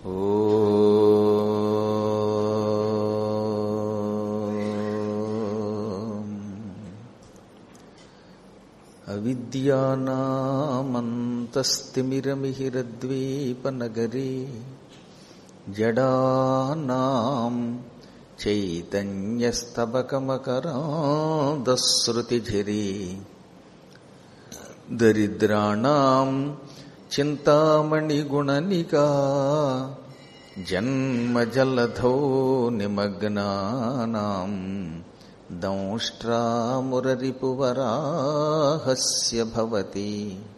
అవిద్యానామంతస్తిమిరమిహిరద్వీపనగరీ జడానాం చైతన్యస్తబకమకరాంధశ్రుతిఝరీ దరిద్రాణాం చింతామణిగుణనికా జన్మజలధౌ నిమగ్నానాం దంష్ట్రామురరిపువరాహస్య భవతి.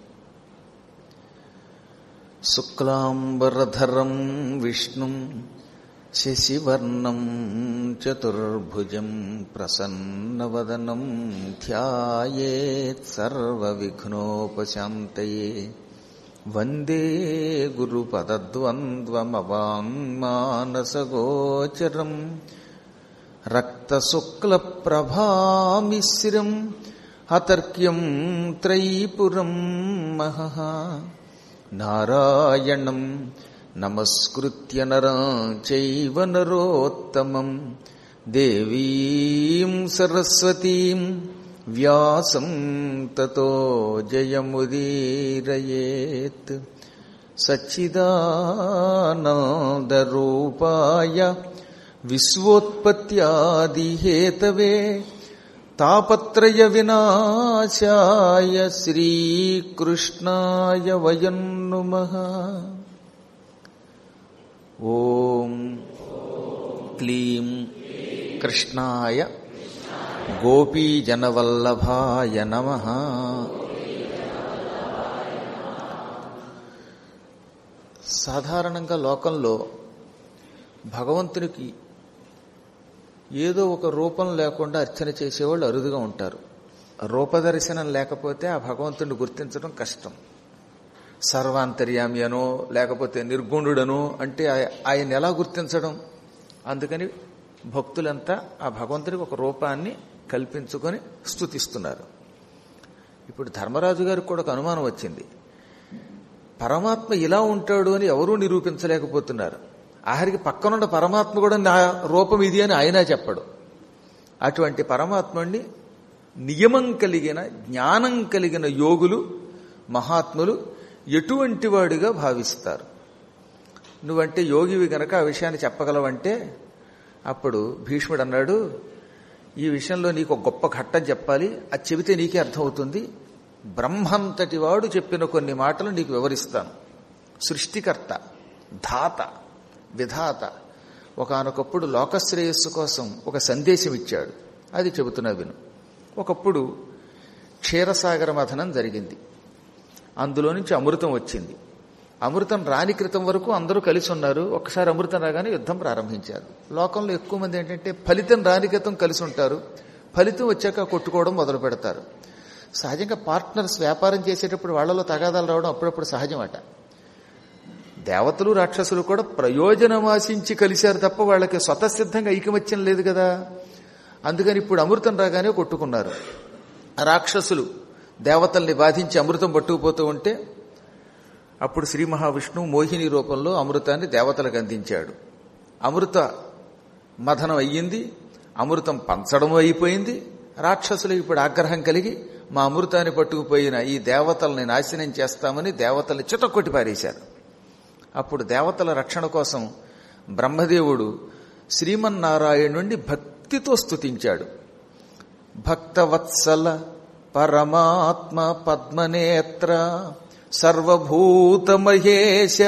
శుక్లాంబరధరం విష్ణుం శశివర్ణం చతుర్భుజం ప్రసన్నవదనం ధ్యాయేత్ సర్వవిఘ్నోపశాంతయే. వందే గురుపదద్వంద్వమవాంగ్మానసగోచరం రక్తశుక్లప్రభామిశ్రం అతర్క్యం త్రైపురం మహః. నారాయణం నమస్కృత్య నరం చైవ నరోత్తమం దేవీం సరస్వతీం వ్యాసం తతో జయముదీరయేత్. సచ్చిదానందరూపాయ విశ్వోత్పత్యాదిహేతవే తాపత్రయ వినాశాయ శ్రీకృష్ణాయ వయం నమః. ఓం క్లీం కృష్ణాయ గోపీజనవల్లభాయ నమః. సాధారణంగా లోకంలో భగవంతునికి ఏదో ఒక రూపం లేకుండా అర్చన చేసేవాళ్ళు అరుదుగా ఉంటారు. రూపదర్శనం లేకపోతే ఆ భగవంతుడిని గుర్తించడం కష్టం. సర్వాంతర్యామి అనో లేకపోతే నిర్గుణుడనో అంటే ఆయన ఎలా గుర్తించడం? అందుకని భక్తులంతా ఆ భగవంతుడికి ఒక రూపాన్ని కల్పించుకొని స్తుతిస్తున్నారు. ఇప్పుడు ధర్మరాజు గారికి కూడా ఒక అనుమానం వచ్చింది. పరమాత్మ ఇలా ఉంటాడు అని ఎవరూ నిరూపించలేకపోతున్నారు. ఆఖరికి పక్కనున్న పరమాత్మ కూడా నా రూపం ఇది అని ఆయన చెప్పడు. అటువంటి పరమాత్ముడిని నియమం కలిగిన జ్ఞానం కలిగిన యోగులు మహాత్ములు ఎటువంటి వాడిగా భావిస్తారు. నువ్వంటే యోగివి గనక ఆ విషయాన్ని చెప్పగలవంటే అప్పుడు భీష్ముడు అన్నాడు, ఈ విషయంలో నీకు ఒక గొప్ప ఘట్టం చెప్పాలి, అది చెబితే నీకే అర్థమవుతుంది. బ్రహ్మంతటి వాడు చెప్పిన కొన్ని మాటలు నీకు వివరిస్తాను. సృష్టికర్త, ధాత, విధాత ఒకానొకప్పుడు లోకశ్రేయస్సు కోసం ఒక సందేశం ఇచ్చాడు. అది చెబుతున్నా విను. ఒకప్పుడు క్షీరసాగర మథనం జరిగింది. అందులో నుంచి అమృతం వచ్చింది. అమృతం రాని క్రితం వరకు అందరూ కలిసి ఉన్నారు. ఒక్కసారి అమృతం రాగానే యుద్ధం ప్రారంభించారు. లోకంలో ఎక్కువ మంది ఏంటంటే ఫలితం రాని క్రితం కలిసి ఉంటారు, ఫలితం వచ్చాక కొట్టుకోవడం మొదలు పెడతారు. సహజంగా పార్ట్నర్స్ వ్యాపారం చేసేటప్పుడు వాళ్లలో తగాదాలు రావడం అప్పుడప్పుడు సహజమట. దేవతలు రాక్షసులు కూడా ప్రయోజనం ఆశించి కలిశారు తప్ప వాళ్ళకి స్వతసిద్ధంగా ఐకమత్యం లేదు కదా. అందుకని ఇప్పుడు అమృతం రాగానే కొట్టుకున్నారు. రాక్షసులు దేవతల్ని బాధించి అమృతం పట్టుకుపోతూ ఉంటే అప్పుడు శ్రీ మహావిష్ణువు మోహిని రూపంలో అమృతాన్ని దేవతలకు అందించాడు. అమృత మథనం అయ్యింది, అమృతం పంచడం అయిపోయింది. రాక్షసులు ఇప్పుడు ఆగ్రహం కలిగి మా అమృతాన్ని పట్టుకుపోయిన ఈ దేవతల్ని నాశనం చేస్తామని దేవతల్ని చితక్కొట్టి పారేశారు. అప్పుడు దేవతల రక్షణ కోసం బ్రహ్మదేవుడు శ్రీమన్నారాయణుణ్ణి భక్తితో స్తుతించాడు. భక్తవత్సల పరమాత్మ పద్మనేత్ర సర్వభూతమహేశ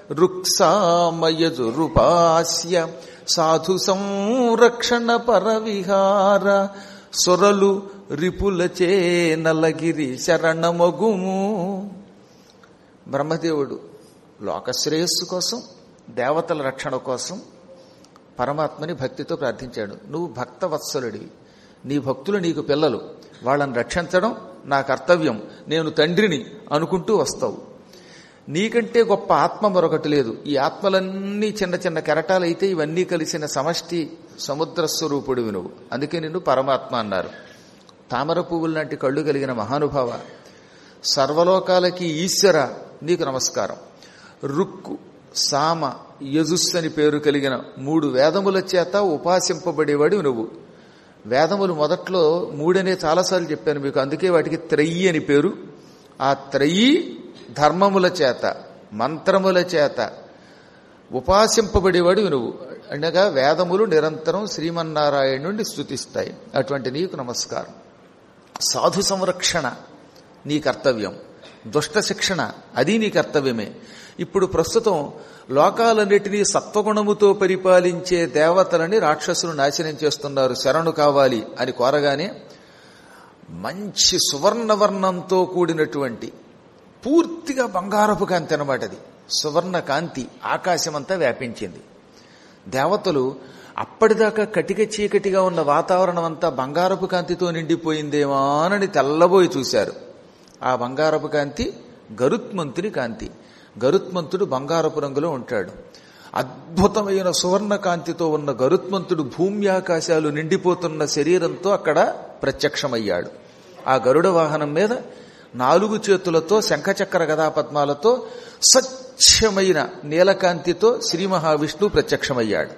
రుక్సామయజురుపాస్య సాధు సంరక్షణ పరవిహార సొరలు రిపులచే నలగిరి శరణమగుము. బ్రహ్మదేవుడు లోకశ్రేయస్సు కోసం, దేవతల రక్షణ కోసం పరమాత్మని భక్తితో ప్రార్థించాడు. నువ్వు భక్తవత్సలుడివి, నీ భక్తులు నీకు పిల్లలు, వాళ్ళని రక్షించడం నా కర్తవ్యం, నేను తండ్రిని అనుకుంటూ వస్తావు. నీకంటే గొప్ప ఆత్మ మరొకటి లేదు. ఈ ఆత్మలన్నీ చిన్న చిన్న కెరటాలైతే ఇవన్నీ కలిసిన సమష్టి సముద్ర స్వరూపుడివి నువ్వు. అందుకే నిన్ను పరమాత్మ అన్నారు. తామర పువ్వులు లాంటి కళ్ళు కలిగిన మహానుభావ, సర్వలోకాలకి ఈశ్వర నీకు నమస్కారం. రుక్కు సామ, యజుస్సు అని పేరు కలిగిన 3 వేదముల చేత ఉపాసింపబడేవాడు నువ్వు. వేదములు మొదట్లో 3 అనే చాలాసార్లు చెప్పాను మీకు, అందుకే వాటికి త్రయీ అని పేరు. ఆ త్రయీ ధర్మముల చేత, మంత్రముల చేత ఉపాసింపబడేవాడు నువ్వు. అనగా వేదములు నిరంతరం శ్రీమన్నారాయణుడిని స్తుతిస్తాయి. అటువంటి నీకు నమస్కారం. సాధు సంరక్షణ నీ కర్తవ్యం, దుష్ట శిక్షణ అది నీ కర్తవ్యమే. ఇప్పుడు ప్రస్తుతం లోకాలన్నిటినీ సత్వగుణముతో పరిపాలించే దేవతలని రాక్షసులు నాశనం చేస్తున్నారు. శరణు కావాలి అని కోరగానే మంచి సువర్ణవర్ణంతో కూడినటువంటి పూర్తిగా బంగారపు కాంతి అన్నమాట. అది సువర్ణ కాంతి ఆకాశమంతా వ్యాపించింది. దేవతలు అప్పటిదాకా కటిక చీకటిగా ఉన్న వాతావరణం అంతా బంగారపు కాంతితో నిండిపోయిందేమానని తెల్లబోయి చూశారు. ఆ బంగారపు కాంతి గరుత్మంతుని కాంతి. గరుత్మంతుడు బంగారపు రంగులో ఉంటాడు. అద్భుతమైన సువర్ణ కాంతితో ఉన్న గరుత్మంతుడు భూమి ఆకాశాలు నిండిపోతున్న శరీరంతో అక్కడ ప్రత్యక్షమయ్యాడు. ఆ గరుడ వాహనం మీద 4 చేతులతో శంఖచక్ర గదాపద్మాలతో స్వచ్ఛమైన నీలకాంతితో శ్రీ మహావిష్ణువు ప్రత్యక్షమయ్యాడు.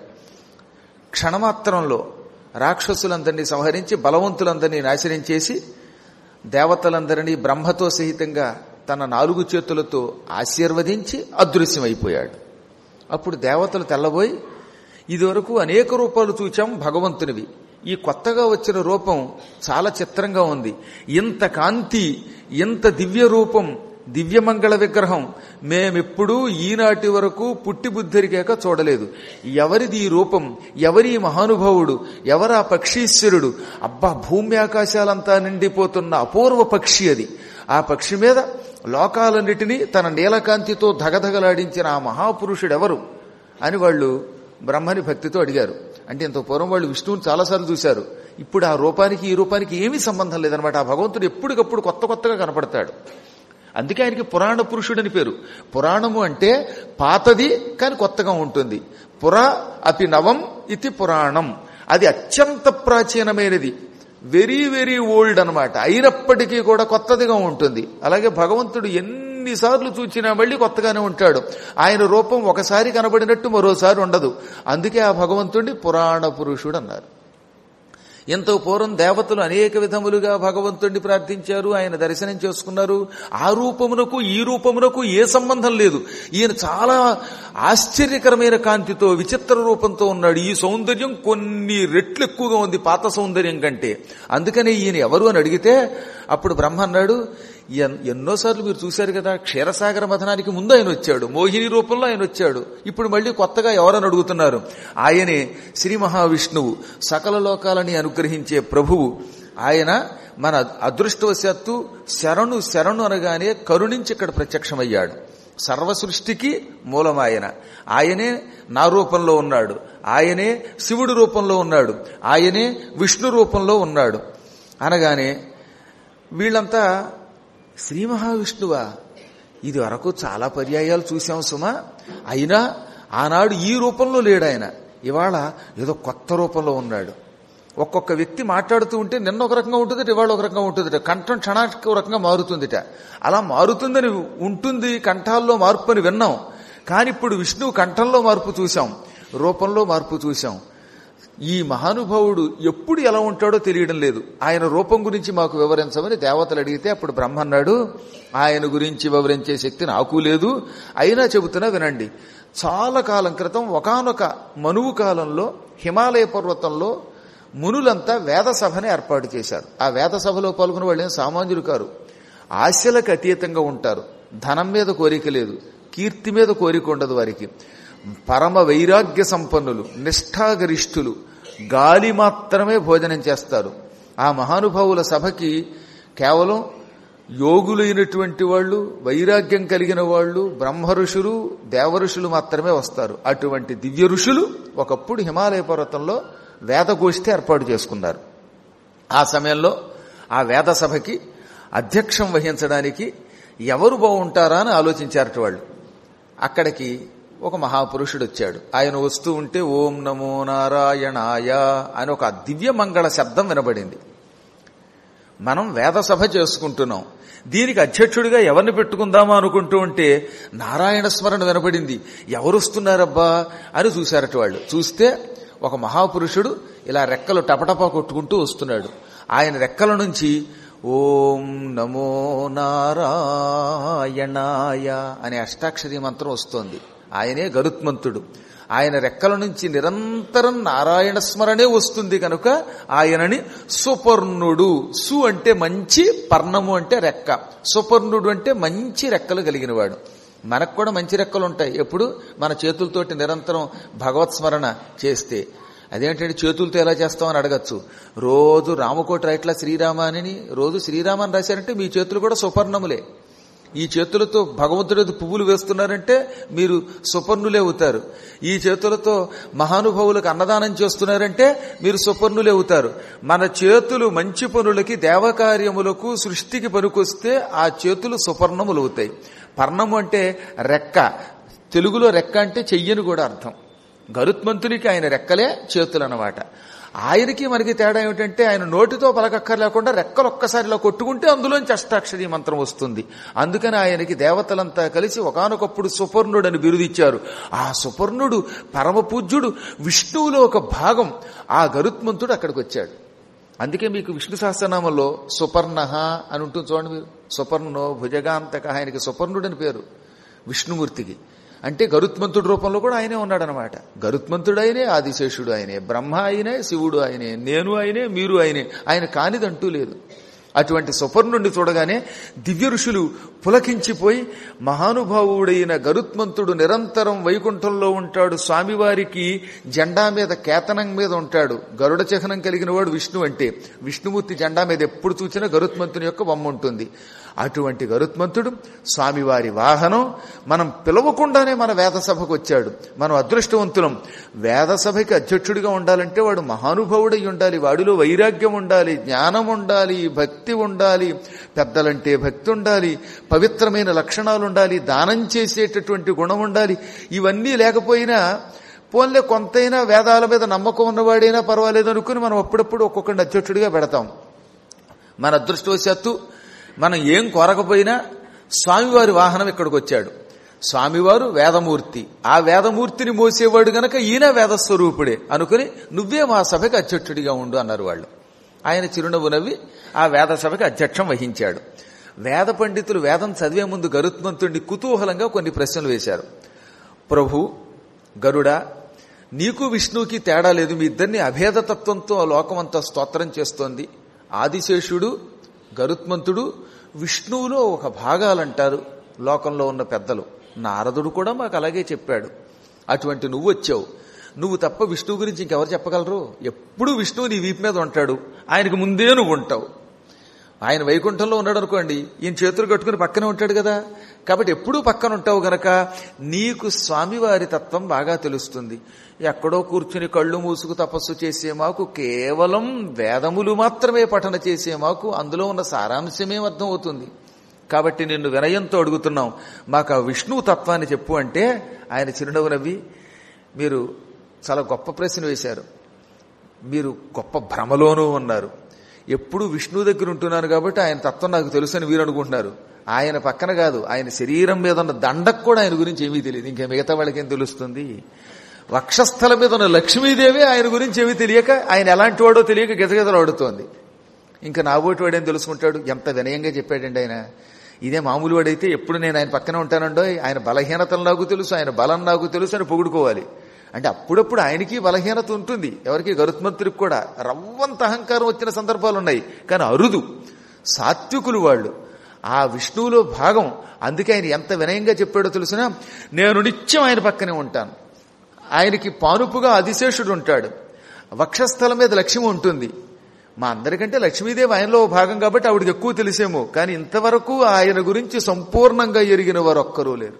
క్షణమాత్రంలో రాక్షసులందరినీ సంహరించి బలవంతులందరినీ నాశనం చేసి దేవతలందరినీ బ్రహ్మతో సహితంగా తన 4 చేతులతో ఆశీర్వదించి అదృశ్యమైపోయాడు. అప్పుడు దేవతలు తెల్లబోయి, ఇదివరకు అనేక రూపాలు చూచాం భగవంతునివి, ఈ కొత్తగా వచ్చిన రూపం చాలా చిత్రంగా ఉంది. ఇంత కాంతి, ఇంత దివ్య రూపం, దివ్యమంగళ విగ్రహం మేమెప్పుడూ ఈనాటి వరకు పుట్టి బుద్ధిరిగాక చూడలేదు. ఎవరిది ఈ రూపం? ఎవరి మహానుభావుడు? ఎవరా పక్షీశ్వరుడు? అబ్బా, భూమి ఆకాశాలంతా నిండిపోతున్న అపూర్వ పక్షి అది. ఆ పక్షి మీద లోకాలన్నిటినీ తన నీలకాంతితో ధగధగలాడించిన ఆ మహాపురుషుడెవరు అని వాళ్ళు బ్రహ్మని భక్తితో అడిగారు. అంటే ఇంత పూర్వం వాళ్ళు విష్ణువుని చాలాసార్లు చూశారు. ఇప్పుడు ఆ రూపానికి ఈ రూపానికి ఏమీ సంబంధం లేదనమాట. ఆ భగవంతుడు ఎప్పటికప్పుడు కొత్తగా కనపడతాడు. అందుకే ఆయనకి పురాణ పురుషుడని పేరు. పురాణము అంటే పాతది కానీ కొత్తగా ఉంటుంది. పురా అపి నవం ఇది పురాణం. అది అత్యంత ప్రాచీనమైనది, వెరీ వెరీ ఓల్డ్ అనమాట. అయినప్పటికీ కూడా కొత్తదిగా ఉంటుంది. అలాగే భగవంతుడు ఎన్నిసార్లు చూచినా మళ్ళీ కొత్తగానే ఉంటాడు. ఆయన రూపం ఒకసారి కనబడినట్టు మరోసారి ఉండదు. అందుకే ఆ భగవంతుడిని పురాణ పురుషుడు అన్నారు. ఎంతో పూర్వం దేవతలు అనేక విధములుగా భగవంతుడిని ప్రార్థించారు, ఆయన దర్శనం చేసుకున్నారు. ఆ రూపమునకు ఈ రూపమునకు ఏ సంబంధం లేదు. ఈయన చాలా ఆశ్చర్యకరమైన కాంతితో విచిత్ర రూపంతో ఉన్నాడు. ఈ సౌందర్యం కొన్ని రెట్లు ఎక్కువగా ఉంది పాత సౌందర్యం కంటే. అందుకనే ఈయన ఎవరు అని అడిగితే అప్పుడు బ్రహ్మ అన్నాడు, ఎన్నోసార్లు మీరు చూశారు కదా, క్షీరసాగర మథనానికి ముందు ఆయన వచ్చాడు, మోహిని రూపంలో ఆయన వచ్చాడు. ఇప్పుడు మళ్ళీ కొత్తగా ఎవరని అడుగుతున్నారు? ఆయనే శ్రీ మహావిష్ణువు, సకల లోకాలని అనుగ్రహించే ప్రభువు. ఆయన మన అదృష్టవశాత్తు శరణు శరణు అనగానే కరుణించి ఇక్కడ ప్రత్యక్షమయ్యాడు. సర్వ సృష్టికి మూలమాయన. ఆయనే నా రూపంలో ఉన్నాడు, ఆయనే శివుడి రూపంలో ఉన్నాడు, ఆయనే విష్ణు రూపంలో ఉన్నాడు అనగానే వీళ్ళంతా శ్రీ మహావిష్ణువా, ఇది వరకు చాలా పర్యాయాలు చూశాం సుమా, అయినా ఆనాడు ఈ రూపంలో లేడు ఆయన, ఇవాళ ఏదో కొత్త రూపంలో ఉన్నాడు. ఒక్కొక్క వ్యక్తి మాట్లాడుతూ ఉంటే నిన్న ఒక రకంగా ఉంటుందిట, ఇవాళ ఒక రకంగా ఉంటుందిట, కంఠం క్షణానికి ఒక రకంగా మారుతుందిట. అలా మారుతుందని ఉంటుంది, కంఠాల్లో మార్పు అని విన్నాం. కానీ ఇప్పుడు విష్ణువు కంఠంలో మార్పు చూశాం, రూపంలో మార్పు చూశాం. ఈ మహానుభావుడు ఎప్పుడు ఎలా ఉంటాడో తెలియడం లేదు. ఆయన రూపం గురించి మాకు వివరించమని దేవతలు అడిగితే అప్పుడు బ్రహ్మ అన్నాడు, ఆయన గురించి వివరించే శక్తి నాకు లేదు, అయినా చెబుతున్నా వినండి. చాలా కాలం క్రితం ఒకానొక మనువు కాలంలో హిమాలయ పర్వతంలో మునులంతా వేద సభని ఏర్పాటు చేశారు. ఆ వేద సభలో పాల్గొన్న వాళ్ళు ఏం సామాన్యులు కారు. ఆశలకు అతీతంగా ఉంటారు. ధనం మీద కోరిక లేదు, కీర్తి మీద కోరిక ఉండదు వారికి. పరమ వైరాగ్య సంపన్నులు, నిష్ఠాగరిష్ఠులు, గాలి మాత్రమే భోజనం చేస్తారు. ఆ మహానుభావుల సభకి కేవలం యోగులైనటువంటి వాళ్ళు, వైరాగ్యం కలిగిన వాళ్ళు, బ్రహ్మ ఋషులు, దేవ ఋషులు మాత్రమే వస్తారు. అటువంటి దివ్య ఋషులు ఒకప్పుడు హిమాలయ పర్వతంలో వేదగోష్ఠి ఏర్పాటు చేసుకున్నారు. ఆ సమయంలో ఆ వేద సభకి అధ్యక్షం వహించడానికి ఎవరు బాగుంటారా అని ఆలోచించారట వాళ్ళు. అక్కడికి ఒక మహాపురుషుడు వచ్చాడు. ఆయన వస్తూ ఉంటే ఓం నమో నారాయణాయ అని ఒక దివ్య మంగళ శబ్దం వినబడింది. మనం వేద సభ చేసుకుంటున్నాం. దీనికి అధ్యక్షుడిగా ఎవరిని పెట్టుకుందామా అనుకుంటూ ఉంటే నారాయణ స్మరణ వినపడింది. ఎవరొస్తున్నారబ్బా అని చూశారట వాళ్ళు. చూస్తే ఒక మహాపురుషుడు ఇలా రెక్కలు టపటపా కొట్టుకుంటూ వస్తున్నాడు. ఆయన రెక్కల నుంచి ఓం నమో నారాయణాయ అనే అష్టాక్షరీ మంత్రం వస్తోంది. ఆయనే గరుత్మంతుడు. ఆయన రెక్కల నుంచి నిరంతరం నారాయణ స్మరణే వస్తుంది కనుక ఆయనని సుపర్ణుడు. సు అంటే మంచి, పర్ణము అంటే రెక్క. సుపర్ణుడు అంటే మంచి రెక్కలు కలిగినవాడు. మనకు కూడా మంచి రెక్కలు ఉంటాయి ఎప్పుడు మన చేతులతోటి నిరంతరం భగవత్ స్మరణ చేస్తే. అదేంటంటే చేతులతో ఎలా చేస్తామని అడగచ్చు. రోజు రామకోటి రైట్ల శ్రీరామ అని రోజు శ్రీరామని రాశారంటే మీ చేతులు కూడా సుపర్ణములే. ఈ చేతులతో భగవంతుడి పువ్వులు వేస్తున్నారంటే మీరు సుపర్ణులే అవుతారు. ఈ చేతులతో మహానుభావులకు అన్నదానం చేస్తున్నారంటే మీరు సుపర్ణులే అవుతారు. మన చేతులు మంచి పనులకి, దేవకార్యములకు, సృష్టికి పనికొస్తే ఆ చేతులు సుపర్ణములు అవుతాయి. పర్ణము అంటే రెక్క. తెలుగులో రెక్క అంటే చెయ్యని కూడా అర్థం. గరుత్మంతునికి ఆయన రెక్కలే చేతులు అన్నమాట. ఆయనకి మనకి తేడా ఏమిటంటే ఆయన నోటితో పలకక్కర్లేకుండా రెక్కలు ఒక్కసారి ఇలా కొట్టుకుంటే అందులోంచి అష్టాక్షరీ మంత్రం వస్తుంది. అందుకని ఆయనకి దేవతలంతా కలిసి ఒకానొకప్పుడు సుపర్ణుడని బిరుదిచ్చారు. ఆ సుపర్ణుడు పరమ పూజ్యుడు, విష్ణువులో ఒక భాగం. ఆ గరుత్మంతుడు అక్కడికి వచ్చాడు. అందుకే మీకు విష్ణు సహస్రనామంలో సుపర్ణ అని ఉంటుంది చూడండి మీరు. సుపర్ణో భుజగాంతక, ఆయనకి సుపర్ణుడని పేరు విష్ణుమూర్తికి. అంటే గరుత్మంతుడి రూపంలో కూడా ఆయనే ఉన్నాడనమాట. గరుత్మంతుడు ఆయనే, ఆదిశేషుడు ఆయనే, బ్రహ్మ ఆయనే, శివుడు ఆయనే, నేను ఆయనే, మీరు ఆయనే. ఆయన కానిదంటూ లేదు. అటువంటి సుపర్ణుడిని చూడగానే దివ్య ఋషులు పులకించిపోయి, మహానుభావుడైన గరుత్మంతుడు నిరంతరం వైకుంఠంలో ఉంటాడు, స్వామివారికి జెండా మీద, కేతనం మీద ఉంటాడు. గరుడ చిహ్నం కలిగిన వాడు విష్ణు అంటే. విష్ణుమూర్తి జెండా మీద ఎప్పుడు చూసినా గరుత్మంతుని యొక్క బొమ్మ ఉంటుంది. అటువంటి గరుత్మంతుడు స్వామివారి వాహనం. మనం పిలవకుండానే మన వేదసభకు వచ్చాడు. మనం అదృష్టవంతులం. వేదసభకి అధ్యక్షుడిగా ఉండాలంటే వాడు మహానుభావుడై ఉండాలి. వాడిలో వైరాగ్యం ఉండాలి, జ్ఞానం ఉండాలి, భక్తి ఉండాలి, పెద్దలంటే భక్తి ఉండాలి, పవిత్రమైన లక్షణాలు ఉండాలి, దానం చేసేటటువంటి గుణం ఉండాలి. ఇవన్నీ లేకపోయినా పోన్లే కొంతైనా వేదాల మీద నమ్మకం ఉన్నవాడైనా పర్వాలేదు అనుకుని మనం అప్పుడప్పుడు ఒక్కొక్కడిని అధ్యక్షుడిగా పెడతాం. మన అదృష్టవశాత్తు మనం ఏం కోరకపోయినా స్వామివారి వాహనం ఇక్కడికి వచ్చాడు. స్వామివారు వేదమూర్తి. ఆ వేదమూర్తిని మోసేవాడు గనక ఈయన వేదస్వరూపుడే అనుకుని నువ్వే మా సభకి అధ్యక్షుడిగా ఉండు అన్నారు వాళ్ళు. ఆయన చిరునవ్వు నవ్వి ఆ వేద సభకి అధ్యక్షం వహించాడు. వేద పండితులు వేదం చదివే ముందు గరుత్మంతుడిని కుతూహలంగా కొన్ని ప్రశ్నలు వేశారు. ప్రభు గరుడా, నీకు విష్ణువుకి తేడా లేదు. మీ ఇద్దరిని అభేదతత్వంతో లోకమంతా స్తోత్రం చేస్తోంది. ఆదిశేషుడు, గరుత్మంతుడు విష్ణువులో ఒక భాగాలంటారు లోకంలో ఉన్న పెద్దలు. నారదుడు కూడా మాకు అలాగే చెప్పాడు. అటువంటి నువ్వు వచ్చావు. నువ్వు తప్ప విష్ణువు గురించి ఇంకెవరు చెప్పగలరు? ఎప్పుడూ విష్ణువు నీ వీపు మీద ఉంటాడు. ఆయనకు ముందే నువ్వు ఉంటావు. ఆయన వైకుంఠంలో ఉన్నాడు అనుకోండి, ఈయన చేతులు కట్టుకుని పక్కనే ఉంటాడు కదా. కాబట్టి ఎప్పుడూ పక్కన ఉంటావు గనక నీకు స్వామివారి తత్వం బాగా తెలుస్తుంది. ఎక్కడో కూర్చుని కళ్ళు మూసుకు తపస్సు చేసే మాకు, కేవలం వేదములు మాత్రమే పఠన చేసే మాకు అందులో ఉన్న సారాంశమే అర్థం అవుతుంది. కాబట్టి నిన్ను వినయంతో అడుగుతున్నాం, మాకు ఆ విష్ణువు తత్వాన్ని చెప్పు అంటే ఆయన చిరునవ్వు నవ్వి, మీరు చాలా గొప్ప ప్రశ్న వేశారు. మీరు గొప్ప భ్రమలోనూ ఉన్నారు. ఎప్పుడు విష్ణువు దగ్గర ఉంటున్నాను కాబట్టి ఆయన తత్వం నాకు తెలుసు అని వీరు అనుకుంటున్నారు. ఆయన పక్కన కాదు, ఆయన శరీరం మీద ఉన్న దండకు కూడా ఆయన గురించి ఏమీ తెలియదు. ఇంకా మిగతా వాళ్ళకేం తెలుస్తుంది? వక్షస్థలం మీద ఉన్న లక్ష్మీదేవి ఆయన గురించి ఏమీ తెలియక, ఆయన ఎలాంటి వాడో తెలియక గిజగిజలు ఆడుతోంది. ఇంకా నాబోటి వాడేం తెలుసుకుంటాడు? ఎంత వినయంగా చెప్పాడండి ఆయన. ఇదే మామూలు వాడైతే ఎప్పుడు నేను ఆయన పక్కన ఉంటానండో, ఆయన బలహీనతలు నాకు తెలుసు, ఆయన బలం నాకు తెలుసు అని పొగుడుకోవాలి. అంటే అప్పుడప్పుడు ఆయనకి బలహీనత ఉంటుంది, ఎవరికి? గరుత్మంతుడికి కూడా రవ్వంత అహంకారం వచ్చిన సందర్భాలు ఉన్నాయి, కానీ అరుదు. సాత్వికులు వాళ్ళు, ఆ విష్ణువులో భాగం. అందుకే ఆయన ఎంత వినయంగా చెప్పాడో తెలుసునా, నేను నిత్యం ఆయన పక్కనే ఉంటాను. ఆయనకి పానుపుగా ఆదిశేషుడు ఉంటాడు, వక్షస్థలం మీద లక్ష్మి ఉంటుంది. మా అందరికంటే లక్ష్మీదేవి ఆయనలో భాగం కాబట్టి ఆవిడకి ఎక్కువ తెలిసేమో, కానీ ఇంతవరకు ఆయన గురించి సంపూర్ణంగా ఎరిగిన వారు ఒక్కరూ లేరు.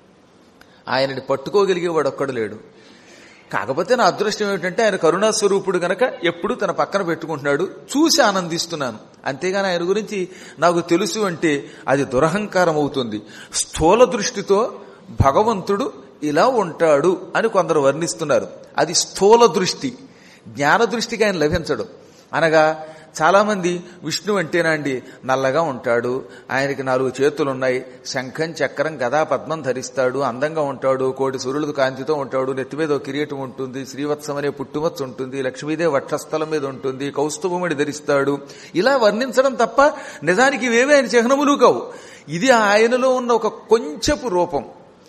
ఆయనని పట్టుకోగలిగేవాడు ఒక్కడు లేడు. కాకపోతే నా అదృష్టం ఏమిటంటే ఆయన కరుణాస్వరూపుడు గనక ఎప్పుడు తన పక్కన పెట్టుకుంటున్నాడు, చూసి ఆనందిస్తున్నాను. అంతేగాని ఆయన గురించి నాకు తెలుసు అంటే అది దురహంకారం అవుతుంది. స్థూల దృష్టితో భగవంతుడు ఇలా ఉంటాడు అని కొందరు వర్ణిస్తున్నారు. అది స్థూల దృష్టి. జ్ఞాన దృష్టికి ఆయన లభించడు. అనగా చాలామంది విష్ణు అంటేనా అండి నల్లగా ఉంటాడు, ఆయనకి 4 చేతులున్నాయి, శంఖం చక్రం గదా పద్మం ధరిస్తాడు, అందంగా ఉంటాడు, కోటి సూర్యులకు కాంతితో ఉంటాడు, నెత్తి మీద ఒక కిరీటం ఉంటుంది, శ్రీవత్సం అనే పుట్టుమచ్చ ఉంటుంది, లక్ష్మీదేవి వక్షస్థలం మీద ఉంటుంది, కౌస్తుభమణి ధరిస్తాడు, ఇలా వర్ణించడం తప్ప నిజానికి ఇవేవే ఆయన చిహ్నములు కావు. ఇది ఆయనలో ఉన్న ఒక కొంచెపు రూపం.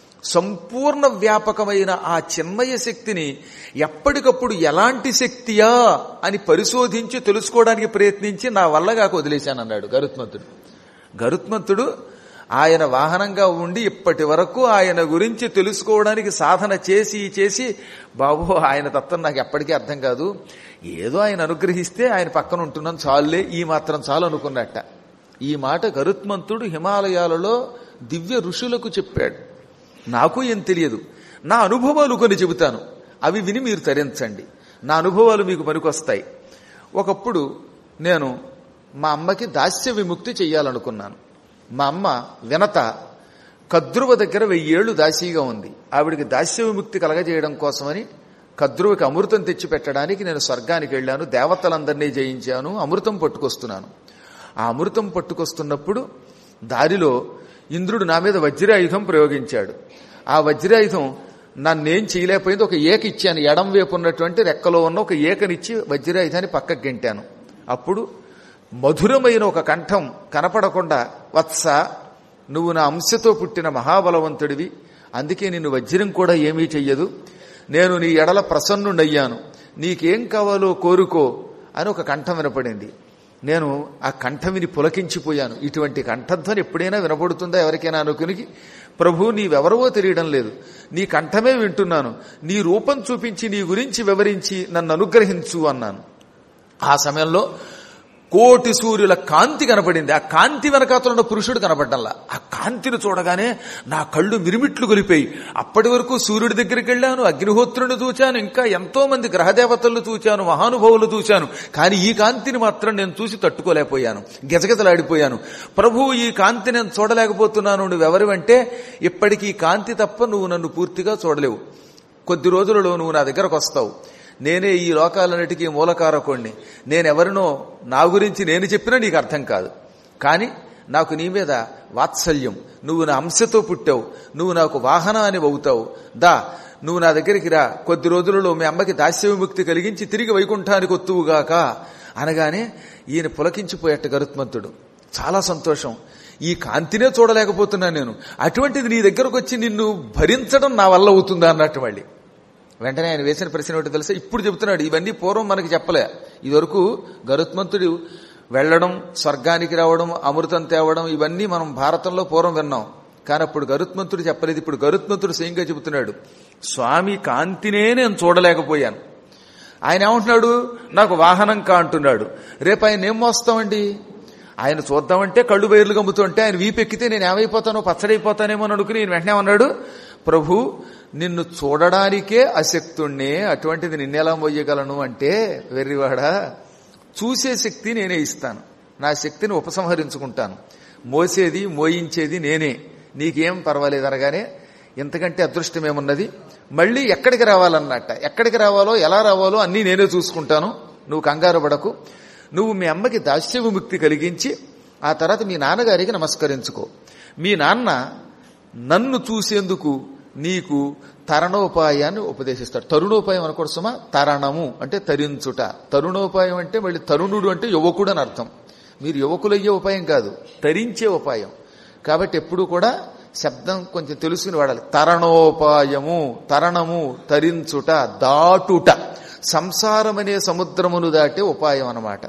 సంపూర్ణ వ్యాపకమైన ఆ చిన్మయ శక్తిని ఎప్పటికప్పుడు ఎలాంటి శక్తియా అని పరిశోధించి తెలుసుకోవడానికి ప్రయత్నించి నా వల్లగా వదిలేశానన్నాడు గరుత్మంతుడు. గరుత్మంతుడు ఆయన వాహనంగా ఉండి ఇప్పటి వరకు ఆయన గురించి తెలుసుకోవడానికి సాధన చేసి బాబు ఆయన తత్వం నాకు ఎప్పటికీ అర్థం కాదు, ఏదో ఆయన అనుగ్రహిస్తే ఆయన పక్కన ఉంటున్నాను చాలులే, ఈ మాత్రం చాలు అనుకున్నట్ట. ఈ మాట గరుత్మంతుడు హిమాలయాలలో దివ్య ఋషులకు చెప్పాడు. నాకు ఏం తెలియదు, నా అనుభవాలు కొన్ని చెబుతాను, అవి విని మీరు తరించండి, నా అనుభవాలు మీకు పనికొస్తాయి. ఒకప్పుడు నేను మా అమ్మకి దాస్య విముక్తి చెయ్యాలనుకున్నాను. మా అమ్మ వినత కద్రువ దగ్గర 1000 ఏళ్లు దాసీగా ఉంది. ఆవిడికి దాస్య విముక్తి కలగజేయడం కోసమని కద్రువకి అమృతం తెచ్చి పెట్టడానికి నేను స్వర్గానికి వెళ్ళాను, దేవతలందరినీ జయించాను, అమృతం పట్టుకొస్తున్నాను. ఆ అమృతం పట్టుకొస్తున్నప్పుడు దారిలో ఇంద్రుడు నా మీద వజ్రాయుధం ప్రయోగించాడు. ఆ వజ్రాయుధం నన్నేం చేయలేకపోయింది. ఒక ఏక ఇచ్చాను, ఎడం వైపు ఉన్నటువంటి రెక్కలో ఉన్న ఒక ఏకనిచ్చి వజ్రాయుధాన్ని పక్కకు గెంటాను. అప్పుడు మధురమైన ఒక కంఠం కనపడకుండా, వత్స నువ్వు నా అంశతో పుట్టిన మహాబలవంతుడివి, అందుకే నిన్ను వజ్రం కూడా ఏమీ చెయ్యదు, నేను నీ ఎడల ప్రసన్నుడయ్యాను, నీకేం కావాలో కోరుకో అని ఒక కంఠం వినపడింది. నేను ఆ కంఠమిని పులకించిపోయాను. ఇటువంటి కంఠధ్వని ఎప్పుడైనా వినపడుతుందా ఎవరికైనా అనుకుని, ప్రభు నీవెవరవో తెలియడం లేదు, నీ కంఠమే వింటున్నాను, నీ రూపం చూపించి నీ గురించి వివరించి నన్ను అనుగ్రహించు అన్నాను. ఆ సమయంలో కోటి సూర్యుల కాంతి కనపడింది. ఆ కాంతి వెనకాతలున్న పురుషుడు కనపడ్డంలా. ఆ కాంతిని చూడగానే నా కళ్ళు మిరిమిట్లు గొలిపాయి. అప్పటి వరకు సూర్యుడి దగ్గరికి వెళ్ళాను, అగ్నిహోత్రుని చూచాను, ఇంకా ఎంతో మంది గ్రహదేవతలను చూచాను, మహానుభావులు చూచాను, కానీ ఈ కాంతిని మాత్రం నేను చూసి తట్టుకోలేకపోయాను, గిజగిజలాడిపోయాను. ప్రభు ఈ కాంతి నేను చూడలేకపోతున్నాను, నువ్వెవరివంటే ఇప్పటికీ ఈ కాంతి తప్ప నువ్వు నన్ను పూర్తిగా చూడలేవు, కొద్ది రోజులలో నువ్వు నా దగ్గరకు వస్తావు, నేనే ఈ లోకాలన్నిటికీ మూలకారకుణ్ణి, నేనెవరినో నా గురించి నేను చెప్పినా నీకు అర్థం కాదు, కానీ నాకు నీ మీద వాత్సల్యం, నువ్వు నా అంశతో పుట్టావు, నువ్వు నాకు వాహనాన్ని అవుతావు, నువ్వు నా దగ్గరికి రా, కొద్ది రోజులలో మీ అమ్మకి దాస్య విముక్తి కలిగించి తిరిగి వైకుంఠానికి ఒత్తువుగాక అనగానే ఈయన పులకించిపోయేట గరుత్మంతుడు. చాలా సంతోషం, ఈ కాంతినే చూడలేకపోతున్నాను నేను, అటువంటిది నీ దగ్గరకు వచ్చి నిన్ను భరించడం నా వల్ల అవుతుందా అన్నట్టు. మళ్ళీ వెంటనే ఆయన వేసిన ప్రశ్న ఒకటి తెలుసా, ఇప్పుడు చెబుతున్నాడు, ఇవన్నీ పూర్వం మనకి చెప్పలే. ఇదివరకు గరుత్మంతుడు వెళ్లడం, స్వర్గానికి రావడం, అమృతం తేవడం, ఇవన్నీ మనం భారతంలో పూర్వం విన్నాం, కానీ అప్పుడు గరుత్మంతుడు చెప్పలేదు. ఇప్పుడు గరుత్మంతుడు స్వయంగా చెబుతున్నాడు, స్వామి కాంతినే నేను చూడలేకపోయాను. ఆయన ఏమంటున్నాడు, నాకు వాహనం కా అంటున్నాడు. రేపు ఆయన ఏం మోస్తామండి, ఆయన చూద్దామంటే కళ్ళు బయర్లు గమ్ముతుంటే ఆయన వీపెక్కితే నేను ఏమైపోతానో పచ్చడైపోతానేమో అని అనుకుని నేను వెంటనే అన్నాడు, ప్రభు నిన్ను చూడడానికే అశక్తుణ్ణే, అటువంటిది నిన్నెలా మోయగలను అంటే, వెర్రివాడా చూసే శక్తి నేనే ఇస్తాను, నా శక్తిని ఉపసంహరించుకుంటాను, మోసేది మోయించేది నేనే, నీకేం పర్వాలేదు అనగానే ఇంతకంటే అదృష్టం ఏమున్నది, మళ్ళీ ఎక్కడికి రావాలన్నట్ట, ఎక్కడికి రావాలో ఎలా రావాలో అన్నీ నేనే చూసుకుంటాను, నువ్వు కంగారు పడకు, నువ్వు మీ అమ్మకి దాస్య విముక్తి కలిగించి ఆ తర్వాత మీ నాన్నగారికి నమస్కరించుకో, మీ నాన్న నన్ను చూసేందుకు నీకు తరణోపాయాన్ని ఉపదేశిస్తాడు. తరుణోపాయం అనకూడదు సుమా, తరణము అంటే తరించుట, తరుణోపాయం అంటే మళ్ళీ తరుణుడు అంటే యువకుడు అని అర్థం. మీరు యువకులయ్యే ఉపాయం కాదు, తరించే ఉపాయం. కాబట్టి ఎప్పుడు కూడా శబ్దం కొంచెం తెలుసుకుని వాడాలి. తరణోపాయము, తరణము తరించుట, దాటుట, సంసారమనే సముద్రమును దాటే ఉపాయం అన్నమాట.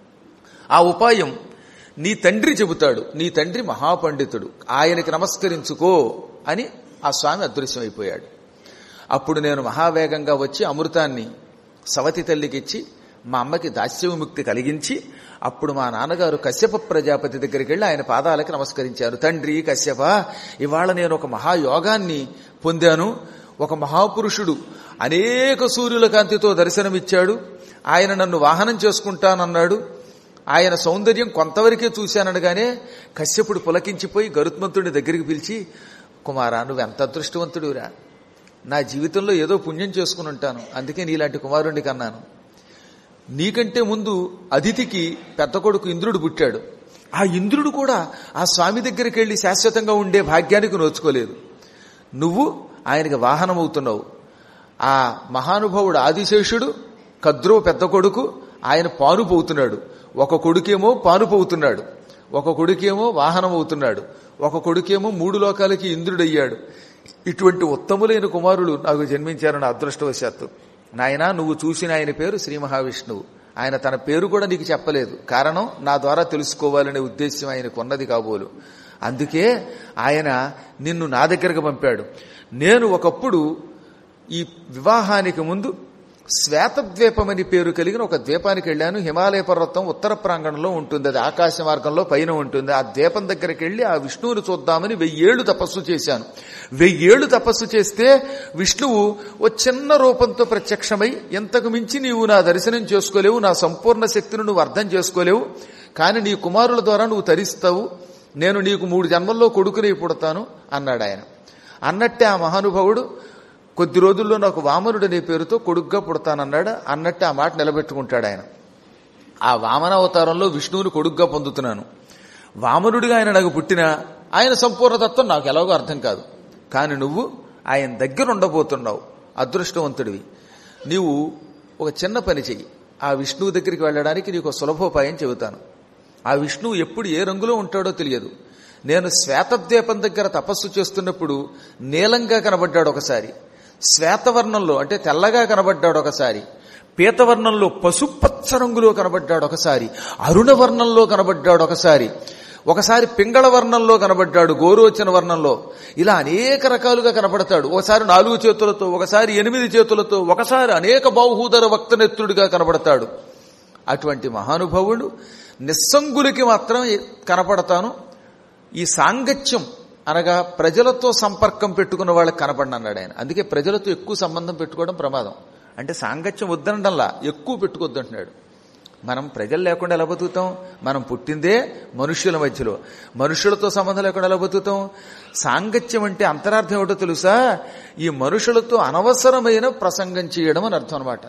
ఆ ఉపాయం నీ తండ్రి చెబుతాడు, నీ తండ్రి మహాపండితుడు, ఆయనకి నమస్కరించుకో అని ఆ స్వామి అదృశ్యమైపోయాడు. అప్పుడు నేను మహావేగంగా వచ్చి అమృతాన్ని సవతి తల్లికిచ్చి మా అమ్మకి దాస్య విముక్తి కలిగించి, అప్పుడు మా నాన్నగారు కశ్యప ప్రజాపతి దగ్గరికి వెళ్ళి ఆయన పాదాలకి నమస్కరించారు. తండ్రి కశ్యప, ఇవాళ నేను ఒక మహాయోగాన్ని పొందాను, ఒక మహాపురుషుడు అనేక సూర్యుల కాంతితో దర్శనమిచ్చాడు, ఆయన నన్ను వాహనం చేసుకుంటానన్నాడు, ఆయన సౌందర్యం కొంతవరకే చూశాననగానే కశ్యపుడు పులకించిపోయి గరుత్మంతుడిని దగ్గరికి పిలిచి, కుమారా నువ్వెంత అదృష్టవంతుడురా, నా జీవితంలో ఏదో పుణ్యం చేసుకుని ఉంటాను, అందుకే నీలాంటి కుమారుణ్ణి కన్నాను, నీకంటే ముందు అదితికి పెద్ద కొడుకు ఇంద్రుడు పుట్టాడు. ఆ ఇంద్రుడు కూడా ఆ స్వామి దగ్గరికి వెళ్లి శాశ్వతంగా ఉండే భాగ్యానికి నోచుకోలేదు. నువ్వు ఆయనకి వాహనమవుతున్నావు. ఆ మహానుభావుడు ఆదిశేషుడు కద్రో పెద్ద కొడుకు, ఆయన పానుపోతున్నాడు. ఒక కొడుకేమో పానుపోతున్నాడు, ఒక కొడుకేమో వాహనమవుతున్నాడు, ఒక కొడుకేమో 3 లోకాలకి ఇంద్రుడయ్యాడు. ఇటువంటి ఉత్తములైన కుమారులు నాకు జన్మించారని అదృష్టవశాత్తు. నాయనా, నువ్వు చూసిన ఆయన పేరు శ్రీ మహావిష్ణువు. ఆయన తన పేరు కూడా నీకు చెప్పలేదు. కారణం, నా ద్వారా తెలుసుకోవాలనే ఉద్దేశ్యం ఆయనకు ఉన్నది కాబోలు. అందుకే ఆయన నిన్ను నా దగ్గరకు పంపాడు. నేను ఒకప్పుడు ఈ వివాహానికి ముందు శ్వేతద్వీపమని పేరు కలిగిన ఒక ద్వీపానికి వెళ్ళాను. హిమాలయ పర్వతం ఉత్తర ప్రాంగణంలో ఉంటుంది. అది ఆకాశ మార్గంలో పైన ఉంటుంది. ఆ ద్వీపం దగ్గరికి వెళ్లి ఆ విష్ణువుని చూద్దామని 1000 ఏళ్లు తపస్సు చేశాను. 1000 ఏళ్లు తపస్సు చేస్తే విష్ణువు ఓ చిన్న రూపంతో ప్రత్యక్షమై, ఇంతకు మించి నీవు నా దర్శనం చేసుకోలేవు, నా సంపూర్ణ శక్తిని నువ్వు అర్థం చేసుకోలేవు, కానీ నీ కుమారుల ద్వారా నువ్వు తరిస్తావు, నేను నీకు 3 జన్మల్లో కొడుకునే పుడతాను అన్నాడు ఆయన. అన్నట్టే ఆ మహానుభావుడు కొద్ది రోజుల్లో నాకు వామనుడు అనే పేరుతో కొడుగ్గా పుడతానన్నాడు. అన్నట్టే ఆ మాట నిలబెట్టుకుంటాడు ఆయన. ఆ వామన అవతారంలో విష్ణువుని కొడుగ్గా పొందుతున్నాను. వామనుడిగా ఆయన నాకు పుట్టినా ఆయన సంపూర్ణతత్వం నాకు ఎలాగో అర్థం కాదు. కానీ నువ్వు ఆయన దగ్గర ఉండబోతున్నావు, అదృష్టవంతుడివి. నీవు ఒక చిన్న పని చెయ్యి. ఆ విష్ణువు దగ్గరికి వెళ్ళడానికి నీకు సులభోపాయం చెబుతాను. ఆ విష్ణువు ఎప్పుడు ఏ రంగులో ఉంటాడో తెలియదు. నేను శ్వేతద్వీపం దగ్గర తపస్సు చేస్తున్నప్పుడు నీలంగా కనబడ్డాడు ఒకసారి, శ్వేతవర్ణంలో అంటే తెల్లగా కనబడ్డాడు ఒకసారి, పీతవర్ణంలో పసుపచ్చ రంగులో కనబడ్డాడు ఒకసారి, అరుణవర్ణంలో కనబడ్డాడు ఒకసారి పింగళ వర్ణంలో కనబడ్డాడు, గోరోచన వర్ణంలో. ఇలా అనేక రకాలుగా కనబడతాడు. ఒకసారి 4 చేతులతో, ఒకసారి 8 చేతులతో, ఒకసారి అనేక బాహుధర వక్తనేత్రుడిగా కనబడతాడు. అటువంటి మహానుభావుడు నిస్సంగులకి మాత్రం కనపడతాను. ఈ సాంగత్యం అనగా ప్రజలతో సంపర్కం పెట్టుకున్న వాళ్ళకి కనపడనన్నాడు ఆయన. అందుకే ప్రజలతో ఎక్కువ సంబంధం పెట్టుకోవడం ప్రమాదం. అంటే సాంగత్యం వద్దనడంలా ఎక్కువ పెట్టుకోవద్దు అంటున్నాడు. మనం ప్రజలు లేకుండా ఎలా బతుకుతాం? మనం పుట్టిందే మనుష్యుల మధ్యలో. మనుషులతో సంబంధం లేకుండా ఎలా బతుకుతాం? సాంగత్యం అంటే అంతరార్థం ఏమిటో తెలుసా? ఈ మనుషులతో అనవసరమైన ప్రసంగం చేయడం అని అర్థం అనమాట.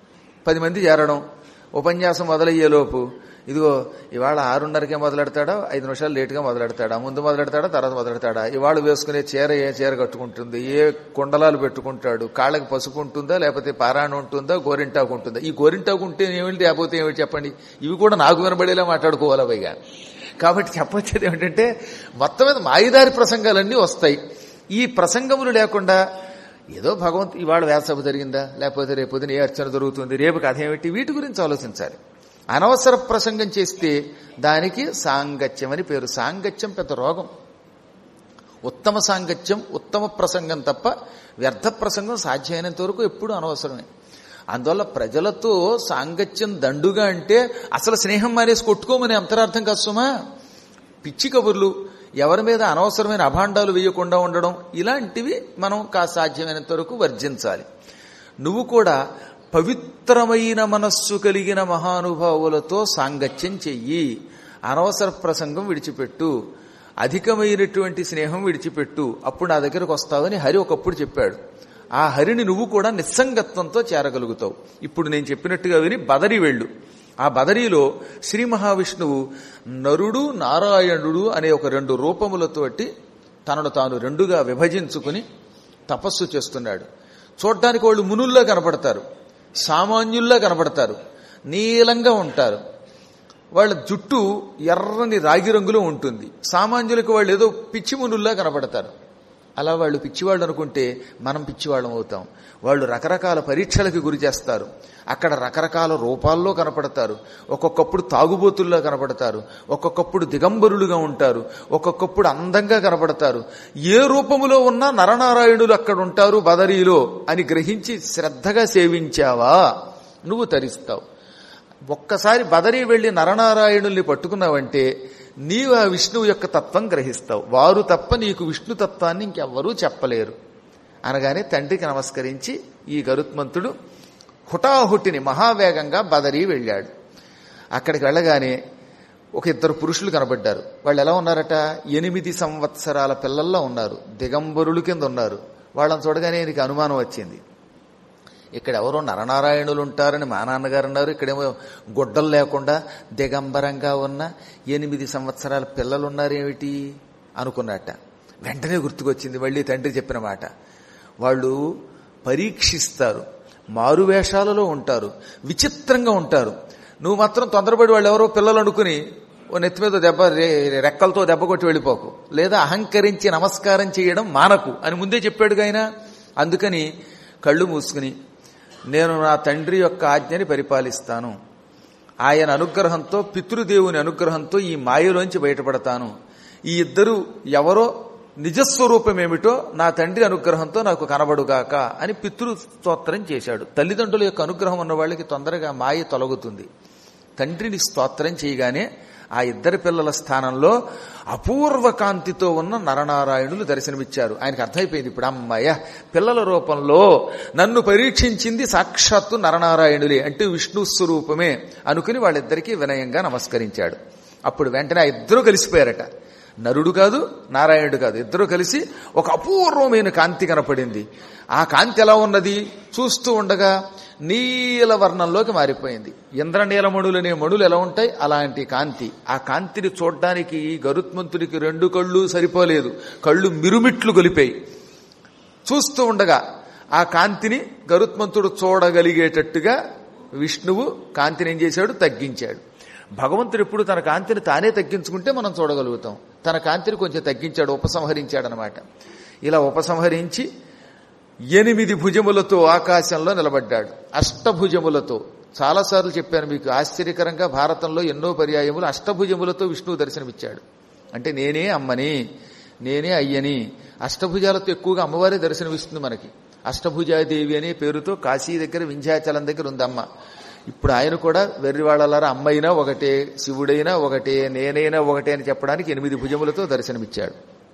10 మంది చేరడం, ఉపన్యాసం మొదలయ్యేలోపు ఇదిగో ఇవాళ 6:30కే మొదలెడతాడా, 5 నిమిషాలు లేటుగా మొదలెడతాడా, ముందు మొదలెడతాడా తర్వాత మొదలెడతాడా, ఇవాళ వేసుకునే చీర ఏ చీర కట్టుకుంటుంది, ఏ కుండలాలు పెట్టుకుంటాడు, కాళ్ళకి పసుపు ఉంటుందా లేకపోతే పారాయణ ఉంటుందా, గోరింటాకు ఉంటుందా, ఈ గోరింటాకు ఉంటే ఏమిటి లేకపోతే ఏమిటి చెప్పండి. ఇవి కూడా నాకు వినబడేలా మాట్లాడుకోవాలా పైగా. కాబట్టి చెప్పొచ్చేది ఏమిటంటే మొత్తం మీద మాయిదారి ప్రసంగాలన్నీ వస్తాయి. ఈ ప్రసంగములు లేకుండా ఏదో భగవంతు ఇవాళ వేసభ జరిగిందా, లేకపోతే రేపు పొద్దున ఏ అర్చన జరుగుతుంది, రేపు కథ ఏమిటి, వీటి గురించి ఆలోచించాలి. అనవసర ప్రసంగం చేస్తే దానికి సాంగత్యం అని పేరు. సాంగత్యం పెద్ద రోగం. ఉత్తమ సాంగత్యం, ఉత్తమ ప్రసంగం తప్ప వ్యర్థ ప్రసంగం సాధ్యమైనంత వరకు ఎప్పుడూ అనవసరమే. అందువల్ల ప్రజలతో సాంగత్యం దండుగా అంటే అసలు స్నేహం మానేసి కొట్టుకోమని అంతరార్థం కాదు సుమా. పిచ్చి కబుర్లు, ఎవరి మీద అనవసరమైన అభాండాలు వేయకుండా ఉండడం, ఇలాంటివి మనం సాధ్యమైనంత వరకు వర్జించాలి. నువ్వు కూడా పవిత్రమైన మనస్సు కలిగిన మహానుభావులతో సాంగత్యం చెయ్యి. అనవసర ప్రసంగం విడిచిపెట్టు, అధికమైనటువంటి స్నేహం విడిచిపెట్టు, అప్పుడు నా దగ్గరకు వస్తావని హరి ఒకప్పుడు చెప్పాడు. ఆ హరిని నువ్వు కూడా నిస్సంగత్వంతో చేరగలుగుతావు. ఇప్పుడు నేను చెప్పినట్టుగా విని బదరి వెళ్ళు. ఆ బదరీలో శ్రీ మహావిష్ణువు నరుడు నారాయణుడు అనే ఒక 2 రూపములతోటి తనను తాను 2గా విభజించుకుని తపస్సు చేస్తున్నాడు. చూడ్డానికి వాళ్ళు మునుల్లా కనపడతారు, సామాన్యుల్లా కనపడతారు, నీలంగా ఉంటారు. వాళ్ళ జుట్టు ఎర్రని రాగి రంగులో ఉంటుంది. సామాన్యులకు వాళ్ళు ఏదో పిచ్చి మునుల్లా కనపడతారు. అలా వాళ్ళు పిచ్చివాళ్ళు అనుకుంటే మనం పిచ్చివాళ్ళం అవుతాం. వాళ్ళు రకరకాల పరీక్షలకు గురి చేస్తారు. అక్కడ రకరకాల రూపాల్లో కనపడతారు. ఒక్కొక్కప్పుడు తాగుబోతుల్లో కనపడతారు, ఒక్కొక్కప్పుడు దిగంబరులుగా ఉంటారు, ఒక్కొక్కప్పుడు అందంగా కనపడతారు. ఏ రూపములో ఉన్నా నరనారాయణులు అక్కడ ఉంటారు బదరీలో అని గ్రహించి శ్రద్ధగా సేవించావా నువ్వు తరిస్తావు. ఒక్కసారి బదరీ వెళ్లి నరనారాయణుల్ని పట్టుకున్నావంటే నీవు ఆ విష్ణువు యొక్క తత్వం గ్రహిస్తావు. వారు తప్ప నీకు విష్ణు తత్వాన్ని ఇంకెవ్వరూ చెప్పలేరు అనగానే తండ్రికి నమస్కరించి ఈ గరుత్మంతుడు హుటాహుటిని మహావేగంగా బదరీ వెళ్ళాడు. అక్కడికి వెళ్ళగానే ఒక 2 పురుషులు కనబడ్డారు. వాళ్ళు ఎలా ఉన్నారట? 8 సంవత్సరాల పిల్లల్లో ఉన్నారు, దిగంబరులు కింద ఉన్నారు. వాళ్ళని చూడగానే ఆయనకి అనుమానం వచ్చింది. ఇక్కడ ఎవరో నరనారాయణులు ఉంటారని మా నాన్నగారు అన్నారు, ఇక్కడేమో గుడ్డలు లేకుండా దిగంబరంగా ఉన్న 8 సంవత్సరాల పిల్లలున్నారేమిటి అనుకున్నట్ట. వెంటనే గుర్తుకొచ్చింది మళ్ళీ తండ్రి చెప్పిన మాట. వాళ్ళు పరీక్షిస్తారు, మారువేషాలలో ఉంటారు, విచిత్రంగా ఉంటారు. నువ్వు మాత్రం తొందరపడి వాళ్ళు ఎవరో పిల్లలు అనుకుని ఓ నెత్తి మీద రెక్కలతో దెబ్బ కొట్టి వెళ్ళిపోకు, లేదా అహంకరించి నమస్కారం చేయడం మానకు అని ముందే చెప్పాడుగా ఆయన. అందుకని కళ్ళు మూసుకుని నేను నా తండ్రి యొక్క ఆజ్ఞని పరిపాలిస్తాను, ఆయన అనుగ్రహంతో, పితృదేవుని అనుగ్రహంతో ఈ మాయలోంచి బయటపడతాను, ఈ ఇద్దరు ఎవరో నిజస్వరూపమేమిటో నా తండ్రి అనుగ్రహంతో నాకు కనబడుగాక అని పితృస్తోత్రం చేశాడు. తల్లిదండ్రుల యొక్క అనుగ్రహం ఉన్న వాళ్ళకి తొందరగా మాయ తొలగుతుంది. తండ్రిని స్తోత్రం చేయగానే ఆ ఇద్దరి పిల్లల స్థానంలో అపూర్వ కాంతితో ఉన్న నరనారాయణులు దర్శనమిచ్చారు. ఆయనకు అర్థమైపోయింది, ఇప్పుడు అమ్మయ్య పిల్లల రూపంలో నన్ను పరీక్షించింది సాక్షాత్తు నరనారాయణులే, అంటే విష్ణు స్వరూపమే అనుకుని వాళ్ళిద్దరికీ వినయంగా నమస్కరించాడు. అప్పుడు వెంటనే ఆ ఇద్దరూ కలిసిపోయారట. నరుడు కాదు, నారాయణుడు కాదు, ఇద్దరూ కలిసి ఒక అపూర్వమైన కాంతి కనపడింది. ఆ కాంతి ఎలా ఉన్నది? చూస్తూ ఉండగా నీలవర్ణంలోకి మారిపోయింది. ఇంద్రనీలమణులు అనే మణులు ఎలా ఉంటాయి అలాంటి కాంతి. ఆ కాంతిని చూడ్డానికి గరుత్మంతుడికి 2 కళ్ళు సరిపోలేదు, కళ్ళు మిరుమిట్లు గొలిపాయి. చూస్తూ ఉండగా ఆ కాంతిని గరుత్మంతుడు చూడగలిగేటట్టుగా విష్ణువు కాంతిని ఏం చేశాడు? తగ్గించాడు. భగవంతుడు ఎప్పుడు తన కాంతిని తానే తగ్గించుకుంటే మనం చూడగలుగుతాం. తన కాంతిని కొంచెం తగ్గించాడు, ఉపసంహరించాడనమాట. ఇలా ఉపసంహరించి 8 భుజములతో ఆకాశంలో నిలబడ్డాడు. అష్టభుజములతో చాలాసార్లు చెప్పాను మీకు. ఆశ్చర్యకరంగా భారతంలో ఎన్నో పర్యాయములు అష్టభుజములతో విష్ణువు దర్శనమిచ్చాడు. అంటే నేనే అమ్మని, నేనే అయ్యని. అష్టభుజాలతో ఎక్కువగా అమ్మవారే దర్శనమిస్తుంది మనకి. అష్టభుజాదేవి అనే పేరుతో కాశీ దగ్గర, వింధ్యాచలం దగ్గర ఉంది అమ్మ. ఇప్పుడు ఆయన కూడా వెర్రివాళ్ళలారా అమ్మైనా ఒకటే, శివుడైనా ఒకటే, నేనైనా ఒకటే అని చెప్పడానికి 8 భుజములతో దర్శనమిచ్చాడు.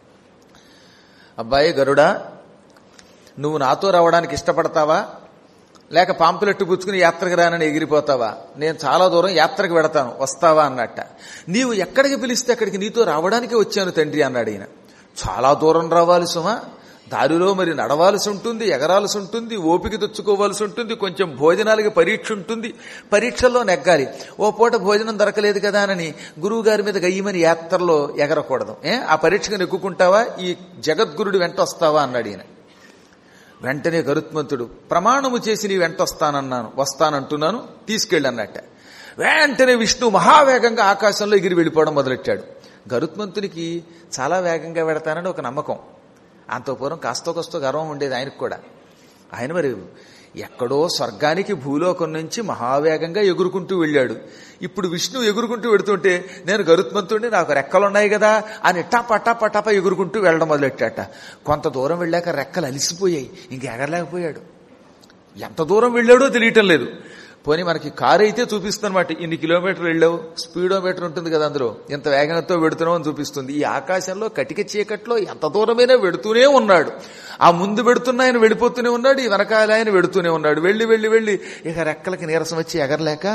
అబ్బాయి గరుడా, నువ్వు నాతో రావడానికి ఇష్టపడతావా, లేక పాంపులెట్టు పుచ్చుకుని యాత్రకు రానని ఎగిరిపోతావా? నేను చాలా దూరం యాత్రకు వెడతాను, వస్తావా అన్నట్ట. నీవు ఎక్కడికి పిలిస్తే అక్కడికి నీతో రావడానికి వచ్చాను తండ్రి అన్నాడు ఈయన. చాలా దూరం రావాలి సుమా, దారిలో మరి నడవాల్సి ఉంటుంది, ఎగరాల్సి ఉంటుంది, ఓపిక తెచ్చుకోవాల్సి ఉంటుంది, కొంచెం భోజనాలకి పరీక్ష ఉంటుంది, పరీక్షల్లో నెగ్గాలి. ఓ పూట భోజనం దొరకలేదు కదా అని గురువు గారి మీద గయ్యమని యాత్రలో ఎగరకూడదు. ఆ పరీక్షకు నెగ్గుకుంటావా, ఈ జగద్గురుడి వెంట వస్తావా అన్నాడు ఈయన. వెంటనే గరుత్మంతుడు, ప్రమాణము చేసి నీ వెంట వస్తానంటున్నాను, తీసుకెళ్ళి అన్నట్ట. వెంటనే విష్ణు మహావేగంగా ఆకాశంలో ఎగిరి వెళ్ళిపోవడం మొదలెట్టాడు. గరుత్మంతునికి చాలా వేగంగా వెడతానని ఒక నమ్మకం. అంత పూర్వం కాస్తో కస్తో గర్వం ఉండేది ఆయనకు కూడా. ఆయన మరి ఎక్కడో స్వర్గానికి భూలోకం నుంచి మహావేగంగా ఎగురుకుంటూ వెళ్ళాడు. ఇప్పుడు విష్ణు ఎగురుకుంటూ వెడుతుంటే నేను గరుత్మంతుడిని, నాకు రెక్కలున్నాయి కదా అని టప టప టప ఎగురుకుంటూ వెళ్ళడం మొదలెట్టాట. కొంత దూరం వెళ్ళాక రెక్కలు అలిసిపోయాయి, ఇంక ఎగరలేకపోయాడు. ఎంత దూరం వెళ్ళాడో తెలియటం లేదు. పోనీ మనకి కారు అయితే చూపిస్తుందన్నమాట, ఇన్ని కిలోమీటర్లు వెళ్ళావు, స్పీడోమీటర్ ఉంటుంది కదా అందులో, ఎంత వేగంతో వెడుతున్నావు అని చూపిస్తుంది. ఈ ఆకాశంలో కటిక చీకట్లో ఎంత దూరమైనా వెడుతూనే ఉన్నాడు. ఆ ముందు వెడుతున్న ఆయన వెళ్ళిపోతూనే ఉన్నాడు, ఈ వెనకాల ఆయన వెడుతూనే ఉన్నాడు. వెళ్ళి వెళ్ళి వెళ్ళి ఇక రెక్కలకి నీరసం వచ్చి ఎగరలేక,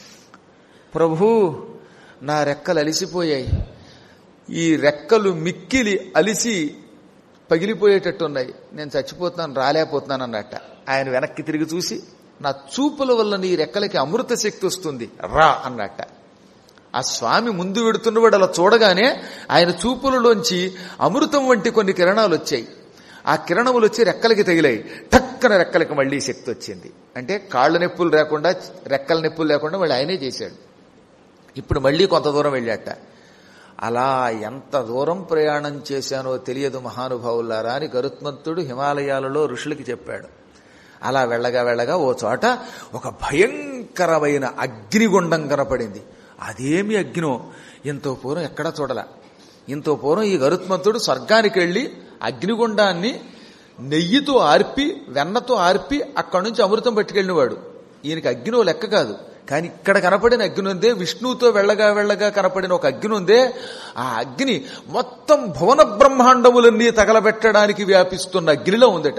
ప్రభూ నా రెక్కలు అలిసిపోయాయి, ఈ రెక్కలు మిక్కిలి అలిసి పగిలిపోయేటట్టున్నాయి, నేను చచ్చిపోతున్నాను, రాలేకపోతున్నాను అన్నట్ట. ఆయన వెనక్కి తిరిగి చూసి, నా చూపుల వల్ల నీ రెక్కలకి అమృత శక్తి వస్తుంది రా అన్నట్ట. ఆ స్వామి ముందు వెడుతున్నవాడు అలా చూడగానే ఆయన చూపులలోంచి అమృతం వంటి కొన్ని కిరణాలు వచ్చాయి. ఆ కిరణములు వచ్చి రెక్కలకి తగిలాయి. టక్కన రెక్కలకి మళ్లీ శక్తి వచ్చింది. అంటే కాళ్ళ నొప్పులు లేకుండా, రెక్కల నొప్పులు లేకుండా వాళ్ళు ఆయనే చేశాడు. ఇప్పుడు మళ్లీ కొంత దూరం వెళ్ళాట. అలా ఎంత దూరం ప్రయాణం చేశానో తెలియదు మహానుభావులారా అని గరుత్మంతుడు హిమాలయాలలో ఋషులకి చెప్పాడు. అలా వెళ్ళగా వెళ్ళగా ఓ చోట ఒక భయంకరమైన అగ్నిగుండం కనపడింది. అదేమి అగ్నో, ఎంతో పూర్వం ఎక్కడా చూడలా. ఇంతో పూర్వం ఈ గరుత్మంతుడు స్వర్గానికి వెళ్లి అగ్నిగుండాన్ని నెయ్యితో ఆర్పి, వెన్నతో ఆర్పి అక్కడి నుంచి అమృతం పట్టుకెళ్ళినవాడు. ఈయనకి అగ్నో లెక్క కాదు. కానీ ఇక్కడ కనపడిన అగ్ని ఉందే, విష్ణువుతో వెళ్ళగా వెళ్ళగా కనపడిన ఒక అగ్ని ఉందే, ఆ అగ్ని మొత్తం భువన బ్రహ్మాండములన్నీ తగలబెట్టడానికి వ్యాపిస్తున్న అగ్నిలో ఉందట.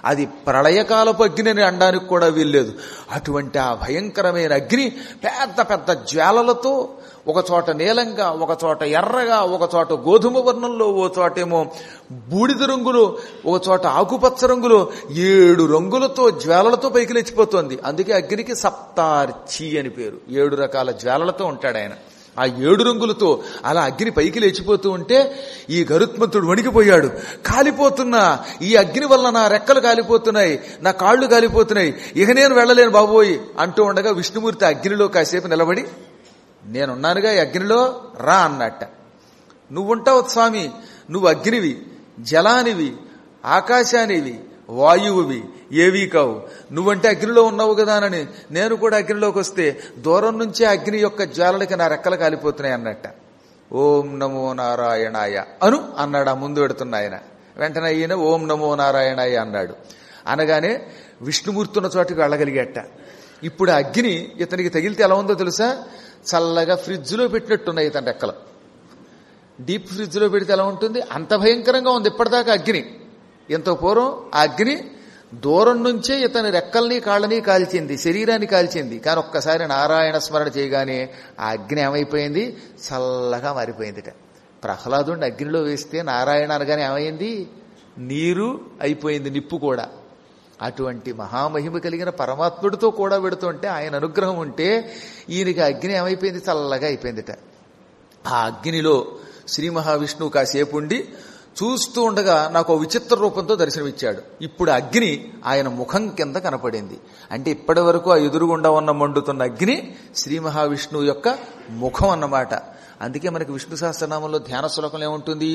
అది ప్రళయకాలపు అగ్ని అని అనడానికి కూడా వీల్లేదు. అటువంటి ఆ భయంకరమైన అగ్ని పెద్ద పెద్ద జ్వాలలతో, ఒక చోట నీలంగా, ఒక చోట ఎర్రగా, ఒక చోట గోధుమ వర్ణంలో, ఓ చోటేమో బూడిద రంగులో, ఒక చోట ఆకుపచ్చ రంగులో, 7 రంగులతో జ్వాలలతో పైకి లేచిపోతోంది. అందుకే అగ్నికి సప్తార్చి అని పేరు. 7 రకాల జ్వాలలతో ఉంటాడు ఆయన. ఆ 7 రంగులతో అలా అగ్ని పైకి లేచిపోతూ ఉంటే ఈ గరుత్మంతుడు వణికిపోయాడు. కాలిపోతున్నా, ఈ అగ్ని వల్ల నా రెక్కలు కాలిపోతున్నాయి, నా కాళ్ళు కాలిపోతున్నాయి, ఇక నేను వెళ్ళలేను బాబోయ్ అంటూ ఉండగా విష్ణుమూర్తి అగ్నిలో కాసేపు నిలబడి, నేనున్నానుగా ఈ అగ్నిలో రా అన్నట్ట. నువ్వుంటావు స్వామి, నువ్వు అగ్నివి, జలానివి, ఆకాశానివి, వాయువువి, ఏవీ కావు. నువ్వంటే అగ్నిలో ఉన్నావు కదా అని నేను కూడా అగ్నిలోకి వస్తే దూరం నుంచే అగ్ని యొక్క జ్వాలలకి నా రెక్కలు కాలిపోతున్నాయి అన్నట్ట. ఓం నమో నారాయణాయ అను అన్నాడు ఆ ముందు పెడుతున్న ఆయన. వెంటనే ఈయన ఓం నమో నారాయణాయ అన్నాడు. అనగానే విష్ణుమూర్తి ఉన్న చోటికి వెళ్ళగలిగేట. ఇప్పుడు ఆ అగ్ని ఇతనికి తగిలితే ఎలా ఉందో తెలుసా? చల్లగా ఫ్రిడ్జ్లో పెట్టినట్టున్నాయి ఇతని రెక్కలు. డీప్ ఫ్రిడ్జ్లో పెడితే ఎలా ఉంటుంది అంత భయంకరంగా ఉంది ఇప్పటిదాకా అగ్ని. ఎంతో పూర్వం ఆ అగ్ని దూరం నుంచే ఇతని రెక్కల్ని కాళ్ళని కాల్చింది, శరీరాన్ని కాల్చింది. కానీ ఒక్కసారి నారాయణ స్మరణ చేయగానే ఆ అగ్ని ఏమైపోయింది? చల్లగా మారిపోయిందిట. ప్రహ్లాదుని అగ్నిలో వేస్తే నారాయణ అనగానే ఏమైంది? నీరు అయిపోయింది, నిప్పు కూడా. అటువంటి మహామహిమ కలిగిన పరమాత్ముడితో కూడా పెడుతుంటే ఆయన అనుగ్రహం ఉంటే ఈయనకి అగ్ని ఏమైపోయింది? చల్లగా అయిపోయిందిట. ఆ అగ్నిలో శ్రీ మహావిష్ణువు కాసేపు ఉండి చూస్తూ ఉండగా నాకు ఒక విచిత్ర రూపంతో దర్శనమిచ్చాడు. ఇప్పుడు అగ్ని ఆయన ముఖం కింద కనపడింది. అంటే ఇప్పటి వరకు ఆ ఎదురుగుండా ఉన్న మండుతున్న అగ్ని శ్రీ మహావిష్ణువు యొక్క ముఖం అన్నమాట. అందుకే మనకి విష్ణు సహస్రనామంలో ధ్యాన శ్లోకంలో ఏముంటుంది?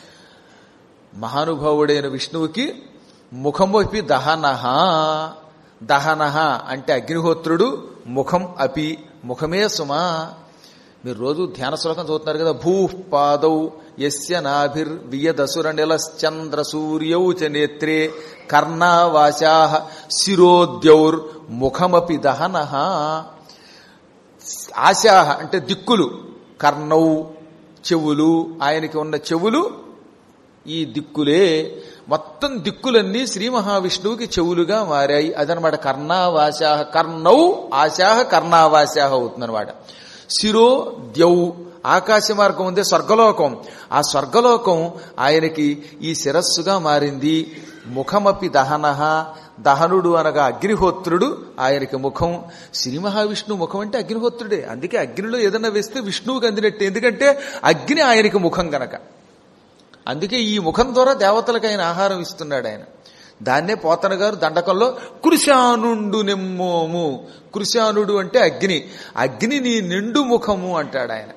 మహానుభావుడైన విష్ణువుకి ముఖమపి దహనః. దహనః అంటే అగ్నిహోత్రుడు, ముఖం అపి ముఖమే సుమా. మీరు రోజు ధ్యాన శ్లోకం చదువుతున్నారు కదా. భూః పాదౌ యస్య నాభిర్వియదసుర నిలశ్చంద్ర సూర్యౌ చ నేత్రే కర్ణావాచాః శిరోద్యౌర్ ముఖమపి దహనః. ఆశాః అంటే దిక్కులు, కర్ణౌ చెవులు, ఆయనకి ఉన్న చెవులు ఈ దిక్కులే. మొత్తం దిక్కులన్నీ శ్రీ మహావిష్ణువుకి చెవులుగా మారాయి. అదనమాట కర్ణావాశాః. కర్ణౌ ఆశాః కర్ణావాశాః అవుతుందన్నమాట. శిరో ద్యౌ ఆకాశ మార్గం ఉందే స్వర్గలోకం, ఆ స్వర్గలోకం ఆయనకి ఈ శిరస్సుగా మారింది. ముఖమపి దహనః. దహనుడు అనగా అగ్నిహోత్రుడు, ఆయనకి ముఖం. శ్రీ మహావిష్ణువు ముఖం అంటే అగ్నిహోత్రుడే. అందుకే అగ్నిలో ఏదన్నా వేస్తే విష్ణువుకి అందినట్టే, ఎందుకంటే అగ్ని ఆయనకి ముఖం గనక. అందుకే ఈ ముఖం ద్వారా దేవతలకు ఆయన ఆహారం ఇస్తున్నాడు ఆయన. దాన్నే పోతన గారు దండకంలో కృశానుండు నెమ్మోము. కృశానుడు అంటే అగ్ని, అగ్ని నీ నిండు ముఖము అంటాడు ఆయన.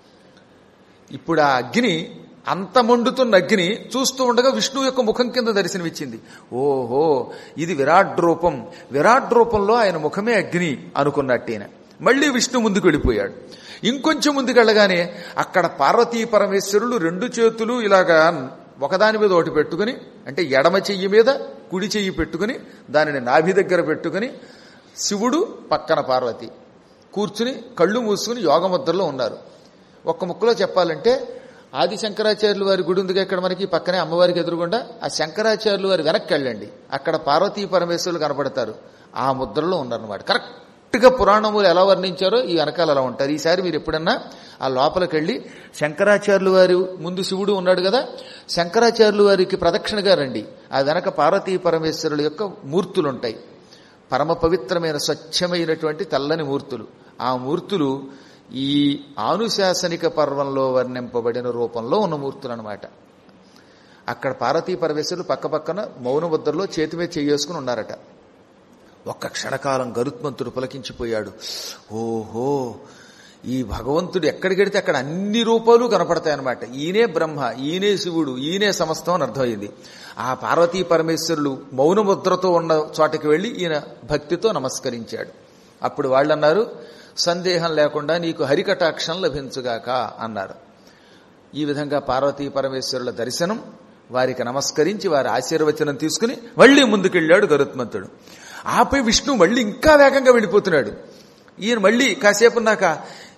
ఇప్పుడు ఆ అగ్ని అంత మండుతున్న అగ్ని చూస్తూ ఉండగా విష్ణువు యొక్క ముఖం కింద దర్శనమిచ్చింది. ఓహో ఇది విరాట్ రూపం, విరాట్ రూపంలో ఆయన ముఖమే అగ్ని అనుకున్నట్టేన. మళ్లీ విష్ణు ముందుకు వెళ్ళిపోయాడు. ఇంకొంచెం ముందుకెళ్ళగానే అక్కడ పార్వతీ పరమేశ్వరులు 2 చేతులు ఇలాగా ఒకదాని మీద ఒకటి పెట్టుకుని, అంటే ఎడమ చెయ్యి మీద కుడి చెయ్యి పెట్టుకుని దానిని నాభి దగ్గర పెట్టుకుని, శివుడు పక్కన పార్వతి కూర్చుని కళ్ళు మూసుకుని యోగముద్రలో ఉన్నారు. ఒక్క ముక్కలో చెప్పాలంటే ఆది శంకరాచార్యులు వారి గుడి ఉందిగా ఇక్కడ మనకి పక్కనే అమ్మవారికి ఎదురుగుండా, ఆ శంకరాచార్యులు వారి వెనక్కి వెళ్ళండి, అక్కడ పార్వతీ పరమేశ్వరులు కనపడతారు. ఆ ముద్రలో ఉన్నారన్నమాట. కరెక్ట్గా పురాణములు ఎలా వర్ణించారో ఈ వెనకాల అలా ఉంటారు. ఈసారి మీరు ఎప్పుడన్నా ఆ లోపలికి వెళ్ళి శంకరాచార్యులు వారి ముందు శివుడు ఉన్నాడు కదా, శంకరాచార్యులు వారికి ప్రదక్షిణగా రండి. ఆ వెనక పార్వతీ పరమేశ్వరుల యొక్క మూర్తులుంటాయి. పరమ పవిత్రమైన స్వచ్ఛమైనటువంటి తెల్లని మూర్తులు. ఆ మూర్తులు ఈ ఆనుశాసనిక పర్వంలో వర్ణింపబడిన రూపంలో ఉన్న మూర్తులు అన్నమాట. అక్కడ పార్వతీ పరమేశ్వరులు పక్క పక్కన మౌన ముద్రలో చేతి మీద చేసుకుని ఉన్నారట. ఒక్క క్షణకాలం గరుత్మంతుడు పులకించిపోయాడు. ఓహో ఈ భగవంతుడు ఎక్కడికెడితే అక్కడ అన్ని రూపాలు కనపడతాయన్నమాట. ఈయనే బ్రహ్మ, ఈయనే శివుడు, ఈయనే సమస్తం అని అర్థమైంది. ఆ పార్వతీ పరమేశ్వరులు మౌన ముద్రతో ఉన్న చోటకి వెళ్లి ఈయన భక్తితో నమస్కరించాడు. అప్పుడు వాళ్ళు అన్నారు, సందేహం లేకుండా నీకు హరికటాక్షం లభించుగాక అన్నారు. ఈ విధంగా పార్వతీ పరమేశ్వరుల దర్శనం, వారికి నమస్కరించి వారి ఆశీర్వచనం తీసుకుని మళ్లీ ముందుకెళ్ళాడు గరుత్మంతుడు. ఆపై విష్ణు మళ్ళీ ఇంకా వేగంగా వెళ్ళిపోతున్నాడు. ఈయన మళ్ళీ కాసేపున్నాక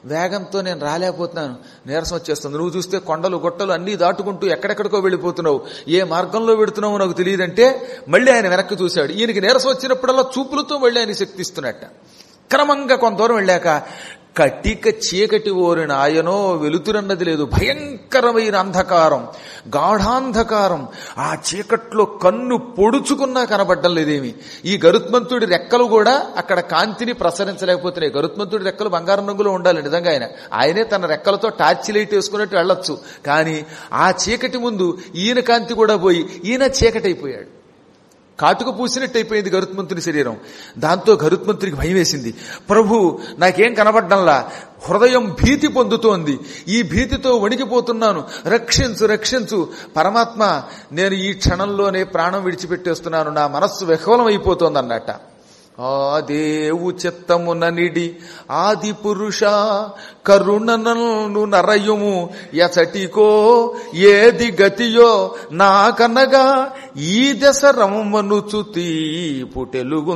వేగంతో నేను రాలేకపోతున్నాను, నీరసం వచ్చేస్తుంది. నువ్వు చూస్తే కొండలు గొట్టలు అన్నీ దాటుకుంటూ ఎక్కడెక్కడికో వెళ్ళిపోతున్నావు, ఏ మార్గంలో వెడుతున్నావో నాకు తెలియదంటే మళ్ళీ ఆయన వెనక్కి చూశాడు. ఈయనకి నీరసం వచ్చినప్పుడల్లా చూపులతో మళ్ళీ ఆయన శక్తిస్తున్నట్ట. క్రమంగా కొంత దూరం వెళ్ళాక కటిక చీకటి ఓరిన ఆయనో, వెలుతురన్నది లేదు, భయంకరమైన అంధకారం, గాఢాంధకారం. ఆ చీకట్లో కన్ను పొడుచుకున్నా కనబడ్డం లేదేమి. ఈ గరుత్మంతుడి రెక్కలు కూడా అక్కడ కాంతిని ప్రసరించలేకపోతున్నాయి. గరుత్మంతుడి రెక్కలు బంగారం రంగులో ఉండాలి నిజంగా. ఆయనే తన రెక్కలతో టార్చ్ లైట్ వేసుకున్నట్టు వెళ్ళొచ్చు. కానీ ఆ చీకటి ముందు ఈయన కాంతి కూడా పోయి ఈయన చీకటి అయిపోయాడు. కాటుక పూసినట్టు అయిపోయింది గరుత్మంతుని శరీరం. దాంతో గరుత్మంతునికి భయం వేసింది. ప్రభు, నాకేం కనబడ్డంలా, హృదయం భీతి పొందుతోంది, ఈ భీతితో వణికిపోతున్నాను, రక్షించు రక్షించు పరమాత్మ, నేను ఈ క్షణంలోనే ప్రాణం విడిచిపెట్టేస్తున్నాను, నా మనస్సు విహ్వలం అయిపోతోంది అన్నట్ట. ఆదేవు చిత్తమున నిడి ఆది పురుష కరుణనను నరయుము ఎచటికో ఏది గతియో నాకనగా ఈ దశ రమ్మనుచుతీ పుటెలుగు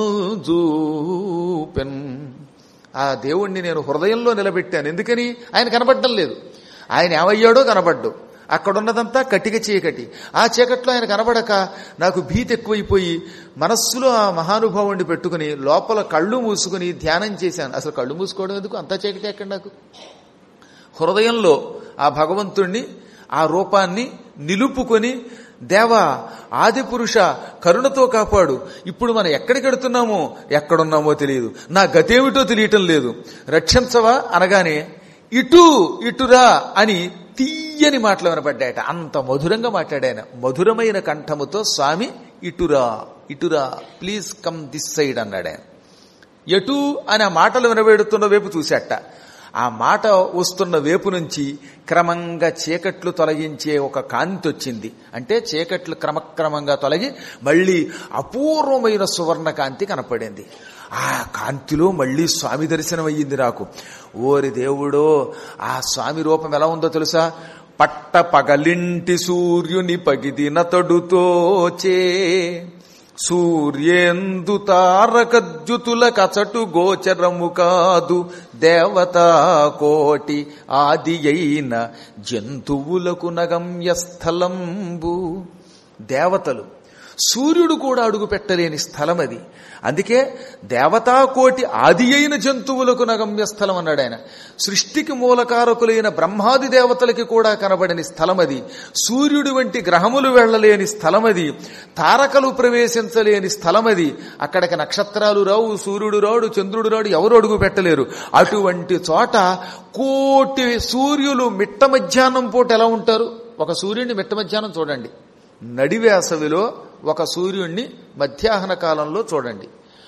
జూపెన్. ఆ దేవుణ్ణి నేను హృదయంలో నిలబెట్టాను. ఎందుకని? ఆయన కనబడ్డం లేదు. ఆయన ఏమయ్యాడో కనబడ్డు. అక్కడున్నదంతా కటిక చీకటి. ఆ చీకట్లో ఆయన కనబడక నాకు భీతి ఎక్కువైపోయి మనస్సులో ఆ మహానుభావుణ్ణి పెట్టుకుని లోపల కళ్ళు మూసుకుని ధ్యానం చేశాను. అసలు కళ్ళు మూసుకోవడం ఎందుకు? అంతా చీకటి ఎక్కడ నాకు? హృదయంలో ఆ భగవంతుణ్ణి, ఆ రూపాన్ని నిలుపుకొని, దేవా ఆదిపురుష కరుణతో కాపాడు, ఇప్పుడు మనం ఎక్కడికెడుతున్నామో ఎక్కడున్నామో తెలియదు, నా గతేమిటో తెలియటం లేదు, రక్షించవా అనగానే ఇటు ఇటురా అని తీయని మాటలు వినపడ్డాయట. అంత మధురంగా మాట్లాడాయన. మధురమైన కంఠముతో స్వామి ఇటురా ఇటురా, ప్లీజ్ కమ్ దిస్ సైడ్ అన్నాడు ఆయన. ఎటు అని ఆ మాటలు వినబెడుతున్న వైపు చూశాట. ఆ మాట వస్తున్న వైపు నుంచి క్రమంగా చీకట్లు తొలగించే ఒక కాంతి వచ్చింది. అంటే చీకట్లు క్రమక్రమంగా తొలగి మళ్లీ అపూర్వమైన సువర్ణ కాంతి కనపడింది. ఆ కాంతిలో మళ్లీ స్వామి దర్శనం అయ్యింది నాకు. ఓరి దేవుడో, ఆ స్వామి రూపం ఎలా ఉందో తెలుసా? పట్ట పగలింటి సూర్యుని పగిదిన తొడుతోచే సూర్యేందు తారకద్యుతుల కచటు గోచరము కాదు దేవతా కోటి ఆది అయిన జంతువులకు నగమ్య స్థలంబు. దేవతలు, సూర్యుడు కూడా అడుగు పెట్టలేని స్థలం అది. అందుకే దేవతాకోటి ఆది అయిన జంతువులకు నగమ్య స్థలం అన్నాడు ఆయన. సృష్టికి మూలకారకులైన బ్రహ్మాది దేవతలకి కూడా కనబడని స్థలం అది. సూర్యుడి వంటి గ్రహములు వెళ్లలేని స్థలం అది. తారకలు ప్రవేశించలేని స్థలం అది. అక్కడికి నక్షత్రాలు రావు, సూర్యుడు రాడు, చంద్రుడు రాడు, ఎవరు అడుగు పెట్టలేరు. అటువంటి చోట కోటి సూర్యులు మిట్ట మధ్యాహ్నం పూట ఎలా ఉంటారు? ఒక సూర్యుడిని మిట్ట మధ్యాహ్నం చూడండి, నడివేసవిలో ఒక సూర్యుణ్ణి మధ్యాహ్న కాలంలో చూడండి.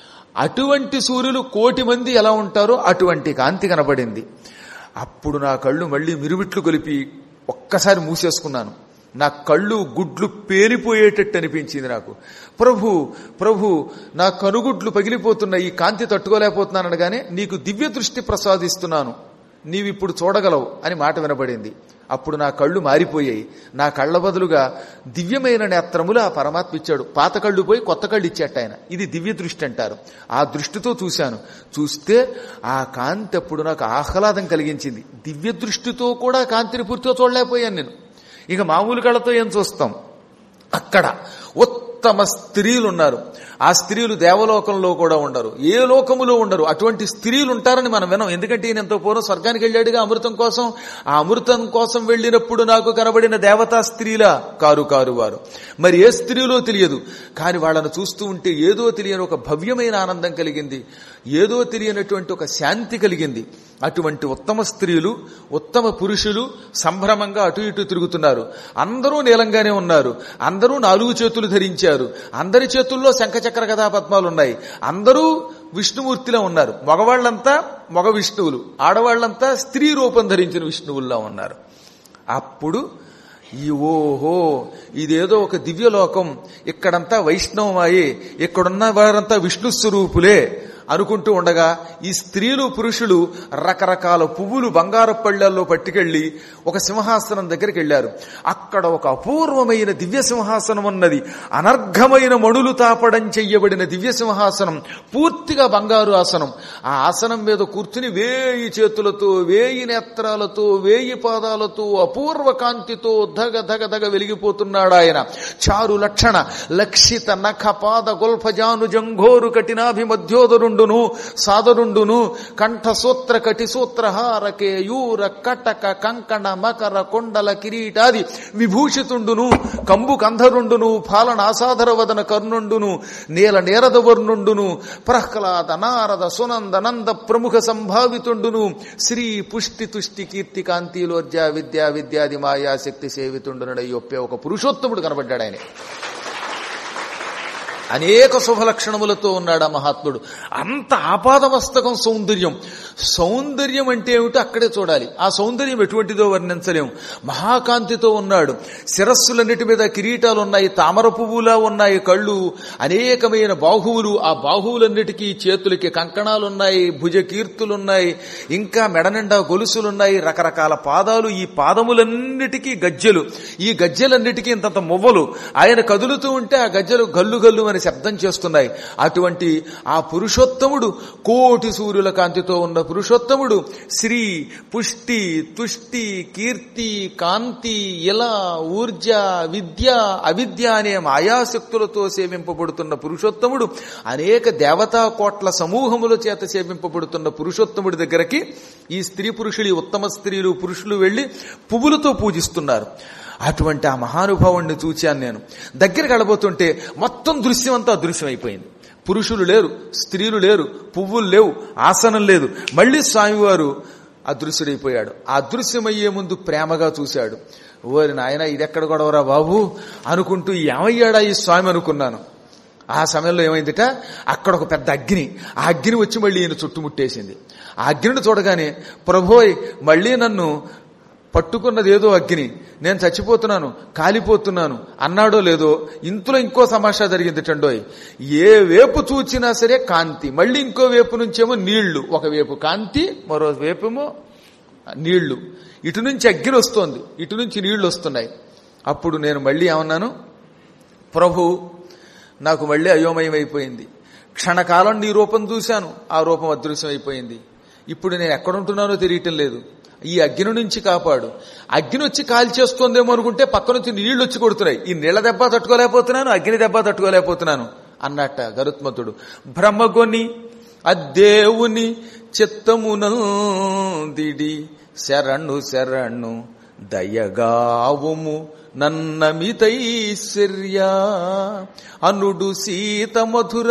అటువంటి సూర్యులు కోటి మంది ఎలా ఉంటారో అటువంటి కాంతి కనబడింది. అప్పుడు నా కళ్ళు మళ్లీ మిరువిట్లు కొలిపి ఒక్కసారి మూసేసుకున్నాను. నా కళ్ళు గుడ్లు పేలిపోయేటట్టు అనిపించింది నాకు. ప్రభు ప్రభు, నా కనుగుడ్లు పగిలిపోతున్నాయి, ఈ కాంతి తట్టుకోలేకపోతున్నాను అనగానే నీకు దివ్య దృష్టి ప్రసాదిస్తున్నాను, నీవిప్పుడు చూడగలవు అని మాట వినబడింది. అప్పుడు నా కళ్ళు మారిపోయాయి. నా కళ్ళ బదులుగా దివ్యమైన నేత్రములు ఆ పరమాత్మ ఇచ్చాడు. పాత కళ్ళు పోయి కొత్త కళ్ళు ఇచ్చాట ఆయన. ఇది దివ్య దృష్టి అంటారు. ఆ దృష్టితో చూశాను. చూస్తే ఆ కాంతి అప్పుడు నాకు ఆహ్లాదం కలిగించింది. దివ్య దృష్టితో కూడా కాంతిని పూర్తిగా చూడలేకపోయాను నేను. ఇక మామూలు కళ్ళతో ఏం చూస్తాం? అక్కడ ఉత్తమ స్త్రీలు ఉన్నారు. ఆ స్త్రీలు దేవలోకంలో కూడా ఉండరు, ఏ లోకములో ఉండరు. అటువంటి స్త్రీలు ఉంటారని మనం వినం. ఎందుకంటే ఈయన ఎంతో పూర్వం స్వర్గానికి వెళ్ళాడుగా అమృతం కోసం. ఆ అమృతం కోసం వెళ్ళినప్పుడు నాకు కనబడిన దేవతా స్త్రీలా కారు వారు. మరి ఏ స్త్రీలో తెలియదు. కానీ వాళ్ళను చూస్తూ ఉంటే ఏదో తెలియని ఒక భవ్యమైన ఆనందం కలిగింది, ఏదో తెలియనటువంటి ఒక శాంతి కలిగింది. అటువంటి ఉత్తమ స్త్రీలు, ఉత్తమ పురుషులు సంభ్రమంగా అటు ఇటు తిరుగుతున్నారు. అందరూ నీలంగానే ఉన్నారు. అందరూ 4 చేతులు ధరించారు. అందరి చేతుల్లో శంఖచక్ర గదా పద్మాలు ఉన్నాయి. అందరూ విష్ణుమూర్తిలో ఉన్నారు. మగవాళ్లంతా మగ విష్ణువులు, ఆడవాళ్లంతా స్త్రీ రూపం ధరించిన విష్ణువుల్లా ఉన్నారు. అప్పుడు ఓహో, ఇదేదో ఒక దివ్యలోకం, ఇక్కడంతా వైష్ణవమాయే, ఇక్కడున్న వారంతా విష్ణు స్వరూపులే అనుకుంటూ ఉండగా ఈ స్త్రీలు పురుషులు రకరకాల పువ్వులు బంగారు పళ్ళల్లో పట్టుకెళ్లి ఒక సింహాసనం దగ్గరికి వెళ్లారు. అక్కడ ఒక అపూర్వమైన దివ్య సింహాసనం ఉన్నది. అనర్ఘమైన మణులు తాపడం చెయ్యబడిన దివ్య సింహాసనం, పూర్తిగా బంగారు ఆసనం. ఆ ఆసనం మీద కూర్చుని 1000 చేతులతో 1000 నేత్రాలతో 1000 పాదాలతో అపూర్వ కాంతితో ధగ ధగ ధగ వెలిగిపోతున్నాడు ఆయన. చారు లక్షణ లక్షిత నఖ పాద గొల్ఫజాను జంఘోరు కఠినాభిమధ్యోదరుండును సాదరుండును కంఠ సూత్ర కటి సూత్రహార కేయూర కటక కంకణ మకర కొండల కిరీటాది విభూషితుండును కంబు కంధరుండును పాలన అసాధర వదన కర్ణుండును నీల నేరద వర్ణుండును ప్రహ్లాద నారద సునంద నంద ప్రముఖ సంభావితుండును శ్రీ పుష్టి తుష్టి కీర్తి కాంతిలోర్జ విద్యా విద్యాది మాయా శక్తి సేవితుండునడయ్యొప్పే ఒక పురుషోత్తముడు కనబడ్డాడు ఆయన. అనేక శుభలక్షణములతో ఉన్నాడు ఆ మహాత్ముడు. అంత ఆపాదమస్తకం సౌందర్యం. సౌందర్యం అంటే ఏమిటో అక్కడే చూడాలి. ఆ సౌందర్యం ఎటువంటిదో వర్ణించలేము. మహాకాంతితో ఉన్నాడు. శిరస్సులన్నిటి మీద కిరీటాలు ఉన్నాయి, తామర పువ్వులా ఉన్నాయి కళ్ళు, అనేకమైన బాహువులు, ఆ బాహువులన్నిటికీ చేతులకి కంకణాలున్నాయి, భుజ కీర్తులున్నాయి, ఇంకా మెడ నిండా గొలుసులున్నాయి, రకరకాల పాదాలు, ఈ పాదములన్నిటికీ గజ్జెలు, ఈ గజ్జెలన్నిటికీ ఇంతంత మువ్వలు. ఆయన కదులుతూ ఉంటే ఆ గజ్జెలు గల్లు గల్లు అని శబ్దం చేస్తున్నాయి. అటువంటి ఆ పురుషోత్తముడు, కోటి సూర్యుల కాంతితో ఉన్న పురుషోత్తముడు, శ్రీ పుష్టి తుష్టి కీర్తి కాంతి ఇలా ఊర్జ విద్య అవిద్య అనే మాయాశక్తులతో సేవింపబడుతున్న పురుషోత్తముడు, అనేక దేవతా కోట్ల సమూహముల చేత సేవింపబడుతున్న పురుషోత్తముడి దగ్గరికి ఈ స్త్రీ పురుషులు, ఉత్తమ స్త్రీలు పురుషులు వెళ్లి పువ్వులతో పూజిస్తున్నారు. అటువంటి ఆ మహానుభావుణ్ణి చూచాను నేను. దగ్గరికి వెళ్ళబోతుంటే మొత్తం దృశ్యం అంతా అదృశ్యం అయిపోయింది. పురుషులు లేరు, స్త్రీలు లేరు, పువ్వులు లేవు, ఆసనం లేదు. మళ్లీ స్వామివారు అదృశ్యుడైపోయాడు. ఆ అదృశ్యమయ్యే ముందు ప్రేమగా చూశాడు. ఓరి నాయన, ఇదెక్కడ గొడవరా బాబు అనుకుంటూ ఏమయ్యాడా ఈ స్వామి అనుకున్నాను. ఆ సమయంలో ఏమైందిట, అక్కడ ఒక పెద్ద అగ్ని, ఆ అగ్ని వచ్చి మళ్ళీ ఈయన చుట్టుముట్టేసింది. ఆ అగ్నిని చూడగానే ప్రభోయ్ మళ్ళీ నన్ను పట్టుకున్నది ఏదో అగ్ని, నేను చచ్చిపోతున్నాను, కాలిపోతున్నాను అన్నాడో లేదో, ఇంతలో ఇంకో సమాషా జరిగింది టండోయ్. ఏ వేపు చూచినా సరే కాంతి, మళ్ళీ ఇంకో వేపు నుంచేమో నీళ్లు, ఒకవైపు కాంతి మరో వేపేమో నీళ్లు. ఇటు నుంచి అగ్ని వస్తోంది, ఇటు నుంచి నీళ్లు వస్తున్నాయి. అప్పుడు నేను మళ్ళీ ఏమన్నాను, ప్రభు నాకు మళ్ళీ అయోమయం అయిపోయింది. క్షణకాలం నీ రూపం చూశాను, ఆ రూపం అదృశ్యం అయిపోయింది. ఇప్పుడు నేను ఎక్కడుంటున్నానో తెలియటం లేదు. ఈ అగ్ని నుంచి కాపాడు. అగ్ని వచ్చి కాల్ చేస్తోందేమో అనుకుంటే పక్క నుంచి నీళ్లు వచ్చి కొడుతున్నాయి. ఈ నీళ్ల దెబ్బ తట్టుకోలేకపోతున్నాను, అగ్ని దెబ్బ తట్టుకోలేకపోతున్నాను అన్నట్ట గరుత్మంతుడు. భ్రమగొని అద్దేవుని చిత్తమునందిడి శరణు శరణు దయగావుము నన్నమితైశ్వర్య అనుడు సీత మధుర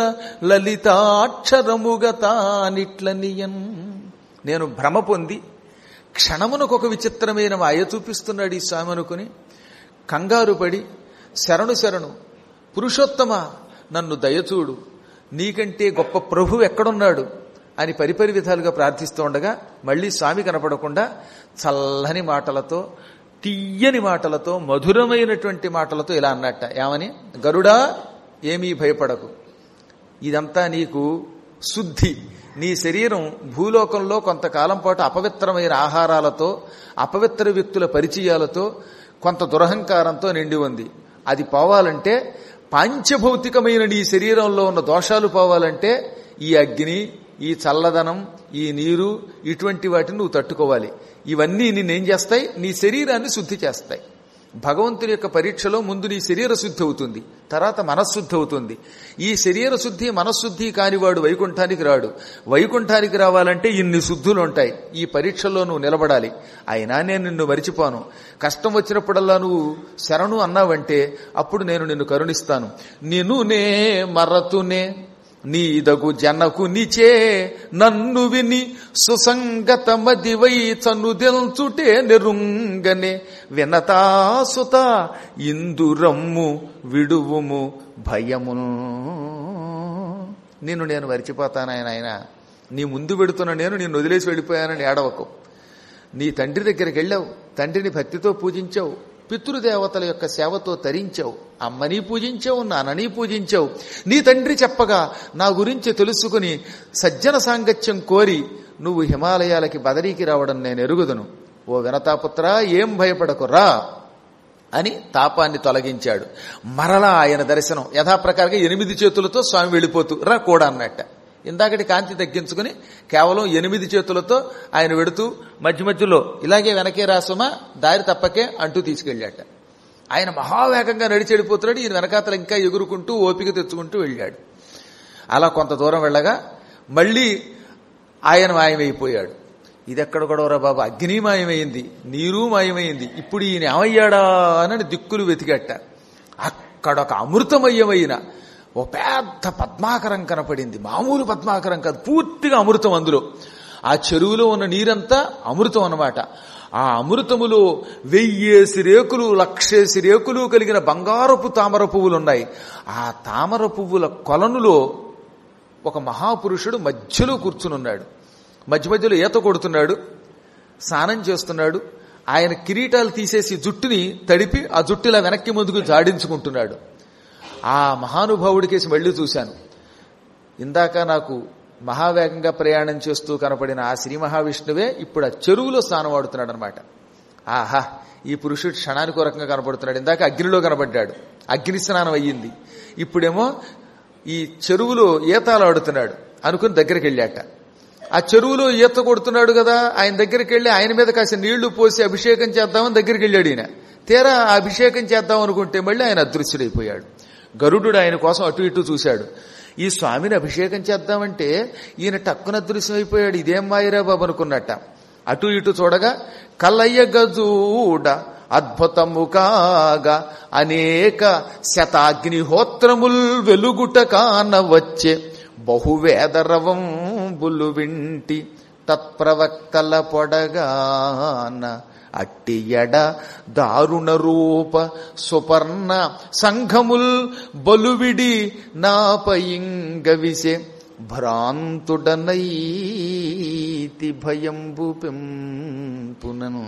లలితాక్షరముగతానిట్లనియన్. నేను భ్రమ పొంది క్షణమునకు ఒక విచిత్రమైన మాయ చూపిస్తున్నాడు ఈ స్వామి అనుకుని కంగారు పడి, శరణు శరణు పురుషోత్తమ నన్ను దయచూడు, నీకంటే గొప్ప ప్రభువు ఎక్కడున్నాడు అని పరిపరి విధాలుగా ప్రార్థిస్తూ ఉండగా మళ్లీ స్వామి కనపడకుండా చల్లని మాటలతో, తీయని మాటలతో, మధురమైనటువంటి మాటలతో ఇలా అన్నట్ట. ఏమని? గరుడా ఏమీ భయపడకు, ఇదంతా నీకు శుద్ధి. నీ శరీరం భూలోకంలో కొంతకాలం పాటు అపవిత్రమైన ఆహారాలతో, అపవిత్ర వ్యక్తుల పరిచయాలతో, కొంత దురహంకారంతో నిండి ఉంది. అది పోవాలంటే, పాంచభౌతికమైన నీ శరీరంలో ఉన్న దోషాలు పోవాలంటే ఈ అగ్ని, ఈ చల్లదనం, ఈ నీరు, ఇటువంటి వాటిని నువ్వు తట్టుకోవాలి. ఇవన్నీ నిన్నేం చేస్తాయి? నీ శరీరాన్ని శుద్ధి చేస్తాయి. భగవంతుని యొక్క పరీక్షలో ముందు నీ శరీర శుద్ధి అవుతుంది, తర్వాత మనశ్శుద్ధి అవుతుంది. ఈ శరీర శుద్ధి మనశ్శుద్ధి కానివాడు వైకుంఠానికి రాడు. వైకుంఠానికి రావాలంటే ఇన్ని శుద్ధులు ఉంటాయి. ఈ పరీక్షలో నువ్వు నిలబడాలి. అయినా నేను నిన్ను మరిచిపోను. కష్టం వచ్చినప్పుడల్లా నువ్వు శరణు అన్నావంటే అప్పుడు నేను నిన్ను కరుణిస్తాను. నిన్ను నే మరతునే నీదగు జనకు నిచే నన్ను విని సుసంగతమదివై చనుదెల్చుటే నెరుంగనే వినతాసుత ఇందురమ్ము విడువుము భయమును. నిన్ను నేను మరిచిపోతానాయన, నీ ముందు పెడుతున్న నేను నిన్ను వదిలేసి వెళ్ళిపోయానని ఏడవకు. నీ తండ్రి దగ్గరికి వెళ్ళావు, తండ్రిని భక్తితో పూజించావు, పితృదేవతల యొక్క సేవతో తరించావు. అమ్మని పూజించావు, నాన్నని పూజించావు. నీ తండ్రి చెప్పగా నా గురించి తెలుసుకుని సజ్జన సాంగత్యం కోరి నువ్వు హిమాలయాలకి బదరీకి రావడం నేను ఎరుగుదును. ఓ వినతాపుత్ర, ఏం భయపడకురా అని తాపాన్ని తొలగించాడు. మరలా ఆయన దర్శనం యథాప్రకారంగా 8 చేతులతో స్వామి వెళ్ళిపోతూ రా కూడా అన్నట్ట. ఇందాకటి కాంతి తగ్గించుకుని కేవలం 8 చేతులతో ఆయన వెడుతూ మధ్య మధ్యలో ఇలాగే వెనకే రాసుమా దారి తప్పకే అంటూ తీసుకెళ్ళాట. ఆయన మహావేగంగా నడిచి వెళ్ళిపోతున్నాడు. ఈయన వెనకాతలు ఇంకా ఎగురుకుంటూ ఓపిక తెచ్చుకుంటూ వెళ్ళాడు. అలా కొంత దూరం వెళ్ళగా మళ్ళీ ఆయన మాయమైపోయాడు. ఇది ఎక్కడ గొడవరా బాబా, అగ్ని మాయమైంది, నీరు మాయమైంది, ఇప్పుడు ఈయన ఏమయ్యాడా అని దిక్కులు వెతికట్ట. అక్కడ ఒక అమృతమయమైన ఓ పెద్ద పద్మాకరం కనపడింది. మామూలు పద్మాకరం కాదు, పూర్తిగా అమృతం. అందులో ఆ చెరువులో ఉన్న నీరంతా అమృతం అన్నమాట. ఆ అమృతములో 1000 రేకులు 1,00,000 రేకులు కలిగిన బంగారపు తామర పువ్వులున్నాయి. ఆ తామర పువ్వుల కొలనులో ఒక మహాపురుషుడు మధ్యలో కూర్చునున్నాడు. మధ్య మధ్యలో ఈత కొడుతున్నాడు, స్నానం చేస్తున్నాడు. ఆయన కిరీటాలు తీసేసి జుట్టుని తడిపి ఆ జుట్టులా వెనక్కి ముందుకు జాడించుకుంటున్నాడు. ఆ మహానుభావుడికేసి మళ్ళీ చూశాను. ఇందాక నాకు మహావేగంగా ప్రయాణం చేస్తూ కనపడిన ఆ శ్రీ మహావిష్ణువే ఇప్పుడు ఆ చెరువులో స్నానం ఆడుతున్నాడు అనమాట. ఆహా, ఈ పురుషుడు క్షణానికి ఒక రకంగా కనపడుతున్నాడు. ఇందాక అగ్నిలో కనపడ్డాడు, అగ్ని స్నానం అయ్యింది. ఇప్పుడేమో ఈ చెరువులో ఈతాలు ఆడుతున్నాడు అనుకుని దగ్గరికి వెళ్ళాట. ఆ చెరువులో ఈత కొడుతున్నాడు కదా, ఆయన దగ్గరికి వెళ్ళి ఆయన మీద కాసి నీళ్లు పోసి అభిషేకం చేద్దామని దగ్గరికి వెళ్ళాడు. ఈయన తీరా ఆ అభిషేకం చేద్దాం అనుకుంటే మళ్ళీ ఆయన అదృశ్యుడైపోయాడు. గరుడు ఆయన కోసం అటు ఇటు చూశాడు. ఈ స్వామిని అభిషేకం చేద్దామంటే ఈయన టక్కున అదృశ్యమైపోయాడు. ఇదేం మాయరా బాబు అనుకున్నట్ట. అటు ఇటు చూడగా కల్లయ్య గజూడ అద్భుతము కాగా అనేక శతాగ్నిహోత్రముల్ వెలుగుట కానవచ్చే బహువేదరవంబులు వింటి తత్ప్రవక్తల పొడగాన అట్టియడ దారుణ రూప సుపర్ణ సంఘముల్ బలువిడి నాపయింగవిసే భ్రాంతుడనైతి భయంబు పెంపునను.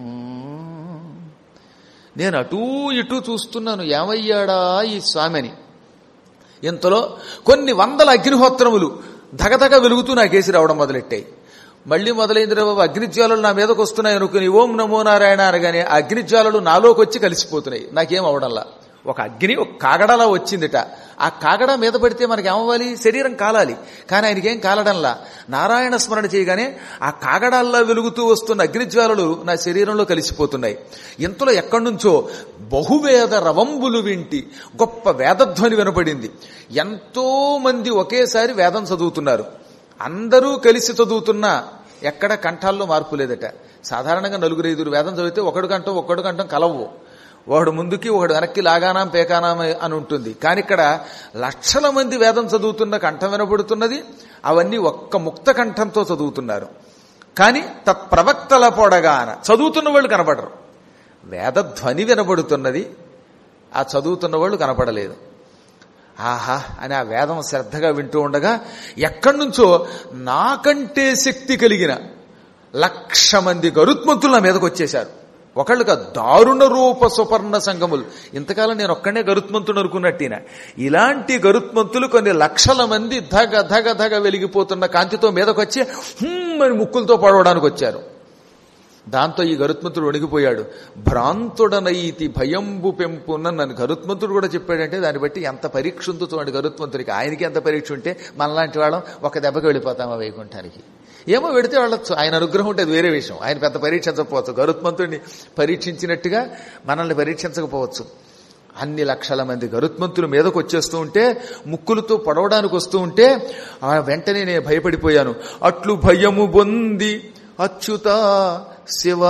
నేను అటూ ఇటూ చూస్తున్నాను, ఏమయ్యాడా ఈ స్వామిని. ఇంతలో కొన్ని 100 అగ్నిహోత్రములు ధగధగ వెలుగుతూ నాకేసి రావడం మొదలెట్టాయి. మళ్లీ మొదలైంది బాబు, అగ్నిజ్వాలలు నా మీదకి వస్తున్నాయి అనుకుని ఓం నమో నారాయణ అనగానే అగ్నిజ్వాలలు నాలోకి వచ్చి కలిసిపోతున్నాయి. నాకేం అవడంలా. ఒక అగ్ని ఒక కాగడలా వచ్చిందిట. ఆ కాగడ మీద పడితే మనకి ఏమవ్వాలి, శరీరం కాలాలి. కానీ ఆయనకేం కాలడంలా. నారాయణ స్మరణ చేయగానే ఆ కాగడాల్లా వెలుగుతూ వస్తున్న అగ్నిజ్వాలలు నా శరీరంలో కలిసిపోతున్నాయి. ఇంతలో ఎక్కడి నుంచో బహువేద రవంబులు వింటి గొప్ప వేదధ్వని వినపడింది. ఎంతో మంది ఒకేసారి వేదం చదువుతున్నారు. అందరూ కలిసి చదువుతున్నా ఎక్కడ కంఠాల్లో మార్పు లేదట. సాధారణంగా 4-5 వేదం చదివితే ఒకడు కంఠం కలవు. ఒకడు ముందుకి ఒకడు వెనక్కి లాగానాం పేకానాం అని ఉంటుంది. కానీ ఇక్కడ లక్షల మంది వేదం చదువుతున్న కంఠం వినపడుతున్నది. అవన్నీ ఒక్క ముక్త కంఠంతో చదువుతున్నారు. కానీ తత్ప్రవక్తల పొడగాన చదువుతున్న వాళ్ళు కనపడరు. వేదధ్వని వినపడుతున్నది, ఆ చదువుతున్న వాళ్ళు కనపడలేదు. ఆహా అని ఆ వేదం శ్రద్ధగా వింటూ ఉండగా ఎక్కడి నుంచో నాకంటే శక్తి కలిగిన 1,00,000 మంది గరుత్మంతులు నా మీదకి వచ్చేశారు. ఒకళ్ళుగా దారుణ రూప సుపర్ణ సంగములు. ఇంతకాలం నేను ఒక్కడే గరుత్మంతుడు అనుకున్నట్టిన ఇలాంటి గరుత్మంతులు కొన్ని 1,00,000 మంది ధగ ధగ ధగ వెలిగిపోతున్న కాంతితో మీదకొచ్చి అని ముక్కులతో పడవడానికి వచ్చారు. దాంతో ఈ గరుత్మంతుడు వణిగిపోయాడు. భ్రాంతుడనైతి భయంబు పెంపున నన్ను గరుత్మంతుడు కూడా చెప్పాడంటే దాన్ని బట్టి ఎంత పరీక్ష ఉందో చూడండి గరుత్మంతుడికి. ఆయనకి ఎంత పరీక్ష ఉంటే మనలాంటి వాళ్ళం ఒక దెబ్బకి వెళ్ళిపోతామా వైకుంఠానికి. ఏమో వెడితే వెళ్ళొచ్చు, ఆయన అనుగ్రహం ఉంటే అది వేరే విషయం. ఆయన పెద్ద పరీక్షించకపోవచ్చు. గరుత్మంతుడిని పరీక్షించినట్టుగా మనల్ని పరీక్షించకపోవచ్చు. అన్ని 1,00,000 మంది గరుత్మంతులు మీదకు వచ్చేస్తూ ఉంటే, ముక్కులతో పడవడానికి వస్తూ ఉంటే వెంటనే నేను భయపడిపోయాను. అట్లు భయము బొంది అచ్యుత శివ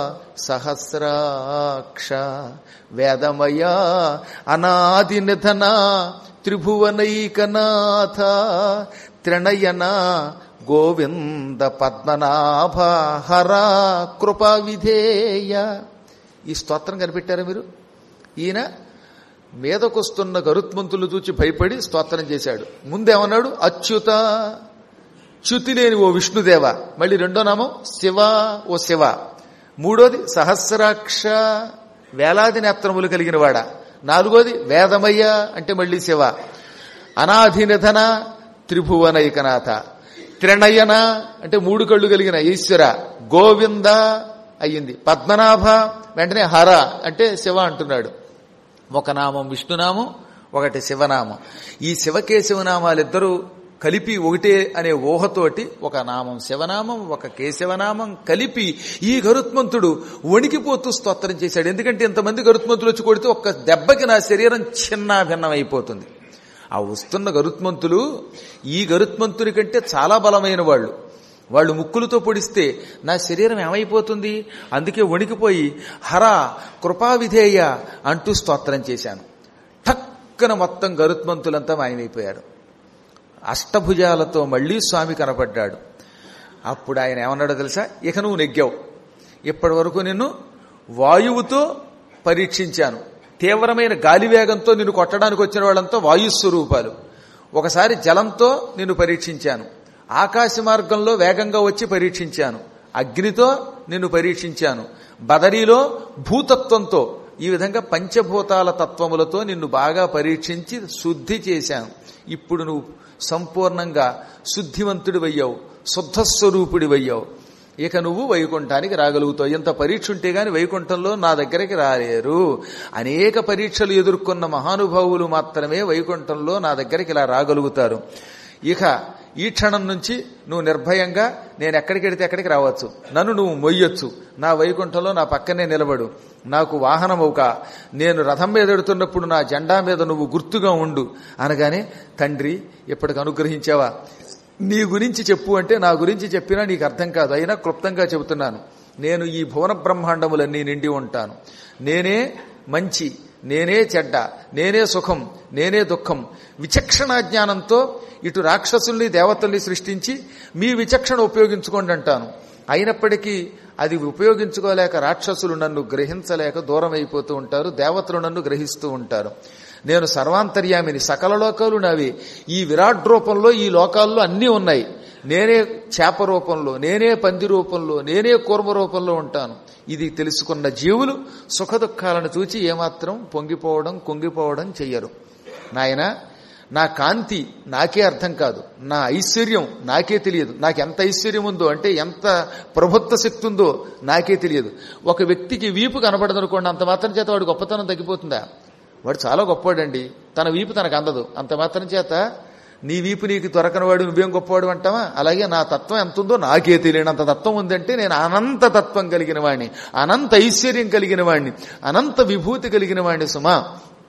సహస్రాక్ష వేదమయ అనాది నిధన త్రిభువనైకనాథ త్రినయన గోవింద పద్మనాభ హర కృపా విధేయ. ఈ స్తోత్రం కనిపెట్టారా మీరు? ఈయన మీదకొస్తున్న గరుత్మంతులు చూచి భయపడి స్తోత్రం చేశాడు. ముందేమన్నాడు? అచ్యుత, చ్యుతి లేని ఓ విష్ణుదేవ. మళ్ళీ రెండో నామం శివ, ఓ శివ. మూడోది సహస్రాక్ష వేలాది నేత్రములు కలిగిన వాడా. నాలుగోది వేదమయ్య అంటే మళ్ళీ శివ. అనాధినిధన త్రిభువనైకనాథ. త్రినయన అంటే 3 కళ్ళు కలిగిన ఈశ్వర. గోవింద అయ్యింది. పద్మనాభ వెంటనే హర అంటే శివ అంటున్నాడు. ఒక నామం విష్ణునామం, ఒకటి శివనామం. ఈ శివకేశవనామాలిద్దరూ కలిపి ఒకటే అనే ఊహతోటి ఒక నామం శివనామం, ఒక కేశవనామం కలిపి ఈ గరుత్మంతుడు వణికిపోతూ స్తోత్రం చేశాడు. ఎందుకంటే ఇంతమంది గరుత్మంతులు వచ్చి కొడితే ఒక్క దెబ్బకి నా శరీరం చిన్నాభిన్నమైపోతుంది. ఆ వస్తున్న గరుత్మంతులు ఈ గరుత్మంతుని కంటే చాలా బలమైన వాళ్ళు ముక్కులతో పొడిస్తే నా శరీరం ఏమైపోతుంది, అందుకే వణికిపోయి హర కృపావిధేయ అంటూ స్తోత్రం చేశాను. ఠక్కన మొత్తం గరుత్మంతులంతా మాయమైపోయారు. అష్టభుజాలతో మళ్లీ స్వామి కనపడ్డాడు. అప్పుడు ఆయన ఏమన్నాడో తెలుసా? ఇక నువ్వు నెగ్గావు. ఇప్పటి వరకు నిన్ను వాయువుతో పరీక్షించాను. తీవ్రమైన గాలివేగంతో నిన్ను కొట్టడానికి వచ్చిన వాళ్ళంతా వాయుస్వరూపాలు. ఒకసారి జలంతో నిన్ను పరీక్షించాను. ఆకాశ మార్గంలో వేగంగా వచ్చి పరీక్షించాను. అగ్నితో నిన్ను పరీక్షించాను. బదరీలో భూతత్వంతో, ఈ విధంగా పంచభూతాల తత్వములతో నిన్ను బాగా పరీక్షించి శుద్ధి చేశాను. ఇప్పుడు నువ్వు సంపూర్ణంగా శుద్ధివంతుడివయ్యావు, శుద్ధస్వరూపుడివయ్యావు. ఇక నువ్వు వైకుంఠానికి రాగలుగుతావు. ఎంత పరీక్ష ఉంటే గాని వైకుంఠంలో నా దగ్గరికి రాలేరు. అనేక పరీక్షలు ఎదుర్కొన్న మహానుభావులు మాత్రమే వైకుంఠంలో నా దగ్గరికి ఇలా రాగలుగుతారు. ఇక ఈ క్షణం నుంచి నువ్వు నిర్భయంగా నేను ఎక్కడికెడితే ఎక్కడికి రావచ్చు. నన్ను నువ్వు మొయ్యొచ్చు. నా వైకుంఠంలో నా పక్కనే నిలబడు. నాకు వాహనమవుక. నేను రథం మీద ఎడుతున్నప్పుడు నా జెండా మీద నువ్వు గుర్తుగా ఉండు అనగానే, తండ్రి ఇప్పటికి అనుగ్రహించావా? నీ గురించి చెప్పు అంటే నా గురించి చెప్పినా నీకు అర్థం కాదు. అయినా క్లుప్తంగా చెబుతున్నాను. నేను ఈ భువన బ్రహ్మాండములన్నీ నిండి ఉంటాను. నేనే మంచి, నేనే చెడ్డ, నేనే సుఖం, నేనే దుఃఖం. విచక్షణ జ్ఞానంతో ఇటు రాక్షసుల్ని దేవతల్ని సృష్టించి మీ విచక్షణ ఉపయోగించుకోండి అంటాను. అయినప్పటికీ అది ఉపయోగించుకోలేక రాక్షసులు నన్ను గ్రహించలేక దూరం అయిపోతూ ఉంటారు. దేవతలు నన్ను గ్రహిస్తూ ఉంటారు. నేను సర్వాంతర్యామిని, సకల లోకాలు నావి. ఈ విరాట్ రూపంలో ఈ లోకాల్లో అన్నీ ఉన్నాయి. నేనే చేప రూపంలో, నేనే పంది రూపంలో, నేనే కూర్మ రూపంలో ఉంటాను. ఇది తెలుసుకున్న జీవులు సుఖదుఖాలను చూచి ఏమాత్రం పొంగిపోవడం కుంగిపోవడం చెయ్యరు. నాయన, నా కాంతి నాకే అర్థం కాదు, నా ఐశ్వర్యం నాకే తెలియదు. నాకు ఎంత ఐశ్వర్యం ఉందో అంటే ఎంత ప్రభుత్వ శక్తి ఉందో నాకే తెలియదు. ఒక వ్యక్తికి వీపు కనబడదనుకోండి, అంత మాత్రం చేత వాడు గొప్పతనం తగ్గిపోతుందా? వాడు చాలా గొప్పవాడండి, తన వీపు తనకు అందదు, అంత మాత్రం చేత నీ వీపు నీకు దొరకనివాడు నువ్వేం గొప్పవాడు అంటావా? అలాగే నా తత్వం ఎంత ఉందో నాకే తెలియనంత తత్వం ఉందంటే నేను అనంత తత్వం కలిగిన వాడిని, అనంత ఐశ్వర్యం కలిగిన వాడిని, అనంత విభూతి కలిగిన వాడిని సుమా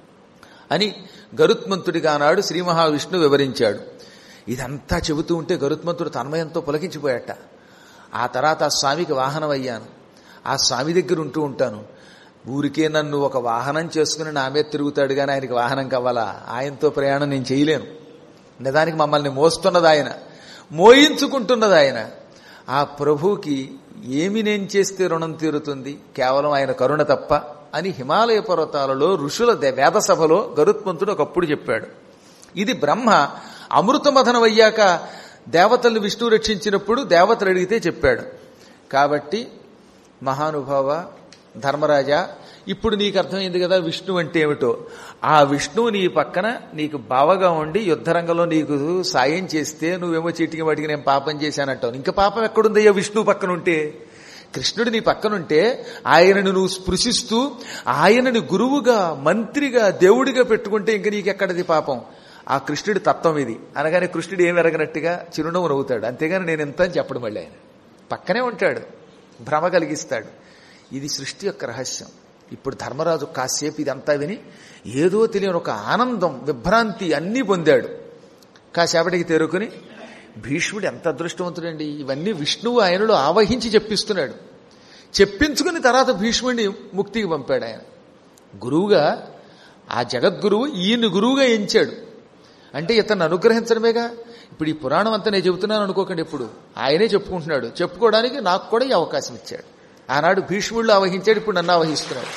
అని గరుత్మంతుడిగా ఆనాడు శ్రీ మహావిష్ణువు వివరించాడు. ఇదంతా చెబుతూ ఉంటే గరుత్మంతుడు తన్మయంతో పులకించిపోయాట. ఆ తర్వాత ఆ స్వామికి వాహనం అయ్యాను. ఆ స్వామి దగ్గర ఉంటూ ఉంటాను. ఊరికే నన్ను ఒక వాహనం చేసుకుని నా మీద తిరుగుతాడు కానీ ఆయనకి వాహనం కావాలా? ఆయనతో ప్రయాణం నేను చేయలేను. నిజానికి మమ్మల్ని మోస్తున్నది ఆయన, మోయించుకుంటున్నది ఆయన. ఆ ప్రభువుకి ఏమి నేను చేస్తే రుణం తీరుతుంది? కేవలం ఆయన కరుణ తప్ప అని హిమాలయ పర్వతాలలో ఋషుల వేద సభలో గరుత్మంతుడు ఒకప్పుడు చెప్పాడు. ఇది బ్రహ్మ అమృతమథనం అయ్యాక దేవతల్ని విష్ణువు రక్షించినప్పుడు దేవతలు అడిగితే చెప్పాడు. కాబట్టి మహానుభావ ధర్మరాజా, ఇప్పుడు నీకు అర్థమైంది కదా విష్ణువు అంటే ఏమిటో. ఆ విష్ణువు నీ పక్కన నీకు బావగా ఉండి యుద్ధరంగంలో నీకు సాయం చేస్తే నువ్వేమో చీటికి వాటికి నేను పాపం చేశానంటావు. ఇంకా పాపం ఎక్కడుందయ్యా విష్ణువు పక్కన ఉంటే? కృష్ణుడు నీ పక్కనుంటే ఆయనను నువ్వు స్పృశిస్తూ ఆయనని గురువుగా, మంత్రిగా, దేవుడిగా పెట్టుకుంటే ఇంక నీకెక్కడది పాపం? ఆ కృష్ణుడి తత్వం ఇది అనగానే కృష్ణుడు ఏం ఎరగనట్టుగా చిరునవ్వు నవ్వుతాడు. అంతేగాని నేను ఎంత అని చెప్పడం. మళ్ళీ ఆయన పక్కనే ఉంటాడు, భ్రమ కలిగిస్తాడు. ఇది సృష్టి యొక్క రహస్యం. ఇప్పుడు ధర్మరాజు కాసేపు ఇదంతా విని ఏదో తెలియని ఒక ఆనందం, విభ్రాంతి అన్నీ పొందాడు. కాసేపటికి తేరుకుని, భీష్ముడు ఎంత అదృష్టవంతుడండి, ఇవన్నీ విష్ణువు ఆయనలో ఆవహించి చెప్పిస్తున్నాడు. చెప్పించుకుని తర్వాత భీష్ముడిని ముక్తికి పంపాడు. ఆయన గురువుగా, ఆ జగద్గురువు ఈయన్ని గురువుగా ఎంచాడు. అంటే ఇతన్ని అనుగ్రహించడమేగా. ఇప్పుడు ఈ పురాణం అంతా నేను చెబుతున్నాను అనుకోకండి, ఎప్పుడు ఆయనే చెప్పుకుంటున్నాడు. చెప్పుకోవడానికి నాకు కూడా ఈ అవకాశం ఇచ్చాడు. ఆనాడు భీష్ముళ్ళు ఆవహించాడు, ఇప్పుడు నన్ను ఆవహిస్తున్నాడు.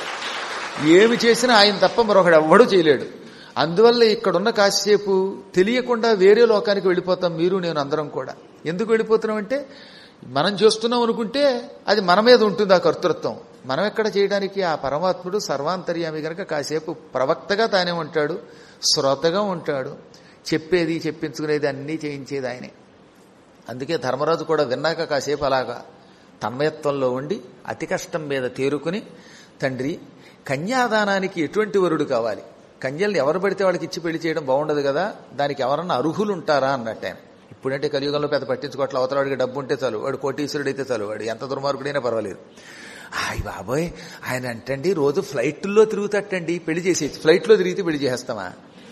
ఏమి చేసినా ఆయన తప్ప మరొకడు ఎవ్వడూ చేయలేడు. అందువల్ల ఇక్కడున్న కాసేపు తెలియకుండా వేరే లోకానికి వెళ్ళిపోతాం మీరు నేను అందరం కూడా. ఎందుకు వెళ్ళిపోతున్నామంటే మనం చేస్తున్నాం అనుకుంటే అది మన మీద ఉంటుంది ఆ కర్తృత్వం. మనం ఎక్కడ చేయడానికి? ఆ పరమాత్ముడు సర్వాంతర్యామి గనక కాసేపు ప్రవక్తగా తానే ఉంటాడు, శ్రోతగా ఉంటాడు, చెప్పేది చెప్పించుకునేది అన్నీ చేయించేది ఆయనే. అందుకే ధర్మరాజు కూడా విన్నాక కాసేపు అలాగా తన్మయత్వంలో ఉండి అతి కష్టం మీద తేరుకుని, తండ్రి కన్యాదానానికి ఎటువంటి వరుడు కావాలి? కన్యల్ని ఎవరు పడితే వాళ్ళకి ఇచ్చి పెళ్లి చేయడం బాగుండదు కదా, దానికి ఎవరన్నా అర్హులు ఉంటారా అన్నట్టు ఆయన. ఇప్పుడంటే కలియుగంలో పెద్ద పట్టించుకోవట్ల, అవతల వాడికి డబ్బు ఉంటే చాలు, వాడు కోటీశ్వరుడు అయితే చాలు, వాడు ఎంత దుర్మార్గుడైనా పర్వాలేదు. హాయ్ బాబోయ్, ఆయన అంటండి రోజు ఫ్లైట్లో తిరుగుతాటండి, పెళ్లి చేసేసి ఫ్లైట్లో తిరిగితే పెళ్లి చేసేస్తామా?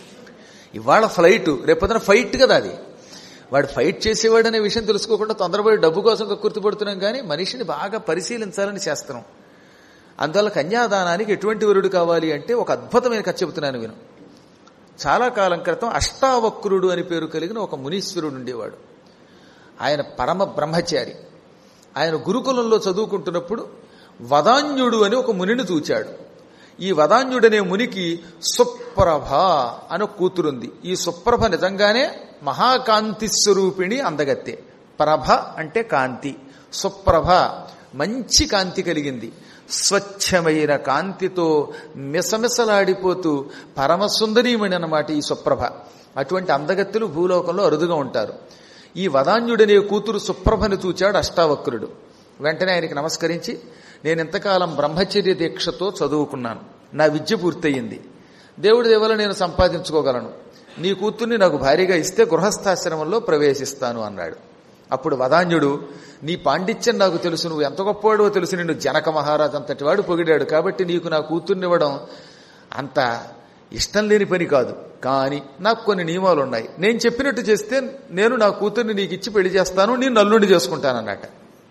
ఇవాళ ఫ్లైట్, రేపొద్దున ఫైట్ కదా అది. వాడు ఫైట్ చేసేవాడు అనే విషయం తెలుసుకోకుండా తొందరపడి డబ్బు కోసం కక్కుర్తిపడుతున్నాం, కానీ మనిషిని బాగా పరిశీలించాలని చేస్తున్నాం. అందువల్ల కన్యాదానానికి ఎటువంటి వరుడు కావాలి అంటే ఒక అద్భుతమైన కథ చెబుతున్నాను విను. చాలా కాలం క్రితం అష్టావక్రుడు అని పేరు కలిగిన ఒక మునీశ్వరుడు ఉండేవాడు. ఆయన పరమ బ్రహ్మచారి. ఆయన గురుకులంలో చదువుకుంటున్నప్పుడు వదాన్యుడు అని ఒక మునిని చూచాడు. ఈ వదాన్యుడనే మునికి సుప్రభ అని ఒక కూతురుంది. ఈ సుప్రభ నిజంగానే మహాకాంతి స్వరూపిణి, అందగత్తే. ప్రభ అంటే కాంతి, సుప్రభ మంచి కాంతి కలిగింది. స్వచ్ఛమైన కాంతితో మిసమిసలాడిపోతూ పరమసుందరీమణి అన్నమాట ఈ సుప్రభ. అటువంటి అందగత్తులు భూలోకంలో అరుదుగా ఉంటారు. ఈ వదాన్యుడనే కూతురు సుప్రభను చూచాడు అష్టావక్రుడు. వెంటనే ఆయనకి నమస్కరించి, నేను ఇంతకాలం బ్రహ్మచర్య దీక్షతో చదువుకున్నాను, నా విద్య పూర్తయింది, దేవుడి దేవల నేను సంపాదించుకోగలను, నీ కూతుర్ని నాకు భార్యగా ఇస్తే గృహస్థాశ్రమంలో ప్రవేశిస్తాను అన్నాడు. అప్పుడు వదాన్యుడు, నీ పాండిత్యం నాకు తెలుసు, నువ్వు ఎంత గొప్పవాడో తెలుసు, నిన్ను జనక మహారాజు అంతటి వాడు పొగిడాడు, కాబట్టి నీకు నా కూతుర్నివ్వడం అంత ఇష్టం లేని పని కాదు, కానీ నాకు కొన్ని నియమాలు ఉన్నాయి, నేను చెప్పినట్టు చేస్తే నేను నా కూతుర్ని నీకు ఇచ్చి పెళ్లి చేస్తాను, నేను నల్లుండి చేసుకుంటానన్నట.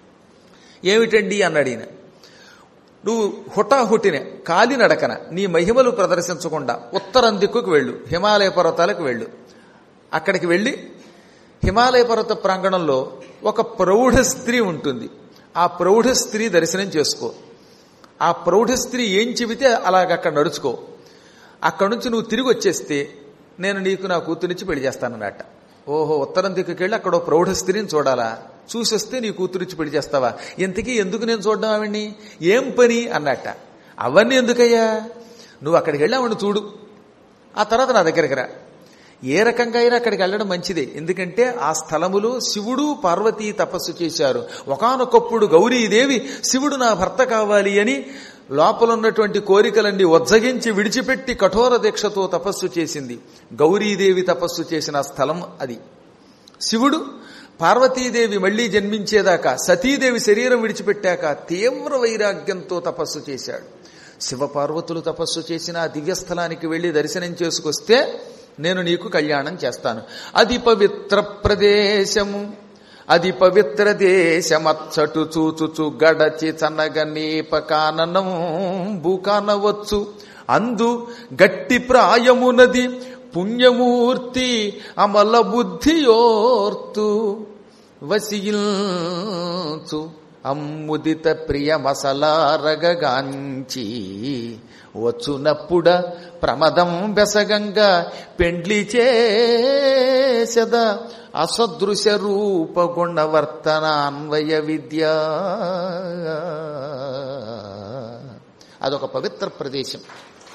ఏమిటండి అన్నాడు ఈయన. నువ్వు హుటాహుటినే కాలినడకన నీ మహిమలు ప్రదర్శించకుండా ఉత్తరం దిక్కుకు వెళ్ళు, హిమాలయ పర్వతాలకు వెళ్ళు. అక్కడికి వెళ్ళి హిమాలయ పర్వత ప్రాంగణంలో ఒక ప్రౌఢ స్త్రీ ఉంటుంది, ఆ ప్రౌఢ స్త్రీ దర్శనం చేసుకో. ఆ ప్రౌఢ స్త్రీ ఏం చెబితే అలాగక్కడ నడుచుకో. అక్కడి నుంచి నువ్వు తిరిగి వచ్చేస్తే నేను నీకు నా కూతురిచ్చి పెళ్లి చేస్తానన్నట. ఓహో, ఉత్తరం దిక్కుకెళ్ళి అక్కడ ప్రౌఢ స్త్రీని చూడాలా, చూసొస్తే నీ కూతురిచ్చి పెళ్లి చేస్తావా? ఇంతకీ ఎందుకు నేను చూడడం ఆవిడ్ని, ఏం పని అన్నట్ట. అవన్నీ ఎందుకయ్యా, నువ్వు అక్కడికి వెళ్ళి ఆవిడ్ని చూడు, ఆ తర్వాత నా దగ్గరికి రా. ఏ రకంగా అయినా అక్కడికి వెళ్ళడం మంచిదే, ఎందుకంటే ఆ స్థలములో శివుడు పార్వతీ తపస్సు చేశారు. ఒకానొకప్పుడు గౌరీదేవి శివుడు నా భర్త కావాలి అని లోపలున్నటువంటి కోరికలన్నీ ఉజ్జగించి విడిచిపెట్టి కఠోర దీక్షతో తపస్సు చేసింది. గౌరీదేవి తపస్సు చేసిన స్థలం అది. శివుడు పార్వతీదేవి మళ్లీ జన్మించేదాకా, సతీదేవి శరీరం విడిచిపెట్టాక తీవ్ర వైరాగ్యంతో తపస్సు చేశాడు. శివపార్వతులు తపస్సు చేసిన ఆ దివ్యస్థలానికి వెళ్లి దర్శనం చేసుకొస్తే నేను నీకు కళ్యాణం చేస్తాను. అది పవిత్ర ప్రదేశము, అది పవిత్ర దేశమచ్చటు చూచుచు గడచి చన్నగనీప కాననం బూకానవచ్చు. అందు గట్టి ప్రాయమునది పుణ్యమూర్తి అమల బుద్ధియోర్తు వసిల్చు అమ్ముదిత ప్రియమసలారగగాంచి వచ్చునప్పుడ ప్రమదం బెసగంగా పెండ్లి చేసద అసదృశ రూప గుణవర్తనాన్వయ విద్య. అదొక పవిత్ర ప్రదేశం.